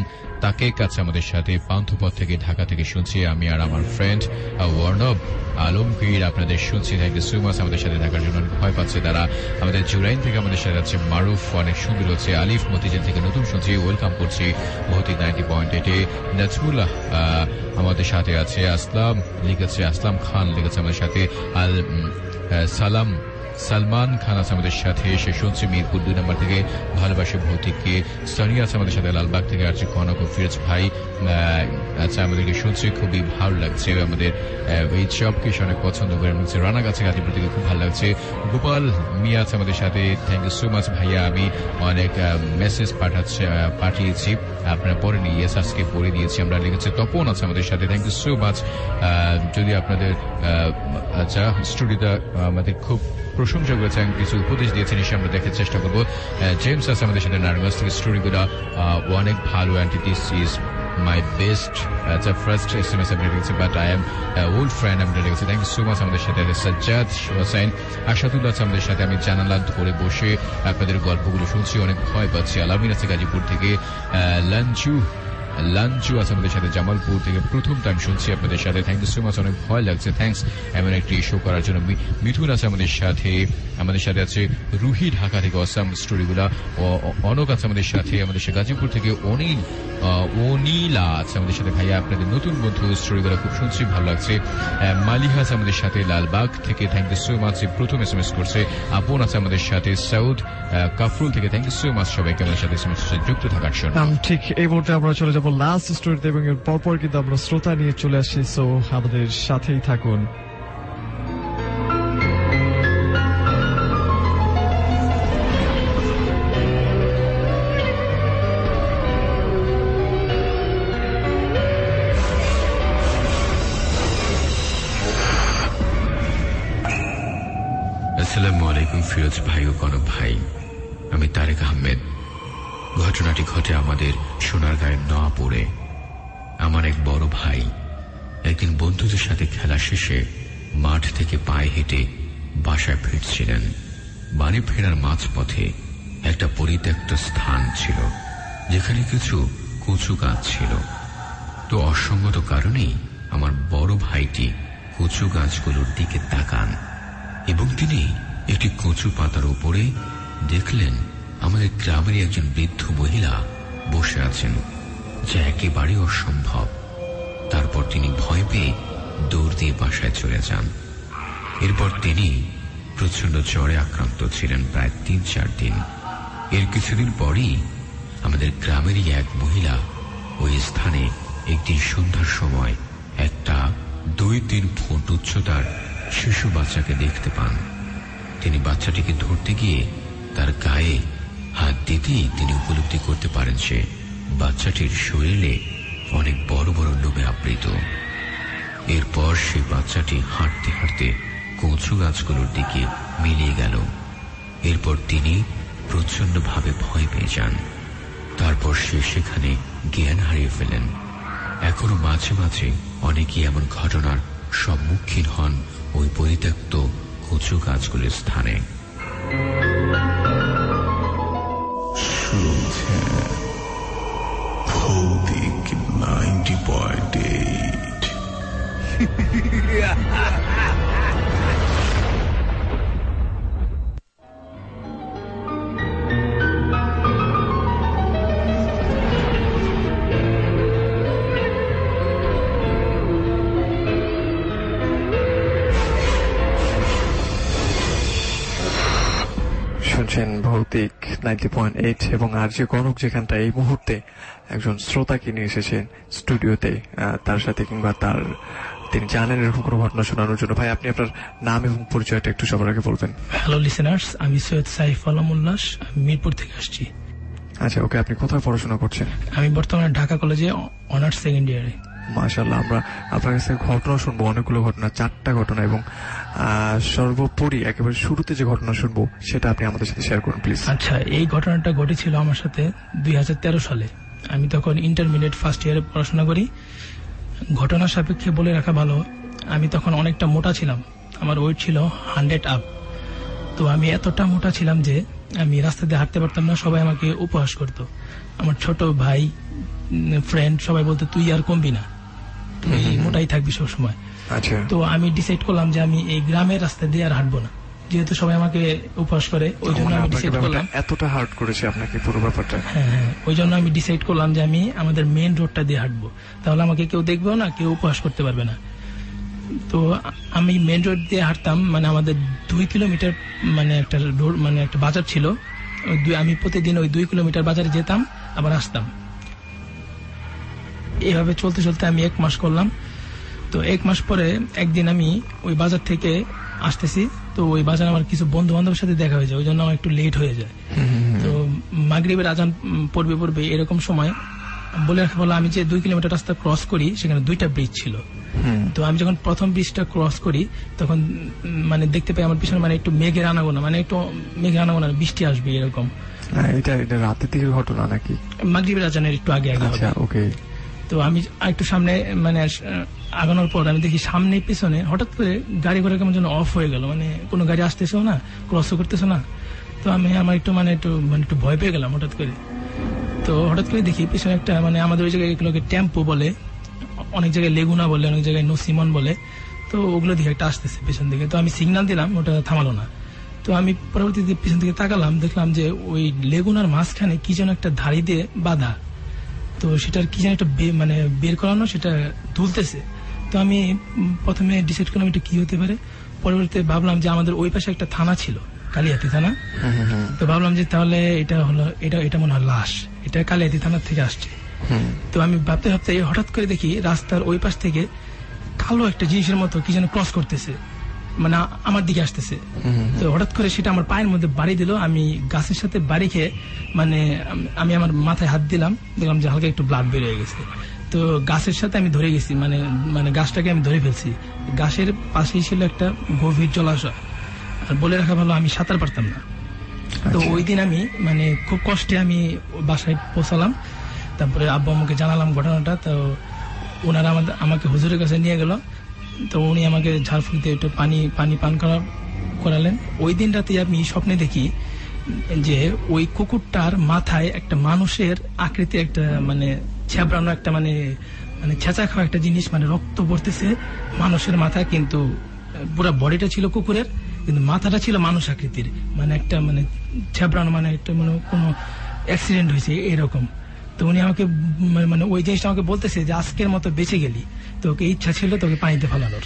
তাকে কাছে আমাদের সাথে পান্থপথ থেকে ঢাকা থেকে শুনছি আমি আর আমার ফ্রেন্ড ওয়ার্নব আলমগীর আপনাদের শুনছি। থ্যাংক ইউ সো মাচ আমাদের সাথে থাকার জন্য। ভয় পাচ্ছে তারা। আমাদের জুরাইন থেকে আমাদের সাথে আছে মারুফ, অনেক সুন্দর হচ্ছে। আলিফ মতিঝিল থেকে নতুন শুনছি, ওয়েলকাম করছি ভৌতিক নাইনটি পয়েন্ট এইটে। নাজমুল্লাহ আমাদের সাথে আছে। আসলাম লিখেছে, আসলাম খান লিখেছে আমাদের সাথে। আল সালাম সালমান খান আছে আমাদের সাথে, সে শুনছে মিরপুর দুই নম্বর থেকে ভালোবাসে ভৌতিককে। সানি আছে আমাদের সাথে লালবাগ থেকে, আর কনক ও ফিরোজ ভাই আচ্ছা আমাদেরকে শুনছে, খুবই ভালো লাগছে। আমাদের এই সবকে অনেক পছন্দ করে রানাগাছে গাজীপুর থেকে, খুব ভালো লাগছে। গোপাল মিয়া আছে আমাদের সাথে, থ্যাংক ইউ সো মাচ ভাইয়া। আমি অনেক মেসেজ পাঠাচ্ছি পাঠিয়েছি আপনারা পড়েনি, ইয়েস আজকে পড়ে দিয়েছি আমরা। লিখেছে তপন আছে আমাদের সাথে, থ্যাংক ইউ সো মাচ। যদি আপনাদের আচ্ছা স্টুডিওটা আমাদের খুব প্রশংসা করেছেন, কিছু উপদেশ দিয়েছেন, এসে আমরা দেখার চেষ্টা করবো। জেমস আছে আমাদের সাথে নারায়ণগঞ্জ থেকে, স্টোরিগুলো অনেক ভালো and this is my best first S M S আপনি লিখেছে, but I am old friend আপনি লিখেছে, থ্যাংক ইউ সো মাচ আমাদের সাথে। সাজ্জাদ হোসেন আশাদুল্লাহ আছে আমাদের সাথে, আমি জানালা ধরে বসে আপনাদের গল্পগুলো শুনছি, অনেক ভয় পাচ্ছি। আলামিন আছে গাজীপুর থেকে। লাঞ্চু লাঞ্চু আছে আমাদের সাথে জামালপুর থেকে, প্রথম টাইম শুনছি আপনাদের সাথে, থ্যাংক ইউ সো মাচ, অনেক ভয় লাগছে, থ্যাংকস এমন একটি শো করার জন্য। মিথুন আছে আমাদের সাথে, আমাদের সাথে আছে রুহি ঢাকা থেকে, অসাম স্টোরিগুলা। অনক আছে আমাদের সাথে, আমাদের সাথে গাজীপুর থেকে। অনিল অনিলা আছে আমাদের সাথে, ভাইয়া আপনাদের নতুন বন্ধু, স্টোরিগুলা খুব শুনছি, ভালো লাগছে। মালিহা আছে আমাদের সাথে লালবাগ থেকে, থ্যাংক ইউ সো মাচ, প্রথম এস এম এস করছে। আপন আছে আমাদের সাথে সৌদ কাফরুল থেকে, থ্যাংক ইউ সো মাচ সবাইকে আমাদের সাথে এস এম এস যুক্ত থাকার জন্য। ঠিক এই মুহূর্তে আমরা চলে যাবো লাস্ট স্টোরিতে, এবং এর পরপর কিন্তু আমরা শ্রোতা নিয়ে চলে আসি, সো আমাদের সাথেই থাকুন। আসসালামু আলাইকুম ফিরোজ ভাই ও কনক ভাই, আমি তারেক আহমেদ। ঘটনাটি ঘটে আমাদের সোনারগাঁয়ের নয়াপুরে। আমার এক বড় ভাই একদিন বন্ধুদের সাথে খেলা শেষে মাঠ থেকে পায়ে হেঁটে বাসায় ফিরছিলেন। বাড়ি ফেরার মাঝপথে একটা পরিত্যক্ত স্থান ছিল, যেখানে কিছু কচু গাছ ছিল। তো অসঙ্গত কারণেই আমার বড় ভাইটি কচু গাছগুলোর দিকে তাকান, এবং তিনি একটি কচু পাতার উপরে দেখলেন আমাদের গ্রামের একজন বৃদ্ধ মহিলা বসে আছেন, যা একেবারে অসম্ভব। তারপর তিনি ভয় পেয়ে দৌড় দিয়ে বাসায় চলে যান। এরপর তিনি প্রচন্ড জ্বরে আক্রান্ত ছিলেন প্রায় তিন চার দিন। এর কিছুদিন পরই আমাদের গ্রামেরই এক মহিলা ওই স্থানে একদিন সন্ধ্যার সময় একটা দুই তিন ফুট উচ্চতার শিশু বাচ্চাকে দেখতে পান। তিনি বাচ্চাটিকে ধরতে গিয়ে তার গায়ে হাত দিতেই তিনি উপলব্ধি করতে পারেন সে বাচ্চাটির শরীরে অনেক বড় বড় লোমে আবৃত। এরপর সেই বাচ্চাটি হাঁটতে হাঁটতে কচু গাছগুলোর দিকে মিলিয়ে গেল। এরপর তিনি প্রচন্ড ভাবে ভয় পেয়ে যান। তারপর সে সেখানে জ্ঞান হারিয়ে ফেলেন। এখনো মাঝে মাঝে অনেকেই এমন ঘটনার সম্মুখীন হন ওই পরিত্যক্ত কচু গাছগুলির স্থানে। শুনছেন ভৌতিক নাইনটি পয়েন্ট এইট। শুনছেন ভৌতিক নাইনটি পয়েন্ট এইট, এবং আর যে কনক যেখানটা এই মুহূর্তে একজন শ্রোতাকে নিয়ে এসেছেন স্টুডিওতে, তার সাথে কিংবা তার তিনি জানেন এরকম কোনো ঘটনা শোনানোর জন্য। ভাই, আপনি আপনার নাম এবং পরিচয়টা একটু সবার আগে বলবেন। হ্যালো লিসেনার্স, আমি সৈয়দ সাইফ আলম উল্লাস, আমি মিরপুর থেকে আসছি। আচ্ছা, ওকে। আপনি কোথায় পড়াশোনা করছেন? আমি বর্তমানে ঢাকা কলেজে অনার্স সেকেন্ড ইয়ারে। মাশাআল্লাহ, আমরা আপনার কাছে ঘটনা শুনবো, অনেকগুলো ঘটনা, চারটা ঘটনা, এবং সর্বোপরি একেবারে শুরুতে যে ঘটনা শুনবো সেটা আপনি আমাদের সাথে শেয়ার করুন প্লিজ। আচ্ছা, এই ঘটনাটা ঘটেছিল আমার সাথে দুই হাজার তেরো সালে। আমি তখন ইন্টারমিডিয়েট ফার্স্ট ইয়ারে পড়াশোনা করি। ঘটনা সাপেক্ষে বলে রাখা ভালো, আমি তখন অনেকটা মোটা ছিলাম, আমার ওয়েট ছিল হান্ড্রেড আপ। তো আমি এতটা মোটা ছিলাম যে আমি রাস্তা দিয়ে হাঁটতে পারতাম না, সবাই আমাকে উপহাস করত। আমার ছোট ভাই, ফ্রেন্ড সবাই বলতো তুই আর কমবি না, তুই মোটাই থাকবি সবসময়। আচ্ছা, তো আমি ডিসাইড করলাম যে আমি এই গ্রামের রাস্তা দিয়ে আর হাঁটবো না, যেহেতু সবাই আমাকে উপহাস করে। ওই জন্য আমি ডিসাইড করলাম, এতটা হার্ড করেছে আপনাকে পুরো ব্যাপারটা। হ্যাঁ হ্যাঁ, ওই জন্য আমি ডিসাইড করলাম যে আমি আমাদের মেন রোডটা দিয়ে হাঁটবো, তাহলে আমাকে কেউ দেখবেও না, কেউ উপহাস করতে পারবে না। তো আমি মেন রোড দিয়ে হাঁটতাম, মানে আমাদের দুই কিলোমিটার মানে একটা রোড, মানে একটা বাজার ছিল, আমি প্রতিদিন ওই দুই কিলোমিটার বাজারে যেতাম আবার আসতাম। এভাবে চলতে চলতে আমি এক মাস করলাম। তো এক মাস পরে একদিন আমি ওই বাজার থেকে আসতেছি, তো ওই বাজার আমার কিছু বন্ধু বান্ধবের সাথে দেখা হয়ে যায়, ওই জন্য আমার একটু লেট হয়ে যায়। তো মাগরিবের আজান পড়বে পড়বে এরকম সময় বলে রাখা ভালো, আমি যে দুই কিলোমিটার রাস্তা ক্রস করি সেখানে দুইটা ব্রিজ ছিল। তো আমি যখন প্রথম ব্রিজটা ক্রস করি তখন মানে দেখতে পাই আমার পিছনে মানে একটু মেঘের আনাগোনা, মানে একটু মেঘের আনাগোনা, বৃষ্টি আসবে এরকম। এটা এটা রাতের দিকের ঘটনা নাকি? মাগরিবের আজানের একটু আগে আগে। আচ্ছা, ওকে। তো আমি একটু সামনে মানে আগানোর পর আমি দেখি সামনে পিছনে হঠাৎ করে গাড়ি ঘোড়া কেমন যেন অফ হয়ে গেল, মানে কোনো গাড়ি আসতেছেও না, ক্রসও করতেছে না। তো আমি আমার একটু মানে একটু মানে একটু ভয় পেয়ে গেলাম হঠাৎ করে। তো হঠাৎ করে দেখি পিছনে একটা, মানে আমাদের ওই জায়গায় এগুলোকে টেম্পো বলে, অনেক জায়গায় লেগুনা বলে, অনেক জায়গায় নসিমন বলে। তো ওগুলো দিকে একটা আসতেছে পেছন দিকে, তো আমি সিগন্যাল দিলাম, ওটা থামালো না। তো আমি পরবর্তীতে পিছন দিকে তাকালাম, দেখলাম যে ওই লেগুনার মাঝখানে কি যেন একটা ধাড়ি দিয়ে বাঁধা, তো সেটার কি যেন একটা মানে বের করানো, সেটা তুলতেছে। তো আমি প্রথমে ডিসাইড করলাম এটা কি হতে পারে। পরবর্তীতে ভাবলাম যে আমাদের ওই পাশে একটা থানা ছিল, কালিয়াতি থানা। তো ভাবলাম যে তাহলে এটা হলো এটা এটা মনে হয় লাশ, এটা কালিয়াতি থানার থেকে আসছে। তো আমি ভাবতে ভাবতে হঠাৎ করে দেখি রাস্তার ওই পাশ থেকে কালো একটা জিনিসের মতো কি যেন ক্রস করতেছে, মানে আমার দিকে আসতেছে। তো হঠাৎ করে সেটা আমার পায়ের মধ্যে বাড়ি দিল, আমি গাছের সাথে বাড়ি খেয়ে মানে আমি আমার মাথায় হাত দিলাম, দেখলাম যে হালকা একটু ব্লাড বের হয়ে গেছে। তো গাছের সাথে আমি ধরে গেছি, মানে মানে গাছটাকে আমি ধরে ফেলছি। গাছের পাশেই ছিল একটা গভীর জলাশয়, আর বলে রাখা ভালো আমি সাঁতার পারতাম না। তো ওই দিন আমি মানে খুব কষ্টে আমি বাসায় পৌঁছালাম, তারপরে আব্বু আম্মুকে জানালাম ঘটনাটা। তো ওনারা আমাদের আমাকে হুজুরের কাছে নিয়ে গেল, তো উনি আমাকে ঝাড়ফুঁক দিয়ে একটু পানি পানি পান করা করালেন। ওই দিন রাতে আমি স্বপ্নে দেখি যে ওই কুকুরটার মাথায় একটা মানুষের আকৃতি, একটা মানে ছেবড়ানো একটা মানে মানে ছেঁচা খাওয়া একটা জিনিস, মানে রক্ত পড়তেছে মানুষের মাথায়, কিন্তু পুরো বডিটা ছিল কুকুরের, কিন্তু মাথাটা ছিল মানুষ আকৃতির, মানে একটা মানে ছেবড়ানো, মানে একটা মানে কোনো অ্যাক্সিডেন্ট হয়েছে এরকম। তো উনি আমাকে মানে ওই জিনিসটা আমাকে বলতেছে যে আজকের মতো বেঁচে গেলি, তোকে ইচ্ছা ছিল তোকে পানিতে ফেলানোর।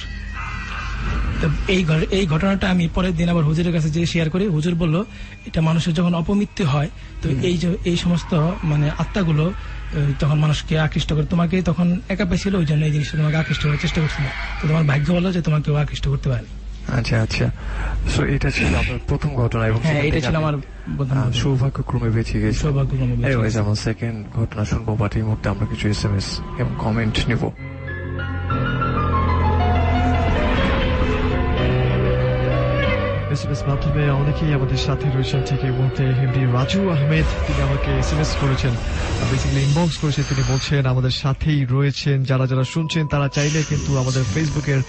তো এই এই ঘটনাটা আমি পরের দিন আবার হুজুরের কাছে যে শেয়ার করি, হুজুর বলল এটা মানুষের যখন অপমৃত্যু হয়, তো এই যে এই সমস্ত মানে আত্মাগুলো তখন মানুষকে আকৃষ্ট করে। তোমাকে তখন একা পেয়েছিল, ওই জন্য এই জিনিসটা তোমাকে আকৃষ্ট করার চেষ্টা করছিল, তো তোমার ভাগ্য বলো যে তোমাকে আকৃষ্ট করতে পারেনি। আচ্ছা আচ্ছা, সো এটা ছিল আপনার প্রথম ঘটনা, এবং হ্যাঁ এটা ছিল আমার সৌভাগ্যক্রমে বেঁচে গেছে। সৌভাগ্যক্রমে এনিওয়েজ, আমার সেকেন্ড ঘটনা শুনবো, বাট এই মুহূর্তে আমরা কিছু এসএমএস এবং কমেন্ট নিব। এসএমএস মাধ্যমে অনেকেই আমাদের সাথে রয়েছেন ঠিক এই মুহূর্তে। এমডি রাজু আহমেদ, তিনি আমাকে এসএমএস করেছেন, বেসিক্যালি ইনবক্স করেছেন। তিনি বলছেন আমাদের সাথেই রয়েছেন, যারা যারা শুনছেন তারা চাইলে কিন্তু আমাদের ফেসবুকের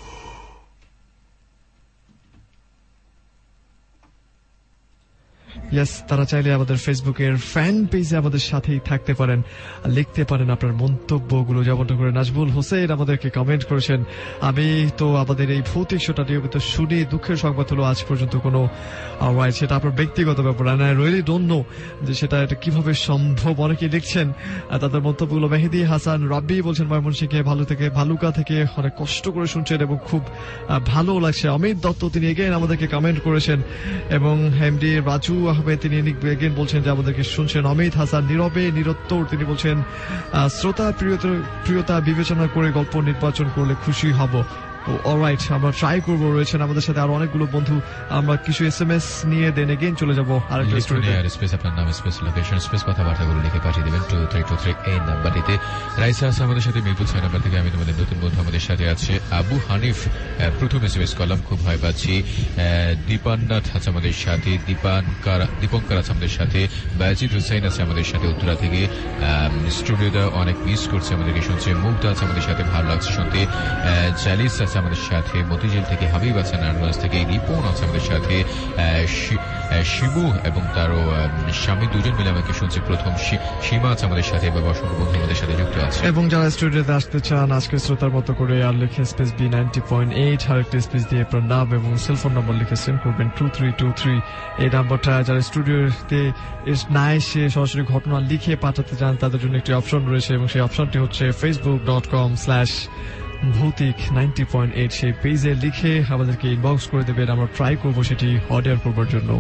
ইয়েস তারা চাইলে আমাদের ফেসবুকের ফ্যান পেজে আমাদের সাথেই থাকতে পারেন, লিখতে পারেন আপনার মন্তব্যগুলো, যেমনটা করে নাজবুল হোসেন আমাদেরকে কমেন্ট করেছেন। আমি তো আমাদের এই ভৌতিক শোটা নিয়মিত শুনি, দুঃখের সংবাদ হলো আজ পর্যন্ত কোনো রাইট, সেটা আপনার ব্যক্তিগত ব্যাপার, and I really don't know যে সেটা এটা কিভাবে সম্ভব। অনেকেই লিখছেন তাদের মন্তব্যগুলো। মেহেদি হাসান রাব্বি বলছেন ময়মনসিংহে ভালো থেকে ভালুকা থেকে অনেক কষ্ট করে শুনছেন এবং খুব ভালো লাগছে। অমিত দত্ত তিনি এগেন আমাদেরকে কমেন্ট করেছেন, এবং এমডি রাজু আহমেদ তিনি এগেন বলছেন যে আমাদেরকে শুনছেন। অমিত হাসান নীরবে নিরত্তর তিনি বলছেন শ্রোতা প্রিয়তা বিবেচনা করে গল্প নির্বাচন করলে খুশি হব। অলরাইট, আমরা ট্রাই করবো। রয়েছেন আমাদের সাথে আরো অনেকগুলো বন্ধু, আমরা কিছু এসএমএস নিয়ে দেন এগেইন চলে যাবো আরেকটা স্টোরিতে। স্পেস আপনার নাম, স্পেস লোকেশন, স্পেস কথাবার্তাগুলো লিখে পাঠিয়ে দেবেন টু থ্রি টু থ্রি এই নাম্বারটিতে। রাইসা আছে আমাদের সাথে, মিরপুর ছয় নাম্বার থেকে আমি তোমাদের নতুন বন্ধু আমাদের সাথে আছে। আবু হানিফ প্রথম এসএমএস করলাম, খুব ভয় পাচ্ছি। দীপান্নাথ আছে আমাদের সাথে, দীপানকার দীপঙ্কর আছে আমাদের সাথে, বাজিদ হুসাইন আছে আমাদের সাথে উত্তরা থেকে। স্টুডিওটা অনেক মিস করছে, আমাদেরকে শুনছে। মুগ্ধা আছে আমাদের সাথে, ভালো লাগছে শুনতে। জালিস আছে আমাদের সাথে মতিঝিল থেকে, হাবিব আছে নারায়ণগঞ্জ থেকে, রিপন আছে আমাদের সাথে, শিবু এবং তার স্বামী দুজন মিলে আমাকে শুনছে। প্রথম সীমা আছে আমাদের সাথে এবং অসংখ্য বন্ধু আমাদের সাথে যুক্ত আছে। এবং যারা স্টুডিওতে আসতে চান আজকে শ্রোতার মতো করে আর লিখে space B ninety point eight আরেকটি স্পেস দিয়ে আপনার নাম এবং সেলফোন নম্বর লিখে সেন্ড করবেন টু থ্রি টু থ্রি। এই নাম্বারটা যারা স্টুডিওতে না এসে সরাসরি ঘটনা লিখে পাঠাতে চান তাদের জন্য একটি অপশন রয়েছে এবং সেই অপশনটি হচ্ছে Facebook dot com slash Bhoutik ninety point eight. সেই পেজে লিখে আমাদেরকে ইনবক্স করে দেবেন, আমরা ট্রাই করবো সেটি অর্ডার করবার জন্য।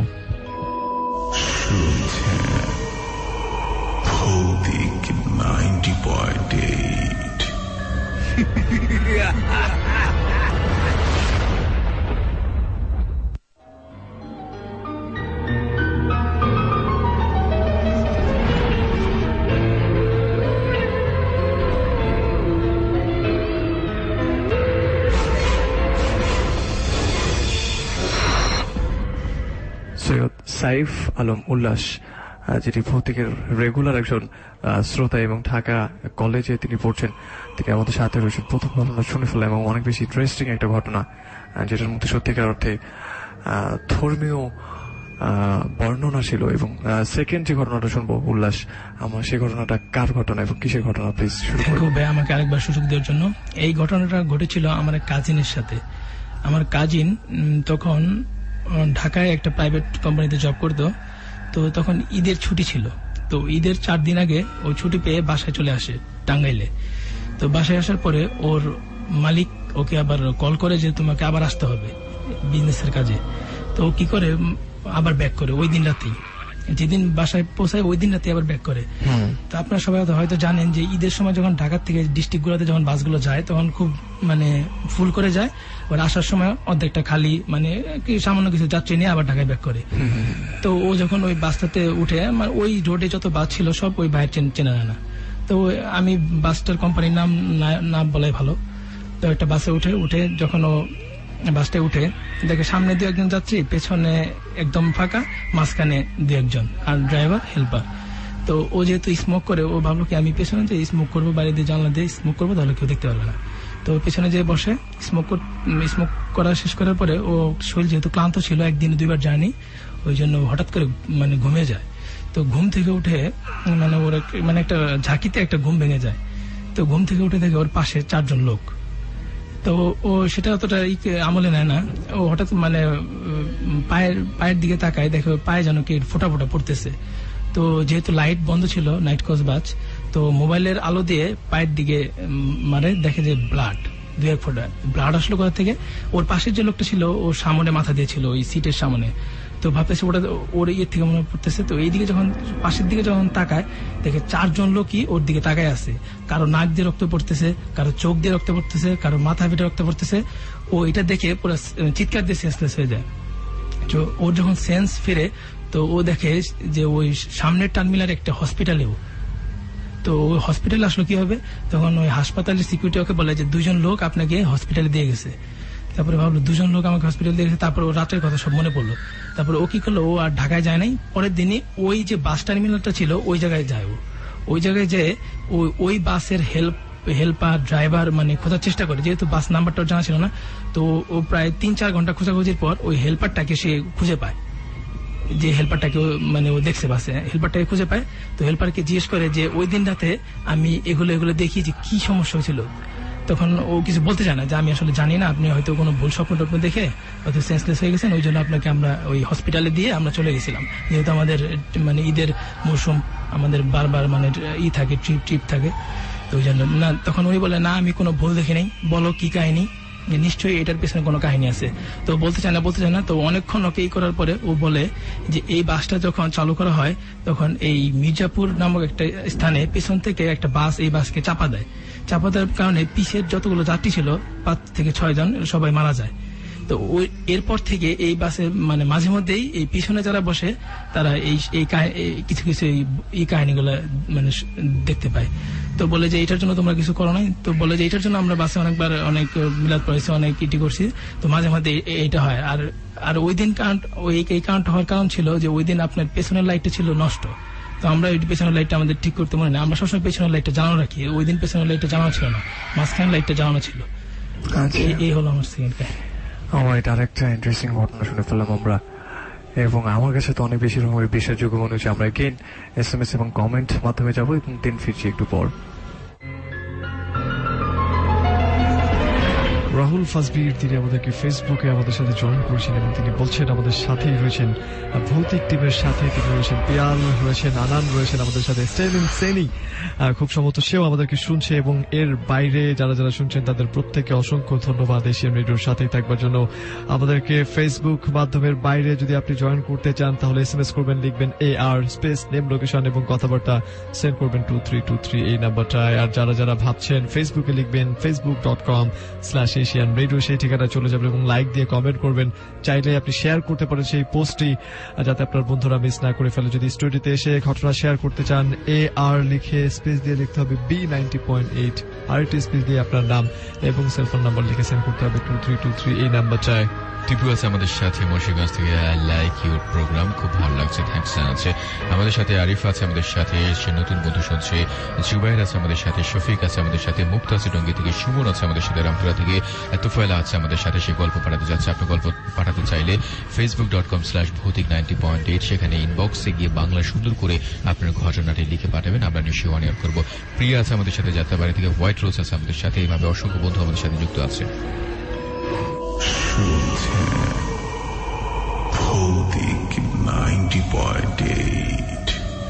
Bhoutik ninety point eight. Syed Saif Alam Ullash, যিনি ভৌতিকের রেগুলার একজন শ্রোতা এবং ঢাকা কলেজে তিনি পড়ছেন, তিনি আমাদের সাথে রয়েছেন। প্রথম ঘটনা শুনে ফেলা এবং অনেক বেশি ইন্টারেস্টিং একটা ঘটনা, যেটার মধ্যে সত্যিকার অর্থে ধর্মীয় বর্ণনা ছিল। এবং সেকেন্ড যে ঘটনাটা শুনবো উল্লাস, আমার সেই ঘটনাটা কার ঘটনা এবং কিসের ঘটনা, প্লিজ শুরু করুন। আমাকে আরেকবার সুযোগ দেওয়ার জন্য। এই ঘটনাটা ঘটেছিল আমার এক কাজিনের সাথে। আমার কাজিন তখন ঢাকায় একটা প্রাইভেট কোম্পানিতে জব করতো। তো তখন ঈদের ছুটি ছিল, তো ঈদের চার দিন আগে ও ছুটি পেয়ে বাসায় চলে আসে টাঙ্গাইলে। তো বাসায় আসার পরে ওর মালিক ওকে আবার কল করে যে তোমাকে আবার আসতে হবে বিজনেসের কাজে। তো ও কি করে আবার ব্যাক করে ওই দিন রাতেই, যেদিন বাসায় পৌঁছায় ওই দিন রাতে আবার ব্যাক করে। তো আপনারা সবাই হয়তো জানেন যে ঈদের সময় যখন ঢাকা থেকে ডিস্ট্রিক্ট গুলোতে যখন বাসগুলো যায় তখন খুব মানে ফুল করে যায়, ওর আসার সময় অর্ধেকটা খালি, মানে সামান্য কিছু যাত্রী নিয়ে আবার ঢাকায় ব্যাক করে। তো ও যখন ওই বাসটাতে উঠে, মানে ওই রোডে যত বাস ছিল সব ওই বাইরে চেনা জানা। তো আমি বাসটার কোম্পানির নাম না বলাই ভালো। তো একটা বাসে উঠে উঠে যখন ও বাসটায় উঠে দেখে সামনে দু একজন যাত্রী, পেছনে একদম ফাঁকা, মাঝখানে দু একজন, আর ড্রাইভার হেল্পার। তো ও যেহেতু স্মোক করে, ও ভাবলো কি আমি পেছনে যে স্মোক করবো, বাইরে দিয়ে জানলা দিয়ে স্মোক করবো, তাহলে কেউ দেখতে পারবে না। তো পেছনে যে বসে স্মোক স্মোক করা শেষ করার পরে ও শরীর যেহেতু ক্লান্ত ছিল, একদিন দুইবার জার্নি, ওই জন্য হঠাৎ করে মানে ঘুমিয়ে যায়। তো ঘুম থেকে উঠে মানে ওর মানে একটা ঝাঁকিতে একটা ঘুম ভেঙে যায়। তো ঘুম থেকে উঠে দেখে ওর পাশে চারজন লোক। তো ও সেটা অতটা আমলে নেয় না। ও হঠাৎ মানে পায়ের পায়ের দিকে তাকায়, দেখে পায়ে যেন কি ফোটা ফোটা পড়তেছে। তো যেহেতু লাইট বন্ধ ছিল, নাইট কোচ বাস, তো মোবাইলের আলো দিয়ে পায়ের দিকে মারে, দেখে যে ব্লাড, দু এক ফোঁটা ব্লাড আসলো কোথা থেকে। ওর পাশের যে লোকটা ছিল ওর সামনে মাথা দিয়েছিল, ওই সিটের সামনে। তো ভাবতেছে ওটা ওর ইয়ের থেকে মনে পড়তেছে। তো এইদিকে যখন পাশের দিকে যখন তাকায়, দেখে চারজন লোকই ওর দিকে তাকায় আছে। কারো নাক দিয়ে রক্ত পড়তেছে, কারো চোখ দিয়ে রক্ত পড়তেছে, কারো মাথা ফেটে রক্ত পড়তেছে। ও এটা দেখে পুরো চিৎকার দিয়ে সেন্সলেস হয়ে যায়। তো ওর যখন সেন্স ফিরে, তো ও দেখে যে ওই সামনের টার্মিনাল একটা হসপিটালেও। তো ওই হসপিটালে আসলো কি হবে, তখন ওই হাসপাতালের সিকিউরিটি ওকে বলে যে দুজন লোক আপনাকে হসপিটালে দিয়ে গেছে। তারপরে ভাবলো দুজন লোক আমাকে হসপিটালে দিয়ে গেছে। তারপরে ও রাতের কথা সব মনে পড়লো। তারপরে ও কি করলো, ও আর ঢাকায় যায় নাই। পরের দিনই ওই যে বাস টার্মিনালটা ছিল ওই জায়গায় যায়। ও ওই জায়গায় যে ওই বাসের হেল্প হেল্পার ড্রাইভার মানে খোঁজার চেষ্টা করে, যেহেতু বাস নাম্বারটা জানা ছিল না। তো ও প্রায় তিন চার ঘন্টা খোঁজাখুঁজির পর ওই হেল্পারটাকে সে খুঁজে পায়, যে হেল্পারটাকে মানে ও দেখছে বাসে, হেল্পারটাকে খুঁজে পায়। তো হেল্পারকে জিজ্ঞেস করে যে ওই দিন রাতে আমি এগুলো এগুলো দেখি, যে কি সমস্যা হয়েছিল। তখন ও কিছু বলতে চায় না, যে আমি আসলে জানি না, আপনি হয়তো কোনো ভুল স্বপ্ন টপ্ন দেখে হয়তো সেন্সলেস হয়ে গেছেন, ওই জন্য আপনাকে আমরা ওই হসপিটালে দিয়ে আমরা চলে গেছিলাম। যেহেতু আমাদের মানে ঈদের মৌসুম, আমাদের বারবার মানে ই থাকে, ট্রিপ ট্রিপ থাকে, তো ওই জন্য না। তখন ওই বলে না, আমি কোনো ভুল দেখি নাই, বলো কি কাহিনী, নিশ্চয়ই এটার পেছনে কোনো কাহিনী আছে। তো বলতে চায় না বলতে চায় না তো অনেকক্ষণ ওকে এই করার পরে ও বলে যে এই বাসটা যখন চালু করা হয় তখন এই মির্জাপুর নামক একটা স্থানে পেছন থেকে একটা বাস এই বাসকে চাপা দেয়। চাপা দেওয়ার কারণে পিছের যতগুলো যাত্রী ছিল পাঁচ থেকে ছয় জন সবাই মারা যায়। তো ওই এরপর থেকে এই বাসে মানে মাঝে মধ্যেই এই পিছনে যারা বসে তারা এই এই কিছু কিছু এই কাহিনীগুলো মানে দেখতে পায়। তো বলে যে এটার জন্য তোমরা কিছু করো নাই। তো বলে যে এটার জন্য আমরা বাসে অনেকবার অনেক মিলাদ পড়েছি, অনেক ইটি করছি, তো মাঝে মাঝে এইটা হয়। আর আর ওই দিন কারণ ওই এই কারণটা হওয়ার কারণ ছিল যে ওই দিন আপনার পেছনের লাইটটা ছিল নষ্ট। তো আমরা ওই পেছনের লাইটটা আমাদের ঠিক করতে মনে নেই, আমরা সবসময় পেছনের লাইটটা জ্বালানো রাখি। ওই দিন পেছনের লাইটটা জ্বালানো ছিল না, মাঝখানের লাইটটা জ্বালানো ছিল। এই হলো আমার সেকেন্ড কাহিনী। আমার এটা আরেকটা ইন্টারেস্টিং ঘটনা শুনে ফেললাম আমরা। এবং আমার কাছে তো অনেক বেশি রকমের বিশ্বাসযোগ্য মনে হচ্ছে। আমরা এগেইন এস এম এস এবং কমেন্ট মাধ্যমে যাবো এবং দেন ফিরছি একটু পর। রাহুল ফাজবির তিনি আমাদেরকে ফেসবুকে আমাদের সাথে জয়েন করেছেন এবং তিনি বলছেন আমাদের সাথেই রয়েছেন ভৌতিক টিমের সাথে তিনি রয়েছেন, পিয়াল রয়েছেন, আনান রয়েছেন আমাদের সাথে, স্টেলিন সেনি খুব সম্ভবত সেও আমাদেরকে শুনছে এবং এর বাইরে যারা যারা শুনছেন তাদের প্রত্যেকে অসংখ্য ধন্যবাদ এশিয়ান রেডিওর সাথেই থাকবার জন্য। আমাদেরকে ফেসবুক মাধ্যমের বাইরে যদি আপনি জয়েন করতে চান তাহলে এস এম এস করবেন, লিখবেন A R space name location এবং কথাবার্তা সেন্ড করবেন টু থ্রি টু থ্রি এই নাম্বারটায়। আর যারা যারা ভাবছেন ফেসবুকে লিখবেন Facebook dot com slash Asian radio, সেই ঠিকানায় চলে যাবেন এবং লাইক দিয়ে কমেন্ট করবেন। চাইলে আপনি শেয়ার করতে পারেন সেই পোস্টটি যাতে আপনার বন্ধুরা মিস না করে ফেলে। যদি স্টোরিতে এসে ঘটনা শেয়ার করতে চান এ আর লিখে স্পেস দিয়ে লিখতে হবে বি নাইনটি পয়েন্ট এইট, আর একটি স্পেস দিয়ে আপনার নাম এবং সেলফোন নাম্বার লিখে সেন্ড করতে হবে টু থ্রি টু থ্রি এই নাম্বার চায়। টিপু আছে আমাদের সাথে মুন্সিগঞ্জ থেকে, আই লাইক ইউর প্রোগ্রাম, খুব ভালো লাগছে, থ্যাংকস জানাচ্ছে। আমাদের সাথে আরিফ আছে আমাদের সাথে, সে নতুন বন্ধু শুনছে। জুবাইর আছে আমাদের সাথে, শফিক আছে আমাদের সাথে, মুক্তা আছে টঙ্গী থেকে, সুমন আছে আমাদের সাথে রামপুরা থেকে, তুফাইলা আছে আমাদের সাথে, সে গল্প পাঠাতে যাচ্ছে। আপনি গল্প পাঠাতে চাইলে Facebook dot com slash Bhoutik ninety point eight সেখানে ইনবক্সে গিয়ে বাংলা সুন্দর করে আপনার ঘটনাটি লিখে পাঠাবেন, আমরা নিশ্চয়ই অন এয়ার করবো। প্রিয়া আছে আমাদের সাথে যাত্রাবাড়ি থেকে, হোয়াইট রোজ আছে আমাদের সাথে, এইভাবে অসংখ্য বন্ধু আমাদের সাথে যুক্ত আছে। ভৌতিক নাইনটি পয়েন্ট এইট।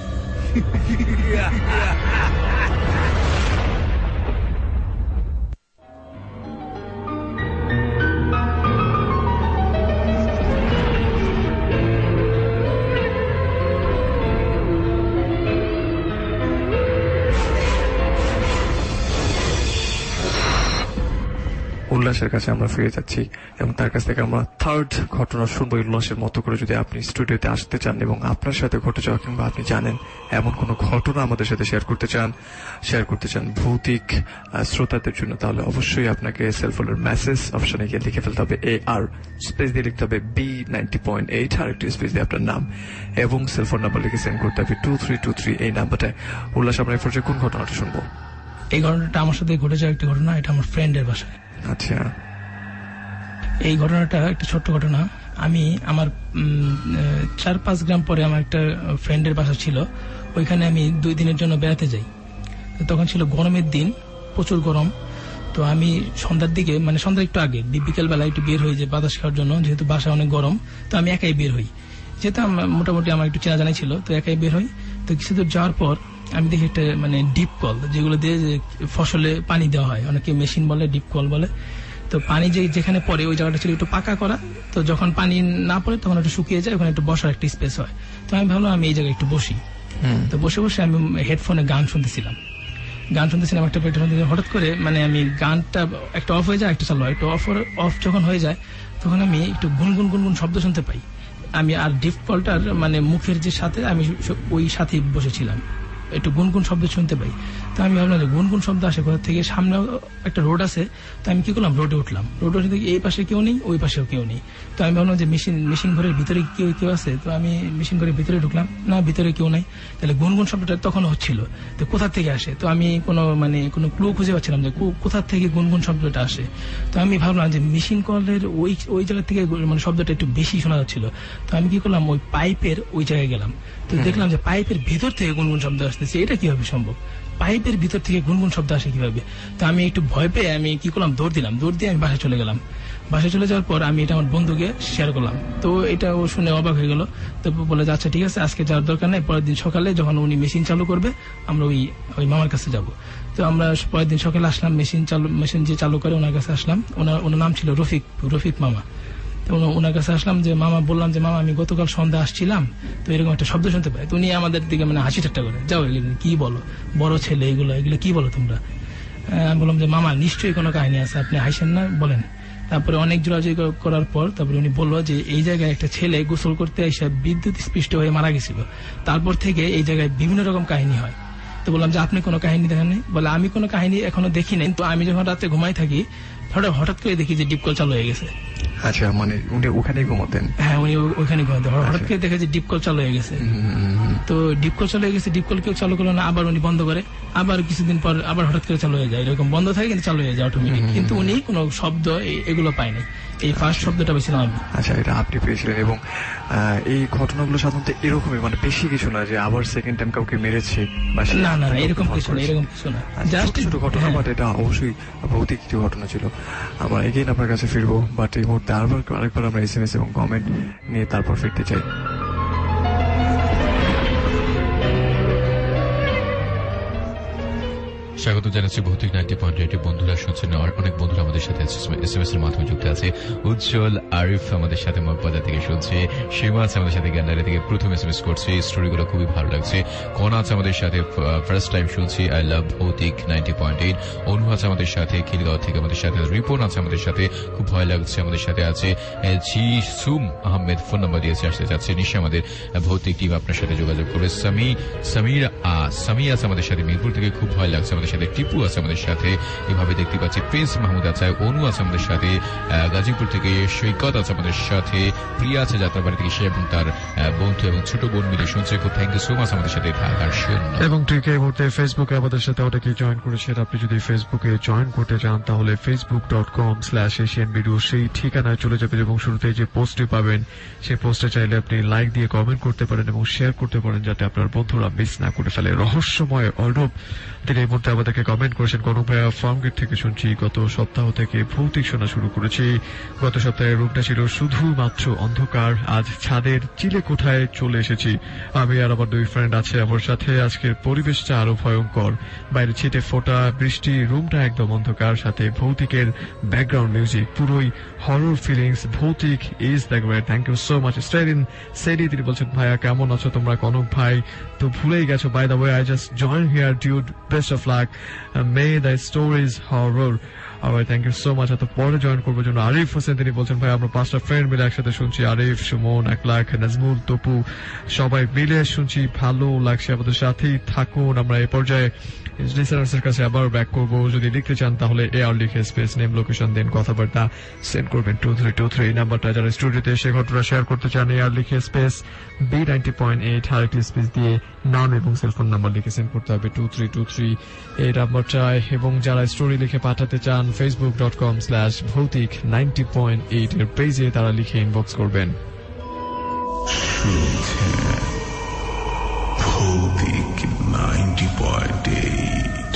উল্লাসের কাছে আমরা ফিরে যাচ্ছি এবং তার কাছ থেকে আমরা থার্ড ঘটনা শুনবো উল্লাসের মতো করে। যদি আপনি স্টুডিওতে আসতে চান এবং আপনার সাথে ঘটে যাওয়া কিংবা আপনি জানেন এমন কোনো ঘটনা আমাদের সাথে শেয়ার করতে চান শেয়ার করতে চান ভৌতিক শ্রোতাদের জন্য, তাহলে অবশ্যই আপনাকে সেলফোনের মেসেজ অপশনে গিয়ে লিখে ফেলতে হবে এ আর স্পেস দিয়ে লিখতে হবে বি নাইনটি পয়েন্ট এইট, আর একটি স্পেস দিয়ে আপনার নাম এবং সেলফোন নাম্বার লিখে সেন্ড করতে হবে টু থ্রি টু থ্রি এই নাম্বারটায়। উল্লাস, আমরা এই পর্যায়ে কোন ঘটনাটা শুনবো? এই ঘটনাটা আমার সাথে ঘটে যাওয়া একটি ঘটনা, এটা আমার ফ্রেন্ডের বাসায়। আচ্ছা, এই ঘটনাটা একটা ছোট্ট ঘটনা। আমি আমার চার পাঁচ গ্রাম পরে আমার একটা ফ্রেন্ডের বাসা ছিল, ওইখানে আমি দুই দিনের জন্য বেড়াতে যাই। তখন ছিল গরমের দিন, প্রচুর গরম। তো আমি সন্ধ্যার দিকে, মানে সন্ধ্যার একটু আগে বিকেল বেলা একটু বের হই যে বাতাস খাওয়ার জন্য, যেহেতু বাসা অনেক গরম। তো আমি একাই বের হই, যেহেতু মোটামুটি আমার একটু চেনা জানাই ছিল, তো একাই বের হই। তো কিছু দূর যাওয়ার পর আমি দেখি একটা মানে ডিপ কল, যেগুলো দিয়ে ফসলে পানি দেওয়া হয়, অনেকে মেশিন বলে, ডিপ কল বলে। তো পানি যে যেখানে পড়ে ওই জায়গাটা ছিল একটু পাকা করা, তো যখন পানি না পড়ে তখন একটু শুকিয়ে যায়, ওখানে একটু বসার একটা স্পেস হয়। তো আমি ভাবলাম আমি এই জায়গায় একটু বসি। তো বসে বসে আমি হেডফোনে গান শুনতেছিলাম গান শুনতেছিলাম একটা পেটে শুনতে, হঠাৎ করে মানে আমি গানটা একটা অফ হয়ে যায়, একটা চালু হয়, একটু অফ অফ যখন হয়ে যায় তখন আমি একটু গুনগুন গুনগুন শব্দ শুনতে পাই। আমি আর ডিপ কলটার মানে মুখের যে সাথে আমি ওই সাথে বসেছিলাম, একটু গুনগুন শব্দ শুনতে পাই। তো আমি ভাবলাম যে গুনগুন শব্দ আসে কোথা থেকে, সামনে একটা রোড আছে। তো আমি কি করলাম, রোডে উঠলাম। রোডে উঠে দেখি এই পাশে কেউ নেই, ওই পাশেও কেউ নেই। তো আমি ভাবলাম যে মেশিন মেশিন ঘরের ভিতরে কেউ কেউ আছে। তো আমি মেশিন ঘরের ভিতরে ঢুকলাম, না ভিতরে কেউ নাই। তাহলে গুনগুন শব্দটা তখন হচ্ছিল, তো কোথা থেকে আসে? তো আমি কোনো মানে কোনো ক্লু খুঁজে পাচ্ছিলাম যে কোথা থেকে গুনগুন শব্দটা আসে। তো আমি ভাবলাম যে মেশিন কলের ওই ওই জায়গা থেকে মানে শব্দটা একটু বেশি শোনা যাচ্ছিল। তো আমি কি করলাম, ওই পাইপের ওই জায়গায় গেলাম। তো দেখলাম যে পাইপের ভিতর থেকে গুনগুন শব্দ আসতেছে। এটা কিভাবে সম্ভব? পাইপের ভিতর থেকে গুনগুন শব্দ আসে কিভাবে? তো আমি একটু ভয় পেয়ে আমি কি করলাম, দৌড় দিলাম। দৌড় দিয়ে আমি বাসায় চলে গেলাম। বাসায় চলে যাওয়ার পর আমি এটা আমার বন্ধুকে শেয়ার করলাম। তো এটা ও শুনে অবাক হয়ে গেল। তো বলে যে আচ্ছা ঠিক আছে, আজকে যাওয়ার দরকার নেই, পরের দিন সকালে যখন উনি মেশিন চালু করবে আমরা ওই ওই মামার কাছে যাব। তো আমরা পরের দিন সকালে আসলাম, মেশিন চালু মেশিন যে চালু করে ওনার কাছে আসলাম। ওনার ওনার নাম ছিল রফিক রফিক মামা। ওনার কাছে আসলাম, যে মামা বললাম যে মামা আমি গতকাল সন্ধ্যা আসছিলাম, তো এরকম একটা শব্দ শুনতে পাই। তো উনি আমাদের দিকে মানে হাসি ঠাট্টা করে, যাও এগুলো কি বলো, বড় ছেলে এগুলো এগুলো কি বলো তোমরা? আমি বললাম যে মামা নিশ্চয়ই কোনো কাহিনী আছে, আপনি হাসেন না, বলেন। তারপরে অনেক জোরাজুরি করার পর তারপরে উনি বললো যে এই জায়গায় একটা ছেলে গোসল করতে এসে বিদ্যুৎ স্পৃষ্ট হয়ে মারা গেছিল। তারপর থেকে এই জায়গায় বিভিন্ন রকম কাহিনী হয়। তো বললাম যে আপনি কোনো কাহিনী দেখেননি? বলে আমি কোনো কাহিনী এখনো দেখি নাই, তো আমি যখন রাতে ঘুমাই থাকি হঠাৎ হঠাৎ করে দেখি যে ডিপকল চালু হয়ে গেছে। আচ্ছা, মানে উনি ওখানেই ঘুমাতেন? হ্যাঁ, উনি ওইখানে ঘুমাতেন। হঠাৎ করে দেখে যে ডিপ কল চালু হয়ে গেছে, তো ডিপ কল চালু হয়ে গেছে, ডিপ কল কেউ চালু করলো না, আবার উনি বন্ধ করে, আবার কিছুদিন পর আবার হঠাৎ করে চালু হয়ে যায়, এরকম বন্ধ থাকে কিন্তু চালু হয়ে যায় অটোমেটিক, কিন্তু উনি কোনো শব্দ এগুলো পায়নি। এই ফার্স্ট শব্দটা পেয়েছিলাম আমি। আচ্ছা, এটা আপনি পেয়েছিলেন। এবং এই ঘটনাগুলো সাধারণত এরকমই, মানে বেশি কিছু না যে আবার সেকেন্ড টাইম কাউকে মেরেছে বা না না এরকম কিছু না, এরকম কিছু না, জাস্ট ছোট ঘটনা, বাট এটা অবশ্যই ভৌতিক কিছু ঘটনা ছিল। আমরা এগেইন আপনার কাছে ফিরবো, বাট এই মুহূর্তে আরবার আরেকবার আমরা এস এম এস এবং কমেন্ট নিয়ে তারপর ফিরতে চাই। স্বাগত জানাচ্ছি ভৌতিক নাইনটি পয়েন্ট এইট বন্ধুরা শুনছেন। অনেক বন্ধুরা আমাদের সাথে এস এম এস এর মাধ্যমে যুক্ত আছে। উজ্জ্বল, আরিফ আমাদের সাথে মগবাজার থেকে শুনছে, সীমা আছে আমাদের সাথে গ্যান্ডারি থেকে প্রথম এস এম এস করছে, স্টোরিগুলো খুবই ভালো লাগছে। কনা আছে আমাদের সাথে ফার্স্ট টাইম শুনছি, I love Bhoutik ninety point eight. অনু আছে আমাদের সাথে খিলগাঁও থেকে আমাদের সাথে, রিপন আছে আমাদের সাথে, খুব ভয় লাগছে আমাদের সাথে আছে। জি সুম আহমেদ ফোন নাম্বার দিয়েছে, আসতে যাচ্ছে। নিশ্চয় আমাদের ভৌতিক টিম আপনার সাথে যোগাযোগ করবে। সামি সামির সামি আছে আমাদের সাথে মিরপুর থেকে, খুব ভয় লাগছে আমাদের সাথে। টিপু আছে আমাদের সাথে, এভাবে দেখতে পাচ্ছি। প্রিন্স মাহমুদ আছে, অনু আছে আমাদের সাথে গাজীপুর থেকে, সৈকত আছে আমাদের সাথে, প্রিয়া আছে যাত্রাবাড়ি থেকে, সে এবং তার বন্ধু এবং ছোট বোন মিলে শুনছে। খুব থ্যাংক ইউ সো মাচ আমাদের সাথে থাকার জন্য। এবং ঠিক এই মুহূর্তে ফেসবুকে আমাদের সাথে অনেকেই জয়েন করেছেন। আপনি যদি ফেসবুকে জয়েন করতে চান তাহলে Facebook dot com slash Asian video সেই ঠিকানায় চলে যাবেন এবং শুরুতে যে পোস্টটি পাবেন সেই পোস্টে চাইলে আপনি লাইক দিয়ে কমেন্ট করতে পারেন এবং শেয়ার করতে পারেন, যাতে আপনার বন্ধুরা মিস না করে ফেলে। রহস্যময় অর্ণব তিনি এই মুহূর্তে আমাদেরকে কমেন্ট করেছেন, কনক ভাইয়া ফার্মগেট থেকে শুনছি, গত সপ্তাহ থেকে ভৌতিক শোনা শুরু করেছি। গত সপ্তাহের রূপটা ছিল শুধুমাত্র অন্ধকার, আজ ছাদের চিলে কোঠায় চলে এসেছি। আমি আর আমার দুই ফ্রেন্ড আছে আমার সাথে। আজকের পরিবেশটা আরো ভয়ঙ্কর, বাইরে ছিটে ফোটা বৃষ্টি, রুমটা একদম অন্ধকার, সাথে ভৌতিকের ব্যাকগ্রাউন্ড মিউজিক, পুরোই horror feelings. Bhoutik is the great. Thank you so much. স্টেরিন সেডি তিনি বলছেন, ভাইয়া কেমন আছো তোমরা? কনক ভাই তো ভুলেই গেছো, by the way I just join here dude, best of luck, may the stories horror. আবার থ্যাংক ইউ সো মাচ। এত পরে জয়েন করবার জন্য আরিফ হোসেন তিনি বলছেন, ভাই আমরা পাঁচটা ফ্রেন্ড মিলে একসাথে শুনছি, আরিফ, সুমন, একলাখ, নাজমুল, তপু, সবাই মিলে শুনছি, ভালো লাগছে, আমাদের সাথেই থাকুন। আমরা এই পর্যায়ে লিসেনার্সের কাছে আবার ব্যাক করবো। যদি লিখতে চান তাহলে এ আর লিখে স্পেস নেম লোকেশন দেন, কথাবার্তা সেন্ড করবেন টু থ্রি টু থ্রি নাম্বারটা। যারা স্টুডিওতে এসে ঘটনা শেয়ার করতে চান এ আর লিখে space B ninety point eight আরেকটি স্পেস দিয়ে নাম এবং সেলফোন নাম্বার লিখে সেন্ড করতে হবে টু থ্রি টু থ্রি এই নাম্বারটায়। এবং যারা স্টোরি লিখে পাঠাতে চান Facebook dot com slash Bhoutik ninety point eight এর পেজে তারা লিখে ইনবক্স করবেন। Bhoutik ninety point eight.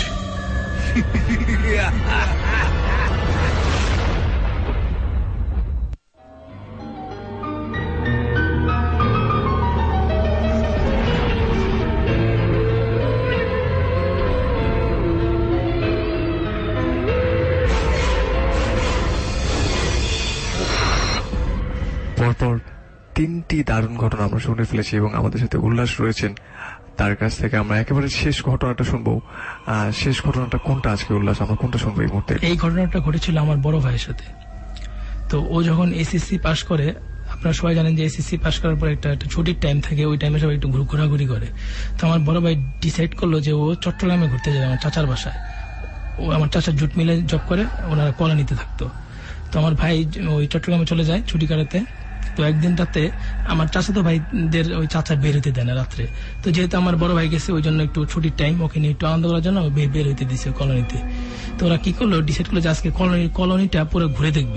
পরপর তিনটি দারুণ ঘটনা আমরা শুনে ফেলেছি এবং আমাদের সাথে উল্লাস রয়েছেন। তার কাছ থেকে আমরা একেবারে শেষ ঘটনাটা শুনবো। শেষ ঘটনাটা কোনটা আজকে উল্লাস, আমরা কোনটা শুনবো এই মুহূর্তে? এই ঘটনাটা ঘটেছিল আমার বড় ভাইয়ের সাথে। তো ও যখন এসএসসি পাস করে, আপনারা সবাই জানেন যে এসএসসি পাস করার পর একটা ছুটির টাইম থাকে, ওই টাইমে সবাই একটু ঘোরাঘুরি করে। তো আমার বড় ভাই ডিসাইড করলো যে ও চট্টগ্রামে ঘুরতে যাবে আমার চাচার বাসায়। ও আমার চাচার জুট মিলে জব করে, ওনারা কলোনিতে থাকতো। তো আমার ভাই ওই চট্টগ্রামে চলে যায় ছুটি কাটাতে। তো একদিন রাতে আমার চাচাতো ভাইদের ওই চাচা বের হইতে দেয় না রাত্রে। তো যেহেতু আমার বড় ভাই গেছে, ওই জন্য একটু ছুটির টাইম ওকে নিয়ে একটু আনন্দ করার জন্য বের হইতে দিছে কলোনিতে। তো ওরা কি করলো, ডিসাইড করলো যে আজকে কলোনি কলোনিটা পুরো ঘুরে দেখবে।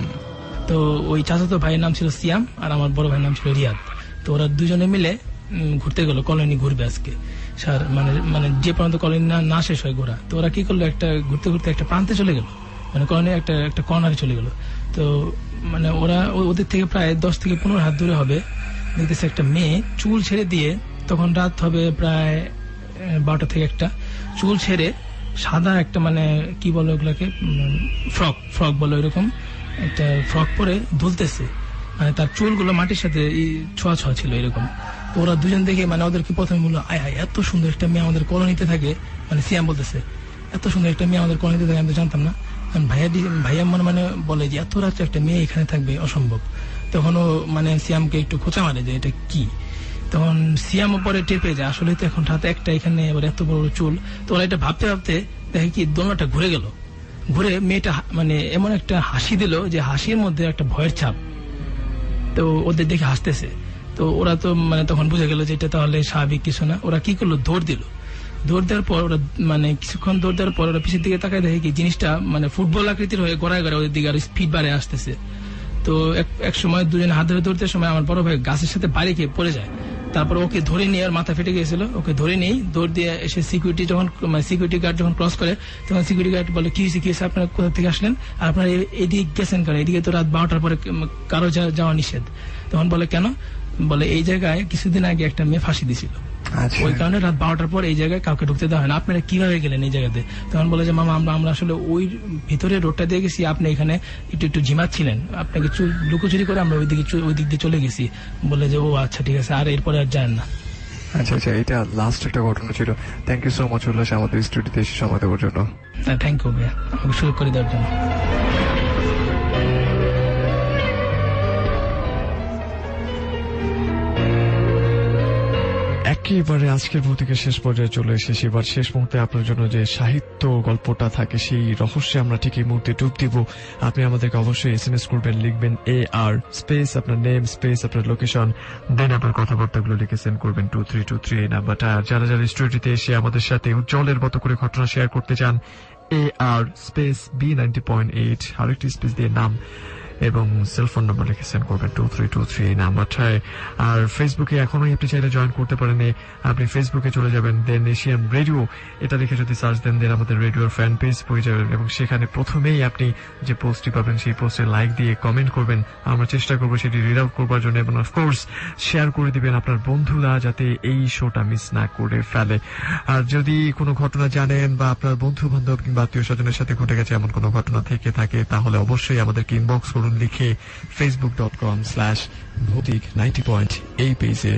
তো ওই চাচাতো ভাইয়ের নাম ছিল সিয়াম আর আমার বড় ভাইয়ের নাম ছিল রিয়াদ। তো ওরা দুজনে মিলে ঘুরতে গেল, কলোনি ঘুরবে আজকে স্যার, মানে মানে যে পর্যন্ত কলোনি না শেষ হয় ঘোরা। তো ওরা কি করলো, একটা ঘুরতে ঘুরতে একটা প্রান্তে চলে গেল, মানে কলোনির একটা একটা কর্নারে চলে গেল। তো মানে ওরা ওদের থেকে প্রায় দশ থেকে পনেরো হাত দূরে হবে, দেখতেছে একটা মেয়ে চুল ছেড়ে দিয়ে, তখন রাত হবে প্রায় বারোটা থেকে একটা, চুল ছেড়ে সাদা একটা মানে কি বলে ওগুলাকে, ফ্রক ফ্রক বলে, এরকম একটা ফ্রক পরে দুলতেছে, মানে তার চুলগুলো মাটির সাথে ছোঁয়া ছোঁয়া ছিল এরকম। তো ওরা দুজন দেখে মানে ওদেরকে প্রথমে বললো, আয় আয় এত সুন্দর একটা মেয়ে আমাদের কলোনিতে থাকে, মানে সিয়াম বলতেছে এত সুন্দর একটা মেয়ে আমাদের কলোনিতে থাকে, আমি তো জানতাম না। ভাইয়া ভাইয়া মনে মানে বলে যে এত রাত্রে একটা মেয়ে এখানে থাকবে, অসম্ভব। তখন ও মানে সিয়ামকে একটু খোঁচা মারে যে এটা কি। তখন সিয়াম পরে টেপে যায়, আসলে তো এখন হাতে একটা, এখানে এবার এত বড় চুল। তো ওরা এটা ভাবতে ভাবতে দেখে কি দোলনাটা ঘুরে গেল, ঘুরে মেয়েটা মানে এমন একটা হাসি দিল যে হাসির মধ্যে একটা ভয়ের ছাপ। তো ওদের দেখে হাসতেছে, তো ওরা তো মানে তখন বুঝে গেল যে এটা তাহলে স্বাভাবিক কিছু না। ওরা কি করলো, দৌড় দিল। দৌড় দেওয়ার পর ওরা মানে কিছুক্ষণ দৌড় দেওয়ার পর ওরা পিছের দিকে তাকায় দেখে কি জিনিসটা মানে ফুটবল আকৃতির হয়ে গড়ায় গড়ায় ওদের দিকে আর স্পিড বাড়ে আসতেছে। তো এক সময় দুজন হাত ধরে দৌড়তে সময় আমার বড় ভাই গাছের সাথে বাড়ি খেয়ে পড়ে যায়। তারপর ওকে ধরে নিয়ে, আর মাথা ফেটে গিয়েছিল, ওকে ধরে নিয়ে দৌড় দিয়ে এসে সিকিউরিটি যখন সিকিউরিটি গার্ড যখন ক্রস করে তখন সিকিউরিটি গার্ড বলে কি হয়েছে কি হয়েছে, আপনারা কোথা থেকে আসলেন, আর আপনারা এদিকে গেছেন কেন, এদিকে তো রাত বারোটার পরে কারো যাওয়া নিষেধ। তখন বলে কেন, বলে এই জায়গায় কিছুদিন আগে একটা মেয়ে ফাঁসি দিছিল, ওই কারণে রাত বারোটার পর এই জায়গায় কাউকে ঢুকতে দেওয়া হয় না। আপনারা কিভাবে গেলেন এই জায়গাতে? তখন বলে যে মামা আমরা আমরা আসলে ওই ভিতরে রোডটা দিয়ে গেছি, আপনি এখানে একটু একটু ঝিমাচ্ছিলেন, আপনাকে লুকোচুরি করে আমরা ওই দিকে ওই দিক দিয়ে চলে গেছি। বলে যে ও আচ্ছা ঠিক আছে, আর এরপরে আর যান না। আচ্ছা আচ্ছা, এটা লাস্ট একটা ঘটনা ছিল। থ্যাংক ইউ সো মাচ উল্লাস আমাদের স্টুডিওতে এসে সময় দেওয়ার জন্য। থ্যাংক ইউ ভাইয়া আমাকে সুযোগ করে দেওয়ার জন্য। একেবারে আজকের ভৌতিকের শেষ পর্যায়ে চলে এসেছি। এবার শেষ মুহূর্তে আপনার জন্য যে সাহিত্য গল্পটা থাকে সেই রহস্যে আমরা ঠিক এই মুহূর্তে ডুব দিব। আপনি আমাদেরকে অবশ্যই এস এম এস করবেন, লিখবেন এ আর স্পেস আপনার নেম স্পেস আপনার লোকেশন, দেন আপনার কথাবার্তাগুলো লিখে সেন্ড করবেন টু থ্রি টু থ্রি এই নাম্বারটা। আর যারা যারা স্টুডিওতে এসে আমাদের সাথে উজ্জ্বলের মতো করে ঘটনা শেয়ার করতে চান, A R space B ninety point eight আরেকটি স্পেস দিয়ে নাম এবং সেলফোন নাম্বার লিখে সেন্ড করবেন টু থ্রি টু থ্রি এই নাম্বারটায়। আর ফেসবুকে এখনোই আপনি চাইলে জয়েন করতে পারেন, আপনি ফেসবুকে চলে যাবেন, দেন এশিয়ান রেডিও এটা লিখে যদি সার্চ দেন, দেন আমাদের রেডিওর ফ্যান পেজ পেয়ে যাবেন এবং সেখানে প্রথমেই আপনি যে পোস্টটি পাবেন সেই পোস্টে লাইক দিয়ে কমেন্ট করবেন। আমরা চেষ্টা করবো সেটি রিড আউট করবার জন্য এবং অফকোর্স শেয়ার করে দিবেন আপনার বন্ধুরা যাতে এই শোটা মিস না করে ফেলে। আর যদি কোনো ঘটনা জানেন বা আপনার বন্ধু বান্ধব কিংবা আত্মীয় স্বজনের সাথে ঘটে গেছে এমন কোনো ঘটনা থেকে থাকে তাহলে অবশ্যই আমাদেরকে ইনবক্স করুন লিখে Facebook dot com slash Bhoutik ninety point এই পেজে।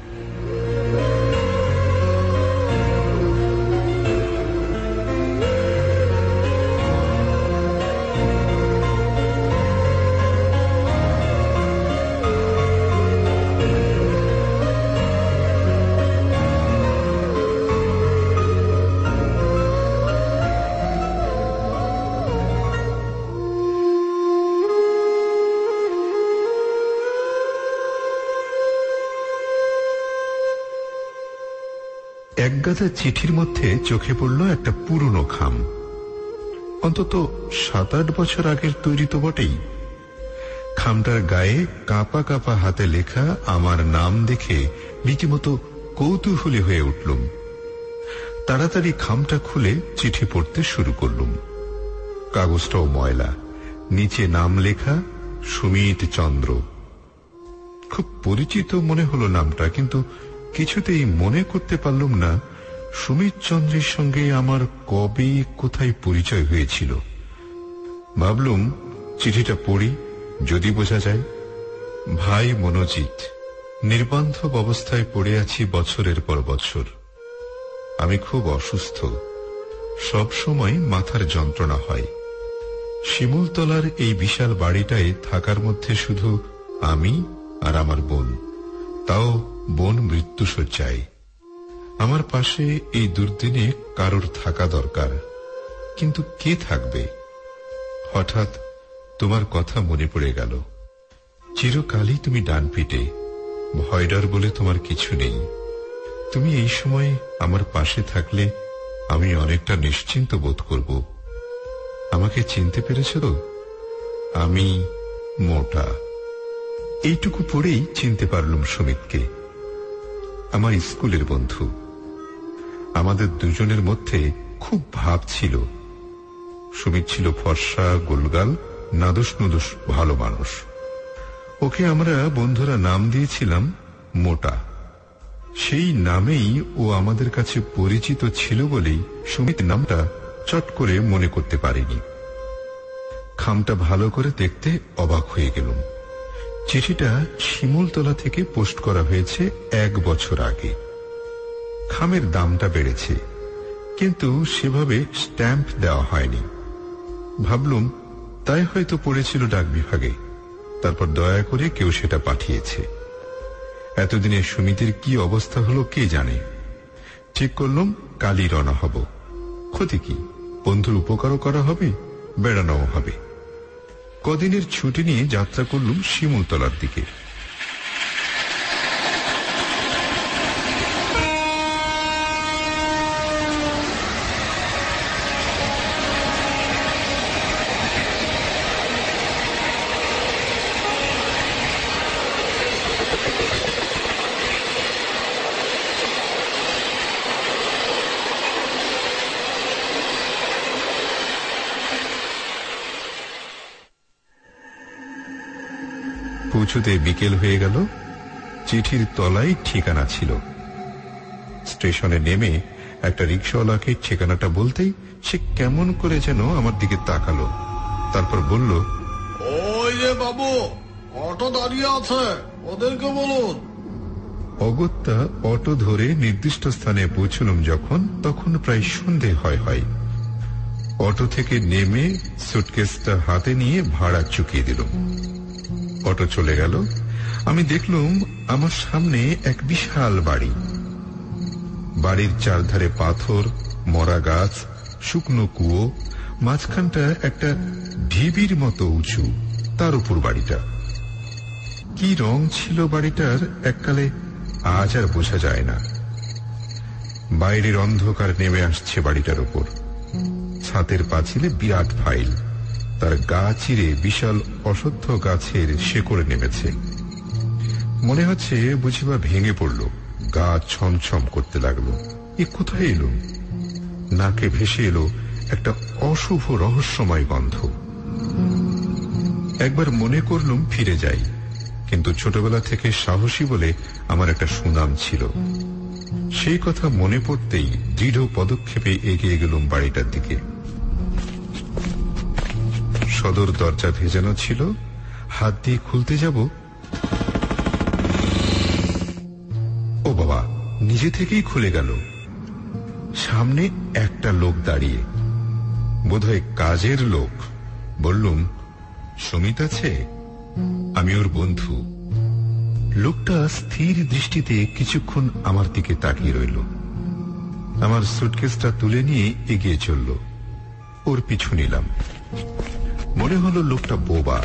একগাদা চিঠির মধ্যে চোখে পড়ল একটা পুরনো খাম, অন্তত সাত আট বছর আগের তৈরি তো বটেই। খামটার গায়ে কাঁপা কাঁপা হাতে লেখা আমার নাম দেখে রীতিমতো কৌতূহলী হয়ে উঠলুম। তাড়াতাড়ি খামটা খুলে চিঠি পড়তে শুরু করলুম। কাগজটাও ময়লা, নিচে নাম লেখা সুমিত চন্দ্র। খুব পরিচিত মনে হলো নামটা, কিন্তু কিছুতেই মনে করতে পারলুম না সুমিত চন্দ্রের সঙ্গে আমার কবে কোথায় পরিচয় হয়েছিল। ভাবলুম চিঠিটা পড়ি, যদি বোঝা যায়। ভাই মনোজিৎ, নির্বান্ধব অবস্থায় পড়ে আছি বছরের পর বছর। আমি খুব অসুস্থ, সব সময় মাথার যন্ত্রণা হয়। শিমুলতলার এই বিশাল বাড়িটায় থাকার মধ্যে শুধু আমি আর আমার বোন, তাও বোন মৃত্যুশয্যায়। আমার পাশে এই দুর্দিনে কারোর থাকা দরকার, কিন্তু কে থাকবে? হঠাৎ তোমার কথা মনে পড়ে গেল। চিরকালই তুমি ডান পিটে, ভয় ডর বলে তোমার কিছু নেই। তুমি এই সময় আমার পাশে থাকলে আমি অনেকটা নিশ্চিন্ত বোধ করব। আমাকে চিনতে পেরেছ তো? আমি মোটা। এইটুকু পড়েই চিনতে পারলুম সুমিতকে, আমার স্কুলের বন্ধু। আমাদের দুজনের মধ্যে খুব ভাব ছিল। সুমিত ছিল ফর্সা, গোলগাল, নাদুস নুদুস ভালো মানুষ। ওকে আমরা বন্ধুরা নাম দিয়েছিলাম মোটা। সেই নামেই ও আমাদের কাছে পরিচিত ছিল বলেই সুমিত নামটা চট করে মনে করতে পারিনি। খামটা ভালো করে দেখতে অবাক হয়ে গেলুম। চিঠিটা শিমুলতলা থেকে পোস্ট করা হয়েছে এক বছর আগে। খামের দামটা বেড়েছে, কিন্তু সেভাবে স্ট্যাম্প দেওয়া হয়নি। ভাবলুম তাই হয়তো পড়েছিল ডাক বিভাগে, তারপর দয়া করে কেউ সেটা পাঠিয়েছে। এতদিনে সুমিতের কি অবস্থা হলো কে জানে। ঠিক করলাম কালই রওনা হব। ক্ষতি কি, বন্ধুর উপকারও করা হবে, বেড়ানোও হবে। কদিনের ছুটি নিয়ে যাত্রা করলুম শিমুলতলার দিকে। পৌঁছতে বিকেল হয়ে গেল। চিঠির তলায় ঠিকানা ছিল। স্টেশনে নেমে একটা রিক্সাওয়ালাকে ঠিকানাটা বলতেই সে কেমন করে যেন আমার দিকে তাকালো, তারপর বলল, ওই যে বাবু, অটো দাঁড়িয়ে আছে, ওদেরকে বলুন। অগত্যা অটো ধরে নির্দিষ্ট স্থানে পৌঁছলাম যখন, তখন প্রায় সন্ধে হয় হয়। অটো থেকে নেমে সুটকেসটা হাতে নিয়ে ভাড়া চুকিয়ে দিল। অটো চলে গেল। আমি দেখলুম আমার সামনে এক বিশাল বাড়ি। বাড়ির চারধারে পাথর, মরা গাছ, শুকনো কুয়ো, মাঝখানটা একটা ঢিবির মতো উঁচু, তার উপর বাড়িটা। কি রং ছিল বাড়িটার এককালে আজ আর বোঝা যায় না। বাইরের অন্ধকার নেমে আসছে বাড়িটার উপর। ছাতের পাঁচিলে বিরাট ফাইল, তার গা চিরে বিশাল অশ্বত্থ গাছের শেকড়ে নেমেছে। মনে হচ্ছে বুঝিবা ভেঙে পড়ল, গা ছমছম করতে লাগলো। এ কোথায় এলো? নাকে ভেসে এলো একটা অশুভ রহস্যময় গন্ধ। একবার মনে করলুম ফিরে যাই, কিন্তু ছোটবেলা থেকে সাহসী বলে আমার একটা সুনাম ছিল। সেই কথা মনে পড়তেই দৃঢ় পদক্ষেপে এগিয়ে গেলুম বাড়িটার দিকে। সদর দরজা ভেজানো ছিল, হাত দিয়ে খুলতে যাব, ও বাবা, নিজে থেকেই খুলে গেল। সামনে একটা লোক দাঁড়িয়ে, বোধহয় কাজের লোক। বললুম, সুমিত আছে? আমি ওর বন্ধু। লোকটা স্থির দৃষ্টিতে কিছুক্ষণ আমার দিকে তাকিয়ে রইল। আমার সুটকেসটা তুলে নিয়ে এগিয়ে চলল। ওর পিছু নিলাম। মনে হলো লোকটা বোবা।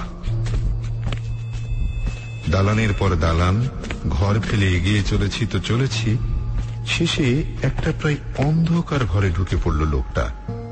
দালানের পর দালান, ঘর ফেলে এগিয়ে চলেছি তো চলেছি, শেষে একটা প্রায় অন্ধকার ঘরে ঢুকে পড়ল লোকটা।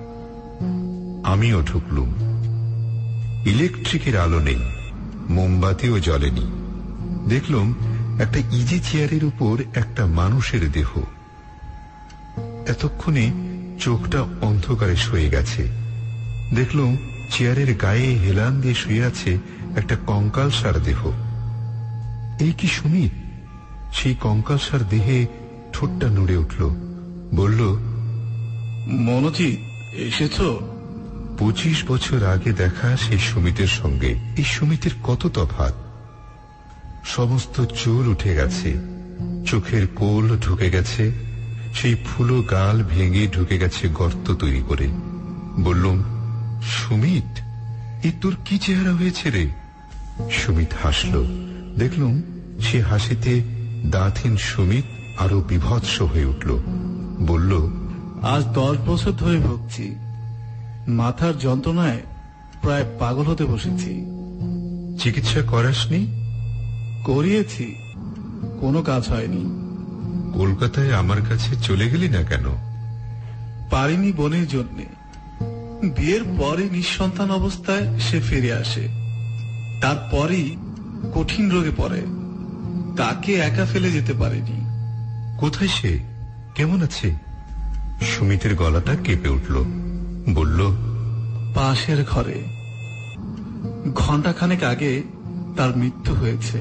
আমিও ঢুকলুম। ইলেকট্রিকের আলো নেই, মোমবাতিও জ্বলেনি। দেখলুম একটা ইজি চেয়ারের উপর একটা মানুষের দেহ। এতক্ষণে চোখটা অন্ধকারে শুয়ে গেছে। দেখলুম চেয়ারের গায়ে হেলান দিয়ে শুয়ে আছে একটা কঙ্কালসার দেহ। এই কি সুমিত? সেই কঙ্কালসার দেহে ঠোঁটটা নড়ে উঠল। বলল, মনোজিৎ, এসেছ? পঁচিশ বছর আগে দেখা সেই সুমিতের সঙ্গে এই সুমিতের কত তফাৎ। সমস্ত চুল উঠে গেছে, চোখের কোল ঢুকে গেছে, সেই ফুলো গাল ভেঙে ঢুকে গেছে গর্ত তৈরি করে। বললুম, সুমিত, এ তোর কি চেহারা হয়েছে রে? সুমিত হাসল। দেখলুম সে হাসিতে দাঁতহীন সুমিত আরো বিভৎস হয়ে উঠল। বলল, আজ দশ বছর ধরে ভুগছি, মাথার যন্ত্রণায় প্রায় পাগল হতে বসেছি। চিকিৎসা করাসনি? করিয়েছি, কোনো কাজ হয়নি। কলকাতায় আমার কাছে চলে গেলি না কেন? পারিনি বোনের জন্যে। বিয়ের পরে নিঃসন্তান অবস্থায় সে ফিরে আসে, তারপরেই কঠিন রোগে পড়ে। তাকে একা ফেলে যেতে পারেনি। কোথায় সে? কেমন আছে? সুমিতের গলাটা কেঁপে উঠল। বলল, পাশের ঘরে। ঘণ্টাখানেক আগে তার মৃত্যু হয়েছে।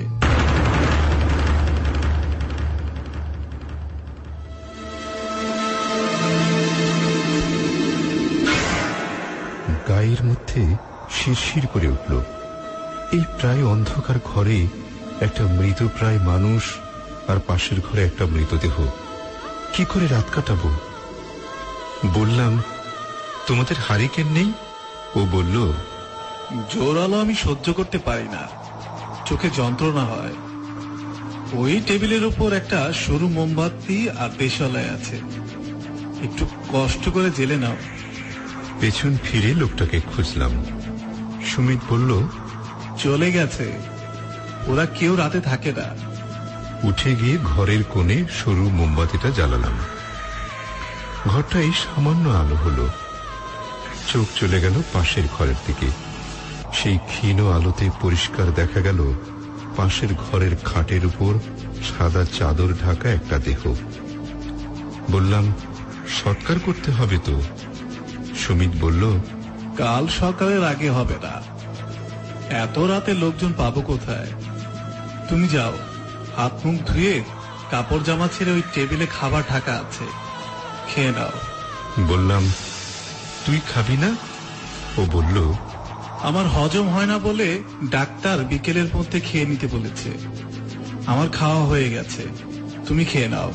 গায়ের মধ্যে শিরশির করে উঠল। এই প্রায় অন্ধকার ঘরে একটা মৃতপ্রায় মানুষ, আর পাশের ঘরে একটা মৃতদেহ। কি করে রাত কাটাবো? বললাম, তোমাদের হারিকেন নেই? ও বলল, জোরালো আমি সহ্য করতে পারি না, চোখে যন্ত্রণা হয়। ওই টেবিলের উপর একটা সরু মোমবাতি আর দেশালাই আছে, একটু কষ্ট করে জেলে নাও। পেছন ফিরে লোকটাকে খুঁজলাম। সুমিত বলল, চলে গেছে, ওরা কেউ রাতে থাকে না। উঠে গিয়ে ঘরের কোণে সরু মোমবাতিটা জ্বালালাম। ঘরটাই সামান্য আলো হলো। চোখ চলে গেল পাশের ঘরের দিকে। সেই ক্ষীণ আলোতে পরিষ্কার দেখা গেল পাশের ঘরের খাটের উপর সাদা চাদর ঢাকা একটা দেহ। বললাম, সৎকার করতে হবে তো। সুমিত বলল, কাল সকালের আগে হবে না, এত রাতে লোকজন পাবো কোথায়? তুমি যাও, হাত মুখ ধুয়ে কাপড় জামা ছেড়ে ওই টেবিলে খাবার ঢাকা আছে, খেয়ে নাও। বললাম, তুই খাবি না? ও বলল, আমার হজম হয় না বলে ডাক্তার বিকেলের মধ্যে খেয়ে নিতে বলেছে। আমার খাওয়া হয়ে গেছে, তুমি খেয়ে নাও।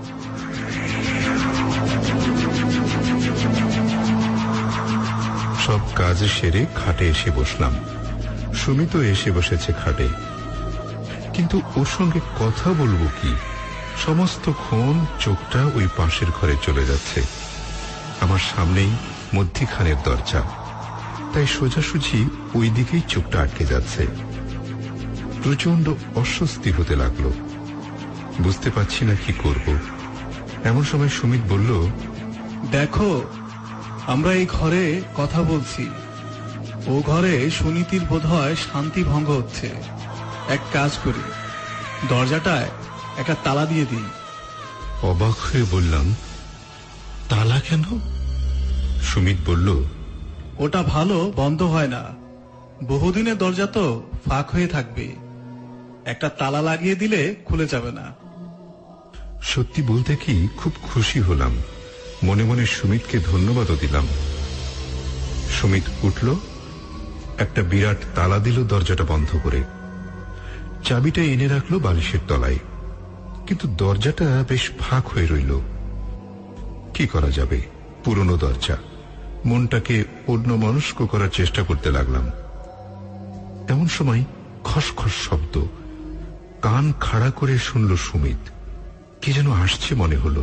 সব কাজ সেরে খাটে এসে বসলাম। সুমিত এসে বসেছে খাটে, কিন্তু ওর সঙ্গে কথা বলবো কি? সমস্তক্ষণ চোখটা ওই পাশের ঘরে চলে যাচ্ছে। আমার সামনেই মধ্যিখানের দরজা, তাই সোজাসুজি ওই দিকেই চোখটা আটকে যাচ্ছে। প্রচন্ড অস্বস্তি হতে লাগলো। বুঝতে পারছি না কি করব। এমন সময় সুমিত বলল, দেখো, আমরা এই ঘরে কথা বলছি, ও ঘরে সুনীতির বোধহয় শান্তি ভঙ্গ হচ্ছে। এক কাজ করি, দরজাটায় একটা তালা দিয়ে দিই। অবাক হয়ে বললাম, তালা কেন? সুমিত বলল, ওটা ভালো বন্ধ হয় না, বহুদিনের দরজা তো ফাঁক হয়ে থাকবে, একটা তালা লাগিয়ে দিলে খুলে যাবে না। সত্যি বলতে কি খুব খুশি হলাম। মনে মনে সুমিতকে ধন্যবাদও দিলাম। সুমিত উঠল, একটা বিরাট তালা দিল দরজাটা বন্ধ করে। চাবিটা এনে রাখলো বালিশের তলায়, কিন্তু দরজাটা বেশ ফাঁক হয়ে রইল। কি করা যাবে, পুরনো দরজা। মনটাকে অন্যমনস্ক করার চেষ্টা করতে লাগলাম। এমন সময় খসখস শব্দ। কান খাড়া করে শুনল সুমিত। কি যেন আসছে মনে হলো।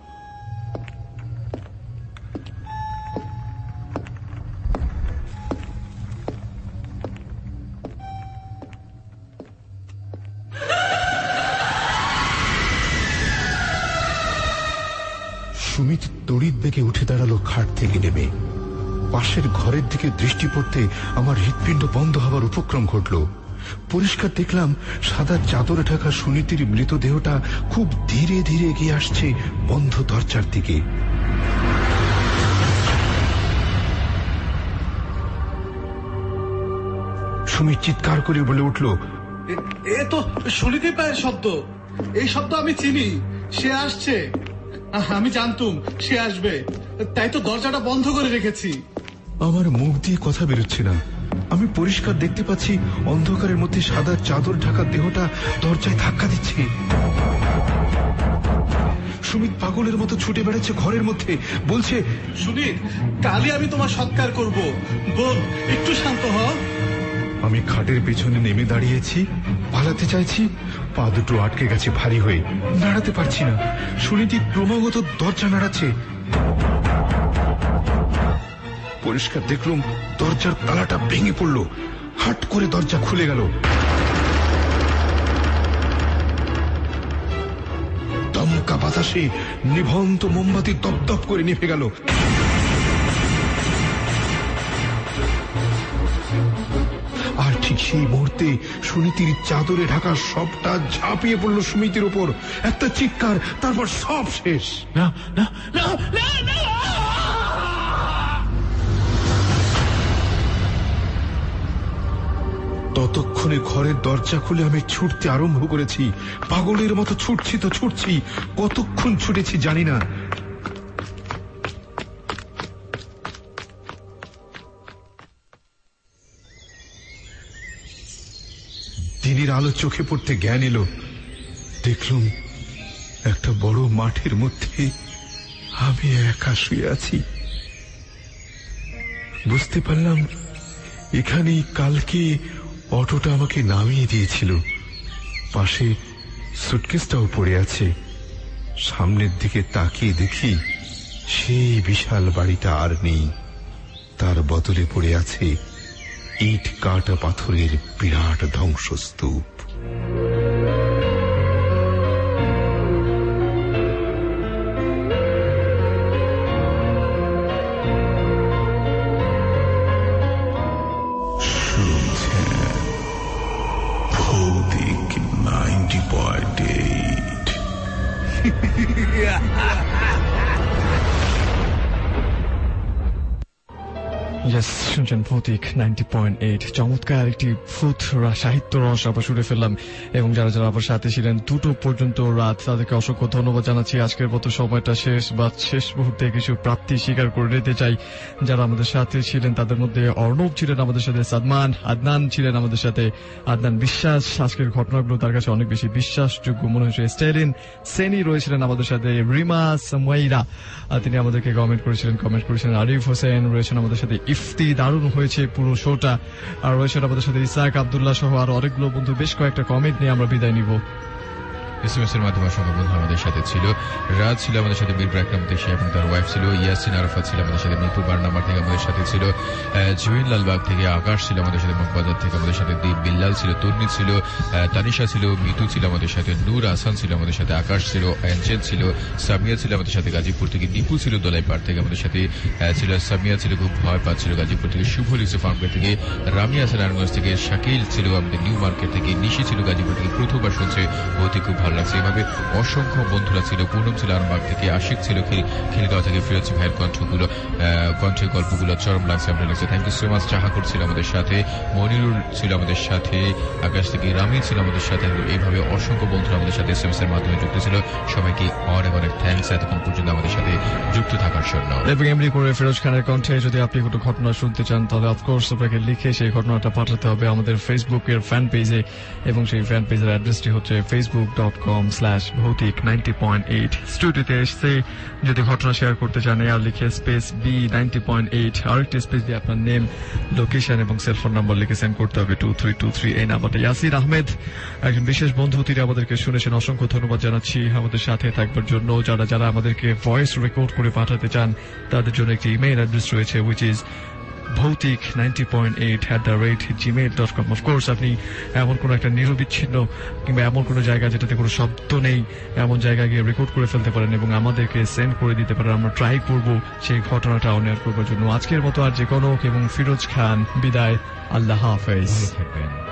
সুমিত তড়িৎ বেগে উঠে দাঁড়ালো খাট থেকে নেমে। পাশের ঘরের দিকে দৃষ্টি পড়তে আমার হৃৎপিণ্ড বন্ধ হবার উপক্রম ঘটল। পরিষ্কার দেখলাম সাদা চাদরে ঢাকা সুনীতির মৃতদেহটা খুব ধীরে ধীরে এগিয়ে আসছে বন্ধ দরজার দিকে। সুমিত চিৎকার করে বলে উঠল, এ তো সুনীতি পায়ের শব্দ, এই শব্দ আমি চিনি, সে আসছে। আমি জানতুম সে আসবে, তাই তো দরজাটা বন্ধ করে রেখেছি। আমার মুখ দিয়ে কথা বেরোচ্ছে না। আমি পরিষ্কার দেখতে পাচ্ছি অন্ধকারের মধ্যে সাদা চাদর ঢাকা দেহটা দরজায় ধাক্কা দিচ্ছে। সুমিত পাগলের মতো ছুটে বেড়াচ্ছে ঘরের মধ্যে, বলছে, সুনীত, কালই আমি তোমার সৎকার করব, বোন একটু শান্ত হও। আমি খাটের পেছনে নেমে দাঁড়িয়েছি, পালাতে চাইছি, পা দুটো আটকে গেছে ভারী হয়ে, নাড়াতে পারছি না। সুনীতি ক্রমাগত দরজা নাড়াচ্ছে। পরিষ্কার দেখলাম দরজার তালাটা ভেঙে পড়ল, হাট করে দরজা খুলে গেল। দমকা বাতাসে নিভন্ত মোমবাতি দপদপ করে নিভে গেল। আর ঠিক সেই মুহূর্তে সুনীতির চাদরে ঢাকা সবটা ঝাঁপিয়ে পড়ল সুমিতির উপর। একটা চিৎকার, তারপর সব শেষ। না না না না না। ততক্ষণে ঘরের দরজা খুলে আমি ছুটতে আরম্ভ করেছি। পাগলের মতো ছুটছি তো ছুটছি, কতক্ষণ ছুটেছি জানি না। দিনের আলো চোখে পড়তে জ্ঞান এলো। দেখলুম একটা বড় মাঠের মধ্যে আমি একা শুয়ে আছি। বুঝতে পারলাম এখানেই কালকে অটোটা আমাকে নামিয়ে দিয়েছিল। পাশে সুটকেসটাও পড়ে আছে। সামনের দিকে তাকিয়ে দেখি সেই বিশাল বাড়িটা আর নেই। তার বদলে পড়ে আছে ইট কাটা পাথরের বিরাট ধ্বংসস্তূপ। Yes, শুনছেন ভৌতিক নাইনটি পয়েন্ট এইট। চমৎকার একটি ভূত সাহিত্য রস আমরা শুনে ফেললাম, এবং যারা যারা আমার সাথে ছিলেন দুটো পর্যন্ত রাত, তাদেরকে অসংখ্য ধন্যবাদ জানাচ্ছি। আজকের মতো সময়টা শেষ, বা শেষ মুহূর্তে কিছু প্রাপ্তি স্বীকার করে নিতে চাই। যারা আমাদের সাথে ছিলেন তাদের মধ্যে অর্ণব ছিলেন আমাদের সাথে, সাদমান, আদনান ছিলেন আমাদের সাথে, আদনান বিশ্বাস, আজকের ঘটনাগুলো তার কাছে অনেক বেশি বিশ্বাসযোগ্য মনে হয়েছে। স্টেলিন সেনি রয়েছিলেন আমাদের সাথে, রিমা সামওয়াইরা তিনি আমাদেরকে কমেন্ট করেছিলেন কমেন্ট করেছিলেন আরিফ হোসেন রয়েছেন আমাদের সাথে, ইফতি দারুণ হয়েছে পুরো শোটা, আর রয়েছেন আমাদের সাথে ইসাক আব্দুল্লাহ সহ আর অনেকগুলো বন্ধু। বেশ কয়েকটা কমেন্ট নিয়ে আমরা বিদায় নিব। এসএমএস এর মাধ্যমে অসংখ্য বন্ধু আমাদের সাথে ছিল। রাজ ছিল আমাদের সাথে, বীর ব্রাকরাম দেশে এবং তার ওয়াইফ ছিল, ইয়াসিন আরাফাত ছিল আমাদের সাথে, মিরপুর বার নাম্বার থেকে আমাদের সাথে ছিল, জুইন লালবাগ থেকে আকাশ ছিল আমাদের সাথে, মগবাজার থেকে আমাদের সাথে দীপ, বিল্লাল ছিল, তন্নি ছিল, তানিশা ছিল, মিতু ছিল আমাদের সাথে, নূর আসান ছিল আমাদের সাথে, আকাশ ছিল, অ্যাঞ্জেল ছিল, সামিয়া ছিল আমাদের সাথে গাজীপুর থেকে, নিপু ছিল দোলাইপাড় থেকে আমাদের সাথে ছিল, সামিয়া ছিল খুব ভয় পাচ্ছিল গাজীপুর থেকে, শুভ লিসু ফার্মগেট থেকে, রামি হাসান নারায়ণগঞ্জ থেকে, শাকিল ছিল আমাদের নিউ মার্কেট থেকে, নিশি ছিল গাজীপুর থেকে, প্রথমবার শুনছে অতি খুব ভালো লাগছে। এভাবে অসংখ্য বন্ধুরা ছিল। পূর্ণম ছিল আরামবাগ থেকে, আশিক ছিল খিলগাঁও থেকে, ফিরোজ ভাইয়ের কণ্ঠগুলো কণ্ঠের গল্পগুলো চরম লাগছে, আমরা লাগছে। Thank you so much. চাহাকুর ছিল আমাদের সাথে, মনিরুল ছিল আমাদের সাথে, আকাশ থেকে রামি ছিল আমাদের সাথে। এইভাবে অসংখ্য বন্ধুরা আমাদের সাথে এসএমএস এর মাধ্যমে যুক্ত ছিল। সবাইকে অনেক অনেক থ্যাংকস এতক্ষণ পর্যন্ত আমাদের সাথে যুক্ত থাকার জন্য। এবং এমনি করে ফিরোজ খানের কণ্ঠে যদি আপনি কোনো ঘটনা শুনতে চান, তাহলে অফকোর্স আপনাকে লিখে সেই ঘটনাটা পাঠাতে হবে আমাদের ফেসবুকের ফ্যান পেজে, এবং সেই ফ্যান পেজের অ্যাড্রেসটি হচ্ছে Facebook dot com slash Bhoutik ninety point eight. স্টুডিওতে এসে যদি ঘটনা শেয়ার করতে চান, আর লিখে space B ninety point eight, আরেকটি স্পেস দিয়ে আপনার নেম, লোকেশন এবং সেলফোন নাম্বার লিখে সেন্ড করতে হবে টু থ্রি টু থ্রি এই নাম্বারটা। ইয়াসির আহমেদ একজন বিশেষ বন্ধু, তিনি আমাদেরকে শুনেছেন, অসংখ্য ধন্যবাদ জানাচ্ছি আমাদের সাথে থাকবার জন্য। যারা যারা আমাদেরকে ভয়েস রেকর্ড করে পাঠাতে চান, তাদের জন্য একটি ইমেইল অ্যাড্রেস রয়েছে, which is Bhoutik ninety point eight at the rate Gmail dot com. Of course আপনি এমন কোনো একটা নিরবিচ্ছিন্ন কিংবা এমন কোনো জায়গা যেটাতে কোনো শব্দ নেই, এমন জায়গায় গিয়ে রেকর্ড করে ফেলতে পারেন এবং আমাদেরকে সেন্ড করে দিতে পারেন। আমরা ট্রাই করব সেই ঘটনাটা অনেক করবার জন্য। আজকের মতো আর যে কোনো এবং ফিরোজ খান বিদায়, আল্লাহ হাফেজ। থাকবেন।